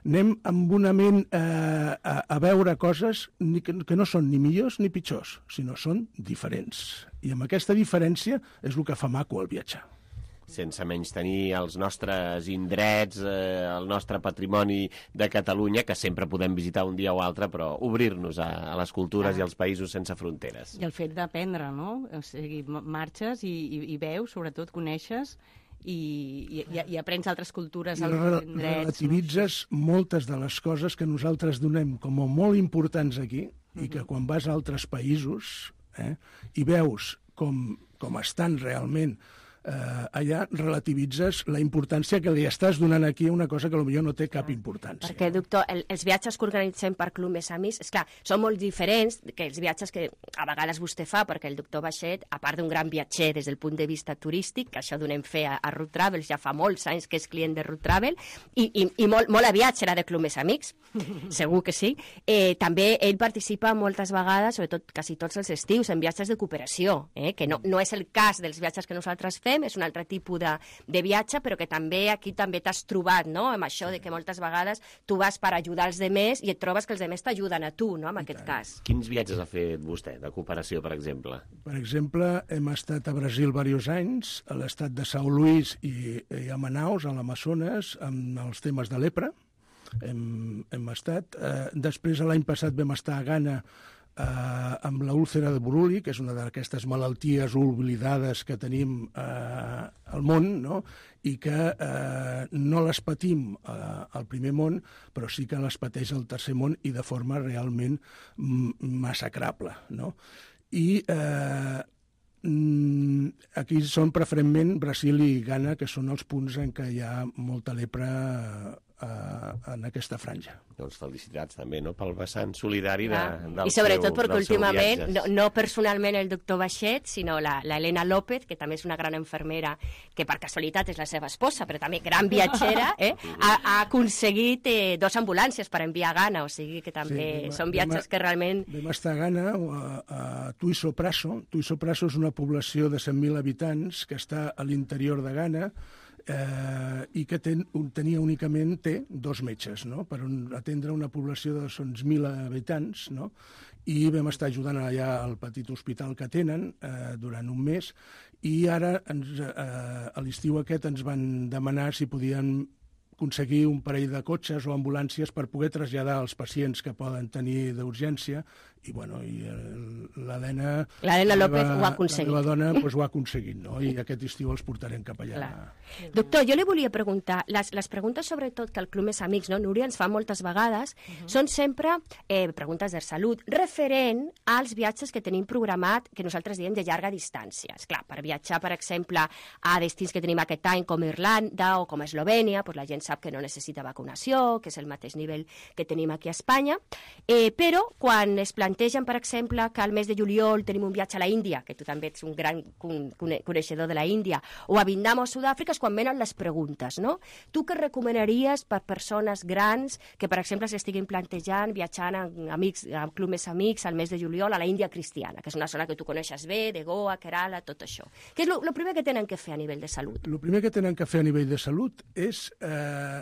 anem amb una ment eh, a, a veure coses ni, que, que no són ni millors ni pitjors, sinó són diferents. I amb aquesta diferència és el que fa maco el viatjar. Sense menys tenir els nostres indrets, eh, el nostre patrimoni de Catalunya, que sempre podem visitar un dia o altre, però obrir-nos a, a les cultures ah. i als països sense fronteres. I el fet d'aprendre, no? O sigui, marxes i, i, i veus, sobretot coneixes, i, i, i aprens altres cultures, I altres indrets... relativitzes no? moltes de les coses que nosaltres donem com a molt importants aquí, uh-huh. i que quan vas a altres països eh, i veus com, com estan realment Uh, allà relativitzes la importància que li estàs donant aquí a una cosa que potser no té cap importància. Perquè, doctor, el, els viatges que organitzem per Club Més Amics, esclar, són molt diferents que els viatges que a vegades vostè fa, perquè el doctor Baixet, a part d'un gran viatger des del punt de vista turístic, que això donem fe a, a Route Travels, ja fa molts anys que és client de Route Travel, i, i, i molt, molt aviat serà de Club Més Amics, segur que sí. Eh, també ell participa moltes vegades, sobretot quasi tots els estius, en viatges de cooperació, eh, que no, no és el cas dels viatges que nosaltres fem, és un altre tipus de, de viatge, però que també aquí també t'has trobat, no?, amb això de que moltes vegades tu vas per ajudar els demés i et trobes que els demés t'ajuden a tu, no?, en aquest cas. Quins viatges ha fet vostè de cooperació, per exemple? Per exemple, hem estat a Brasil diversos anys, a l'estat de São Luís i, i a Manaus, a l'Amazones, amb els temes de lepra. Hem, hem estat. Eh, després, l'any passat, vam estar a Ghana Uh, amb la úlcera de Buruli, que és una d'aquestes malalties oblidades que tenim uh, al món, no? I que uh, no les patim uh, al primer món, però sí que les pateix al tercer món i de forma realment massacrable, no? I uh, aquí són preferentment Brasil i Ghana, que són els punts en què hi ha molta lepra Uh, en aquesta franja. Doncs felicitats també, no?, pel vessant solidari de, del I sobretot seu, perquè últimament, no, no no personalment el doctor Baixet, sinó la, la Elena López, que també és una gran infermera, que per casualitat és la seva esposa, però també gran viatgera, eh? ha, ha aconseguit eh, dos ambulàncies per enviar a Ghana, o sigui que també sí, són viatges que realment... Vam estar a Ghana, a, a Tuiso Praso. Tuiso Praso és una població de cent mil habitants que està a l'interior de Ghana, Eh, i que ten, tenia únicament té dos metges, no?, per un, atendre una població de dos mil habitants, no?, i vam estar ajudant allà al petit hospital que tenen eh, durant un mes, i ara ens, eh, a l'estiu aquest ens van demanar si podien aconseguir un parell de cotxes o ambulàncies per poder traslladar els pacients que poden tenir d'urgència, i bueno, i l'Helena... L'Helena López ho ha aconseguit. La meva dona pues, ho ha aconseguit, no? I aquest estiu els portarem cap allà. Clar. Doctor, jo li volia preguntar, les, les preguntes sobretot que el Club Més Amics, no, Núria, ens fa moltes vegades, uh -huh. són sempre eh, preguntes de salut, referent als viatges que tenim programat, que nosaltres diem de llarga distància. Esclar, per viatjar, per exemple, a destins que tenim aquest any, com Irlanda o com Eslovènia, pues la gent sap que no necessita vacunació, que és el mateix nivell que tenim aquí a Espanya, eh, però quan es plantegen, per exemple, que al mes de juliol tenim un viatge a la Índia, que tu també ets un gran coneixedor de la Índia, o a Vietnam o a Sud-àfrica, és quan venen les preguntes, no? Tu què recomanaries per persones grans que, per exemple, s'estiguin plantejant viatjant amb amics, amb Club Més Amics al mes de juliol a la Índia cristiana, que és una zona que tu coneixes bé, de Goa, Kerala, tot això. Què és el primer que tenen que fer a nivell de salut? El primer que tenen que fer a nivell de salut és eh,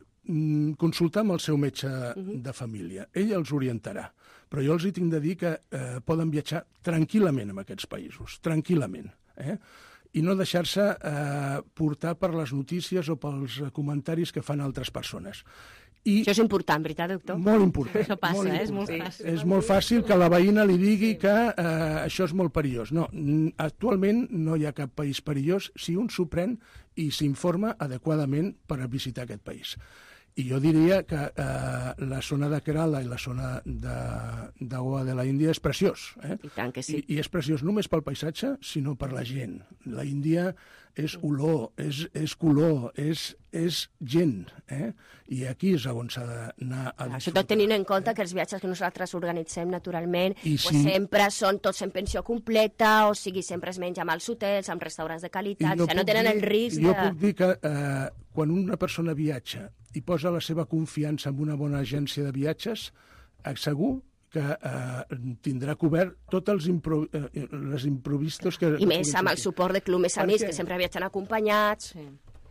consultar amb el seu metge uh-huh. de família. Ell els orientarà. Però jo els hi tinc de dir que eh, poden viatjar tranquil·lament en aquests països, tranquil·lament, eh? I no deixar-se eh, portar per les notícies o pels comentaris que fan altres persones. I això és important, veritat, doctor? Molt important. Això passa, molt eh? important. És molt fàcil. És molt fàcil que la veïna li digui que eh, això és molt perillós. No, actualment no hi ha cap país perillós si un s'ho pren i s'informa adequadament per visitar aquest país. I jo diria que eh, la zona de Kerala i la zona de, de Goa de la Índia és preciós. Eh? I tant que sí. I, I és preciós no només pel paisatge, sinó per la gent. La Índia és olor, és, és color, és, és gent. Eh? I aquí és on s'ha d'anar a disfrutar. Sobretot tenint en compte que els viatges que nosaltres organitzem naturalment I pues si... sempre són tots en pensió completa, o sigui, sempre es menja amb els hotels, amb restaurants de qualitat, o sigui, no tenen dir, el risc jo de... Jo puc dir que eh, quan una persona viatja i posa la seva confiança en una bona agència de viatges, segur que eh, tindrà cobert tots els impro eh, les improvistos que... I més amb el suport de Club Més Amics, que sempre viatgen acompanyats. Sí.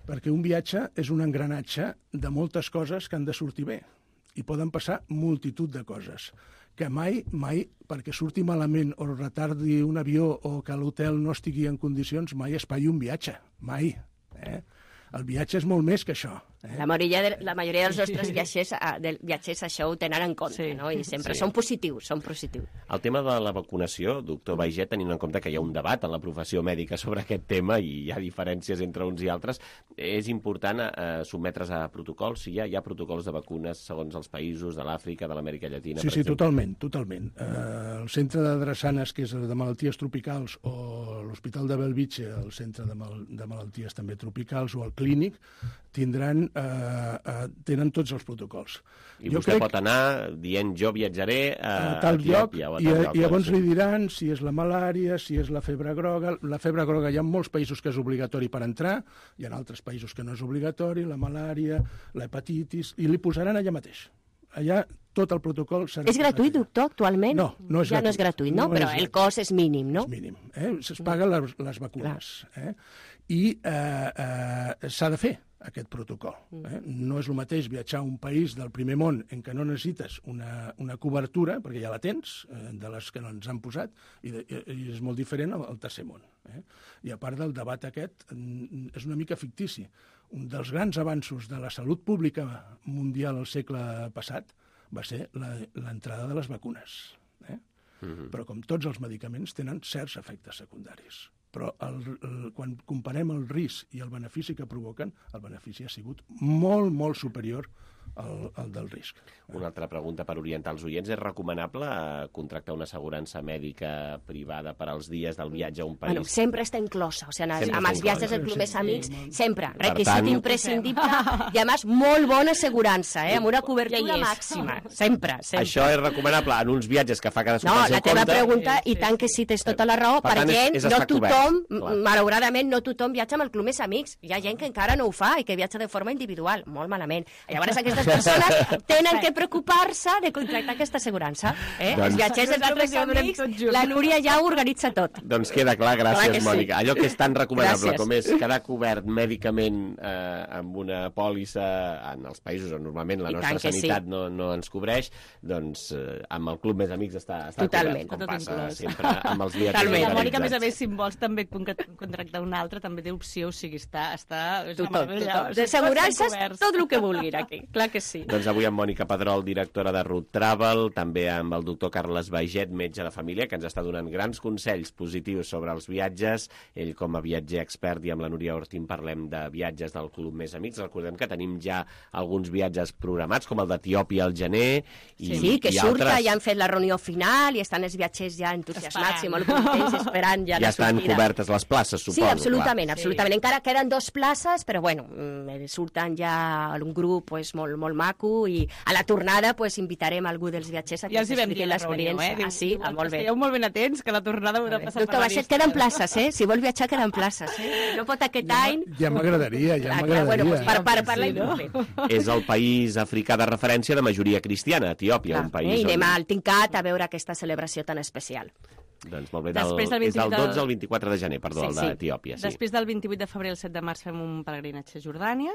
Perquè un viatge és un engranatge de moltes coses que han de sortir bé. I poden passar multitud de coses. Que mai, mai, perquè surti malament o retardi un avió o que l'hotel no estigui en condicions, mai espatlli un viatge. Mai. Eh? El viatge és molt més que això. Eh? La, majoria de, la majoria dels nostres viatgers, de viatgers això ho tenen en compte, sí. no? I sempre Sí. són positius, són positius. El tema de la vacunació, doctor Baiget, tenint en compte que hi ha un debat en la professió mèdica sobre aquest tema i hi ha diferències entre uns i altres, és important eh, sotmetre's a protocols. Si hi ha, hi ha protocols de vacunes segons els països de l'Àfrica, de l'Amèrica Llatina, Sí, per sí, exemple. totalment, totalment. Eh, el centre de Drassanes, que és de malalties tropicals, o l'Hospital de Belvitge, el centre de, mal de malalties també tropicals, o el clínic, tindran, eh, eh, tenen tots els protocols. I jo vostè crec... pot anar dient jo viatjaré a, a tal lloc, Etiòpia o a i, tal lloc. i llavors doncs. li diran si és la malària, si és la febre groga. La febre groga hi ha molts països que és obligatori per entrar, hi ha altres països que no és obligatori, la malària, l'hepatitis, i li posaran allà mateix. Allà tot el protocol serà... És gratuït, doctor, actualment? No, no és ja gratuït. no és gratuït, no? No Però és el cost és mínim, no? És mínim. Eh? Es paguen les, les vacunes. Eh? I eh, eh, s'ha de fer aquest protocol. Eh? No és el mateix viatjar a un país del primer món en què no necessites una, una cobertura, perquè ja la tens, eh, de les que ens han posat, i, de, i és molt diferent al, al tercer món. Eh? I a part del debat aquest, és una mica fictici. Un dels grans avanços de la salut pública mundial al segle passat va ser l'entrada de les vacunes. Eh? Mm-hmm. Però com tots els medicaments tenen certs efectes secundaris. Però el, el, quan comparem el risc i el benefici que provoquen, el benefici ha sigut molt, molt superior al, al del risc. Una altra pregunta per orientar els oients. És recomanable eh, contractar una assegurança mèdica privada per als dies del viatge a un país? Bueno, sempre està inclosa. O sigui, Sempre amb està els viatges inclosa. del Club Més Amics, Sí. sempre. Per Requisit tant- imprescindible i, a més, molt bona assegurança, eh? Amb una cobertura Ja hi és. màxima. Sempre, sempre. Això és recomanable en uns viatges que fa cadascú No, pel seu la teva compte. pregunta, i tant que sí, tens tota la raó, Per per, tant, és- gent, és no estar tothom, cobert, clar. malauradament, no tothom viatja amb el Club Més Amics. Hi ha gent que encara no ho fa i que viatja de forma individual. Molt malament. Llavors, aquestes persones tenen que preocupar-se de contractar aquesta assegurança. Eh? Doncs- Els viatgers del Club Més Amics, la Núria ja ho organitza tot. Doncs queda clar, Clar gràcies, que sí. Mònica. Allò que és tan recomanable Gràcies. com és quedar cobert mèdicament eh, amb una pòlissa en els països on normalment la I nostra tant que sanitat sí. no, no ens cobreix, doncs eh, amb el Club Més Amics està, està Totalment. cobert, com Tot passa inclòs. sempre amb els viatges Totalment. La Mònica, a més a organitzats. més, si en vols també con- contractar una altra, també té opció, o sigui, està... està és una Tothom, meravella. tothom. O sigui, D'assegurances, tots estan coberts. tot el que vulguin aquí. Clar que sí. Doncs avui amb Mònica Pedrol, directora de Root Travel, també amb el doctor Carles Baiget, metge de família, que ens està donant grans consells positius sobre els viatges. Ell com a viatger expert, i amb la Núria Ortín parlem de viatges del Club Més Amics. Recordem que tenim ja alguns viatges programats, com el d'Etiòpia al gener. I, Sí, que i surt, altres. que ja han fet la reunió final i estan els viatgers ja entusiasmats i molt contents, esperant ja, Ja la estan sortida. cobertes les places, suposo. Sí, absolutament, clar. absolutament. Encara queden dos places, però bueno, mm, surten ja un grup pues, molt, molt maco i a la tornada pues, invitarem algú dels viatgers a que Ja ens els hi vam dir expliqui a la reunió, l'experiència. eh? Diu, Ah, sí? diu, Ah, molt bé. Estigueu molt ben atents, que la tornada haurà passat Doctor per la Baixet, llista. queden places, eh? Si vol viatjar, queden places, eh? No pot aquest any... Ja m'agradaria, ja Clar, clar, m'agradaria. bueno, pues per, per, per Sí, l'any no? proper. És el país africà de referència de majoria cristiana, Etiòpia, un Eh? país I on... anem al Tincat a veure aquesta celebració tan especial. Doncs molt bé, del, Després del és del vint-i-vuit del- dotze al vint-i-quatre de gener, perdó, Sí, el sí. d'Etiòpia. Sí. Després del vint-i-vuit de febrer al set de març fem un pelegrinatge a Jordània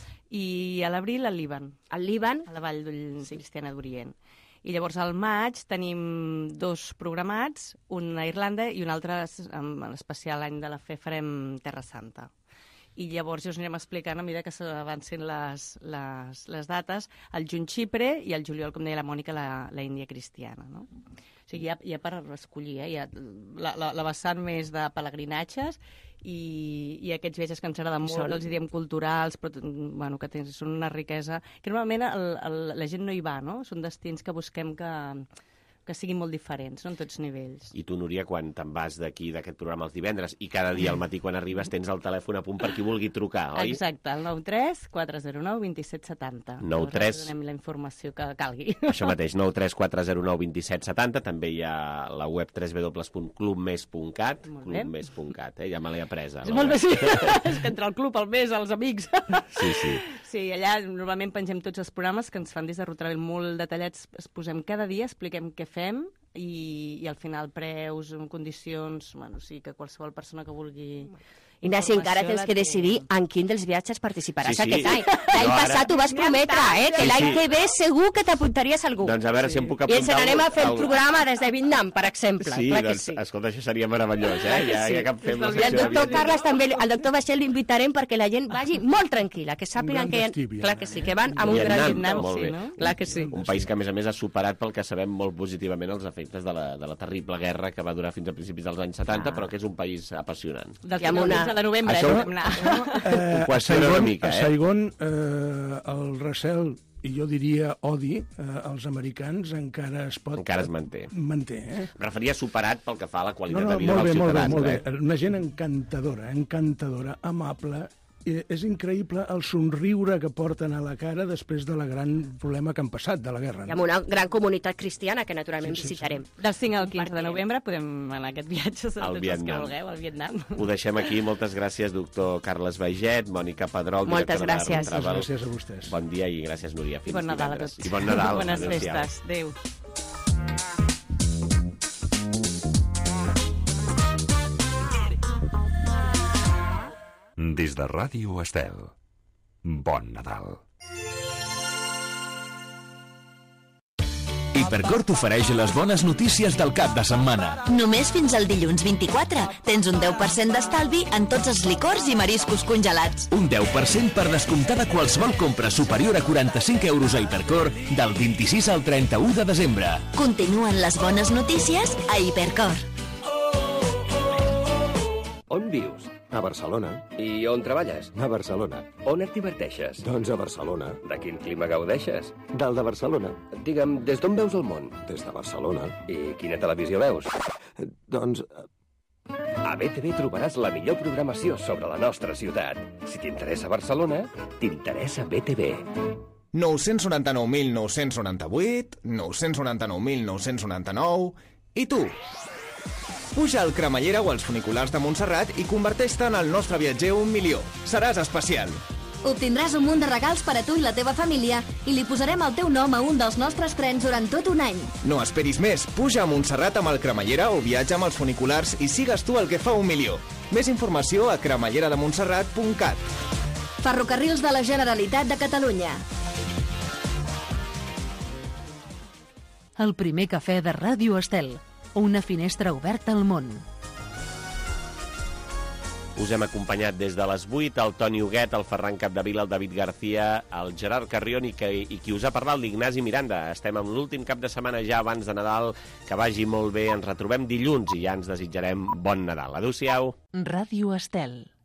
i a l'abril al Líban. Al Líban? A la vall d'Ull sí. Cristiana d'Orient. I llavors al maig tenim dos programats, un a Irlanda i un altre, en l'especial any de la fe, farem Terra Santa. I llavors ja us anirem explicant a mesura que s'avancin les, les, les dates, el juny Xipre i el juliol, com deia la Mònica, la, la Índia cristiana, no? O sigui, hi ha, hi ha per escollir, eh? Hi ha la, la, la vessant més de pelegrinatges i, i aquests viatges que ens agraden molt, Són- els hi diem culturals, però bueno, que tens, són una riquesa, que normalment el, el, la gent no hi va, no? Són destins que busquem que, que siguin molt diferents, no? En tots nivells. I tu, Núria, quan te'n vas d'aquí, d'aquest programa els divendres, i cada dia al matí quan arribes tens el telèfon a punt per qui vulgui trucar, oi? Exacte, el nou tres quatre zero nou dos set set zero. nou tres Donem la informació que calgui. Això mateix, nou tres quatre zero nou dos set set zero. També hi ha la web w w w punt club mes punt cat, Molt bé. club mes punt cat, eh? Ja me l'he apresa. És la molt web. bé, sí. És que entre el club, el mes, els amics... Sí, sí. Sí, allà normalment pengem tots els programes que ens fan des de Root Travel molt detallats, es posem cada dia, expliquem què fem i, i al final preus, condicions, bueno, sí, que qualsevol persona que vulgui Ignasi, encara tens que decidir en quin dels viatges participaràs Sí, sí. aquest any. L'any No, ara- passat ho vas prometre, eh? Que Sí, l'any sí. que ve segur que t'apuntaries a algú. Doncs a veure si em puc I ens apuntar... n'anem a fer el al- programa des de Vietnam, per exemple. Sí, Clar que doncs, sí. escolta, això seria meravellós, eh? Ja, ja que fem la I el secció de doctor viatges. Carles també, el doctor Baixel l'invitarem perquè la gent vagi molt tranquil·la, que sàpiguen gran que... destí, Vietnam, Clar que sí, que van amb un gran Vietnam, molt sí, bé. no? Clar que sí. Un país que, a més a més, ha superat pel que sabem molt positivament els efectes de la, de la terrible guerra que va durar fins a principis dels anys setanta, però que és un país apassionant. Del quinze de novembre, Això- eh? Vam anar. Eh, Ho a qüestiona Saigon, una mica, a eh? Saigon eh, el recel, i jo diria odi, eh, als americans encara es pot... Encara es manté. Manté, eh? Em referia superat pel que fa a la No, qualitat no, de vida molt bé, dels molt bé, ciutadans. molt bé. eh? Una gent encantadora, encantadora, amable. I és increïble el somriure que porten a la cara després de la gran problema que han passat, de la guerra. I amb una gran comunitat cristiana que naturalment Sí, sí, sí. visitarem. Del cinc al quinze de novembre podem anar a aquest viatge, Al tots els que Vietnam. vulgueu, al Vietnam. Ho deixem aquí. Moltes gràcies, doctor Carles Baiget, Mònica Pedrol, Moltes directora de gràcies. Travel. Moltes gràcies a vostès. Bon dia i gràcies, Núria. Fins Bon Nadal a divendres. tots. I bon Nadal. Bones Adéu-siau. festes. Adéu. Des de Ràdio Estel, bon Nadal. Hipercor t'ofereix les bones notícies del cap de setmana. Només fins al dilluns vint-i-quatre tens un deu per cent d'estalvi en tots els licors i mariscos congelats. Un deu per cent per descomptar de qualsevol compra superior a quaranta-cinc euros a Hipercor del vint-i-sis al trenta-u de desembre. Continuen les bones notícies a Hipercor. On vius? A Barcelona. I on treballes? A Barcelona. On et diverteixes? Doncs a Barcelona. De quin clima gaudeixes? Del de Barcelona. Digue'm, des d'on veus el món? Des de Barcelona. I quina televisió veus? Doncs... A B T V trobaràs la millor programació sobre la nostra ciutat. Si t'interessa Barcelona, t'interessa B T V. nou-cents noranta-nou mil nou-cents noranta-vuit, nou-cents noranta-nou mil nou-cents noranta-nou... I tu? Puja al Cremallera o als funiculars de Montserrat i converteix-te en el nostre viatger un milió. Seràs especial. Obtindràs un munt de regals per a tu i la teva família i li posarem el teu nom a un dels nostres trens durant tot un any. No esperis més. Puja a Montserrat amb el Cremallera o viatja amb els funiculars i sigues tu el que fa un milió. Més informació a cremallera de montserrat punt cat. Ferrocarrils de la Generalitat de Catalunya. El primer cafè de Ràdio Estel. Una finestra oberta al món. Us hem acompanyat des de les vuit el Toni Huguet, el Ferran Capdevila, el David García, el Gerard Carrion i, que, i qui us ha parlat, l'Ignasi Miranda. Estem en l'últim cap de setmana ja abans de Nadal. Que vagi molt bé. Ens retrobem dilluns i ja ens desitjarem bon Nadal. Adéu-siau. Ràdio Estel.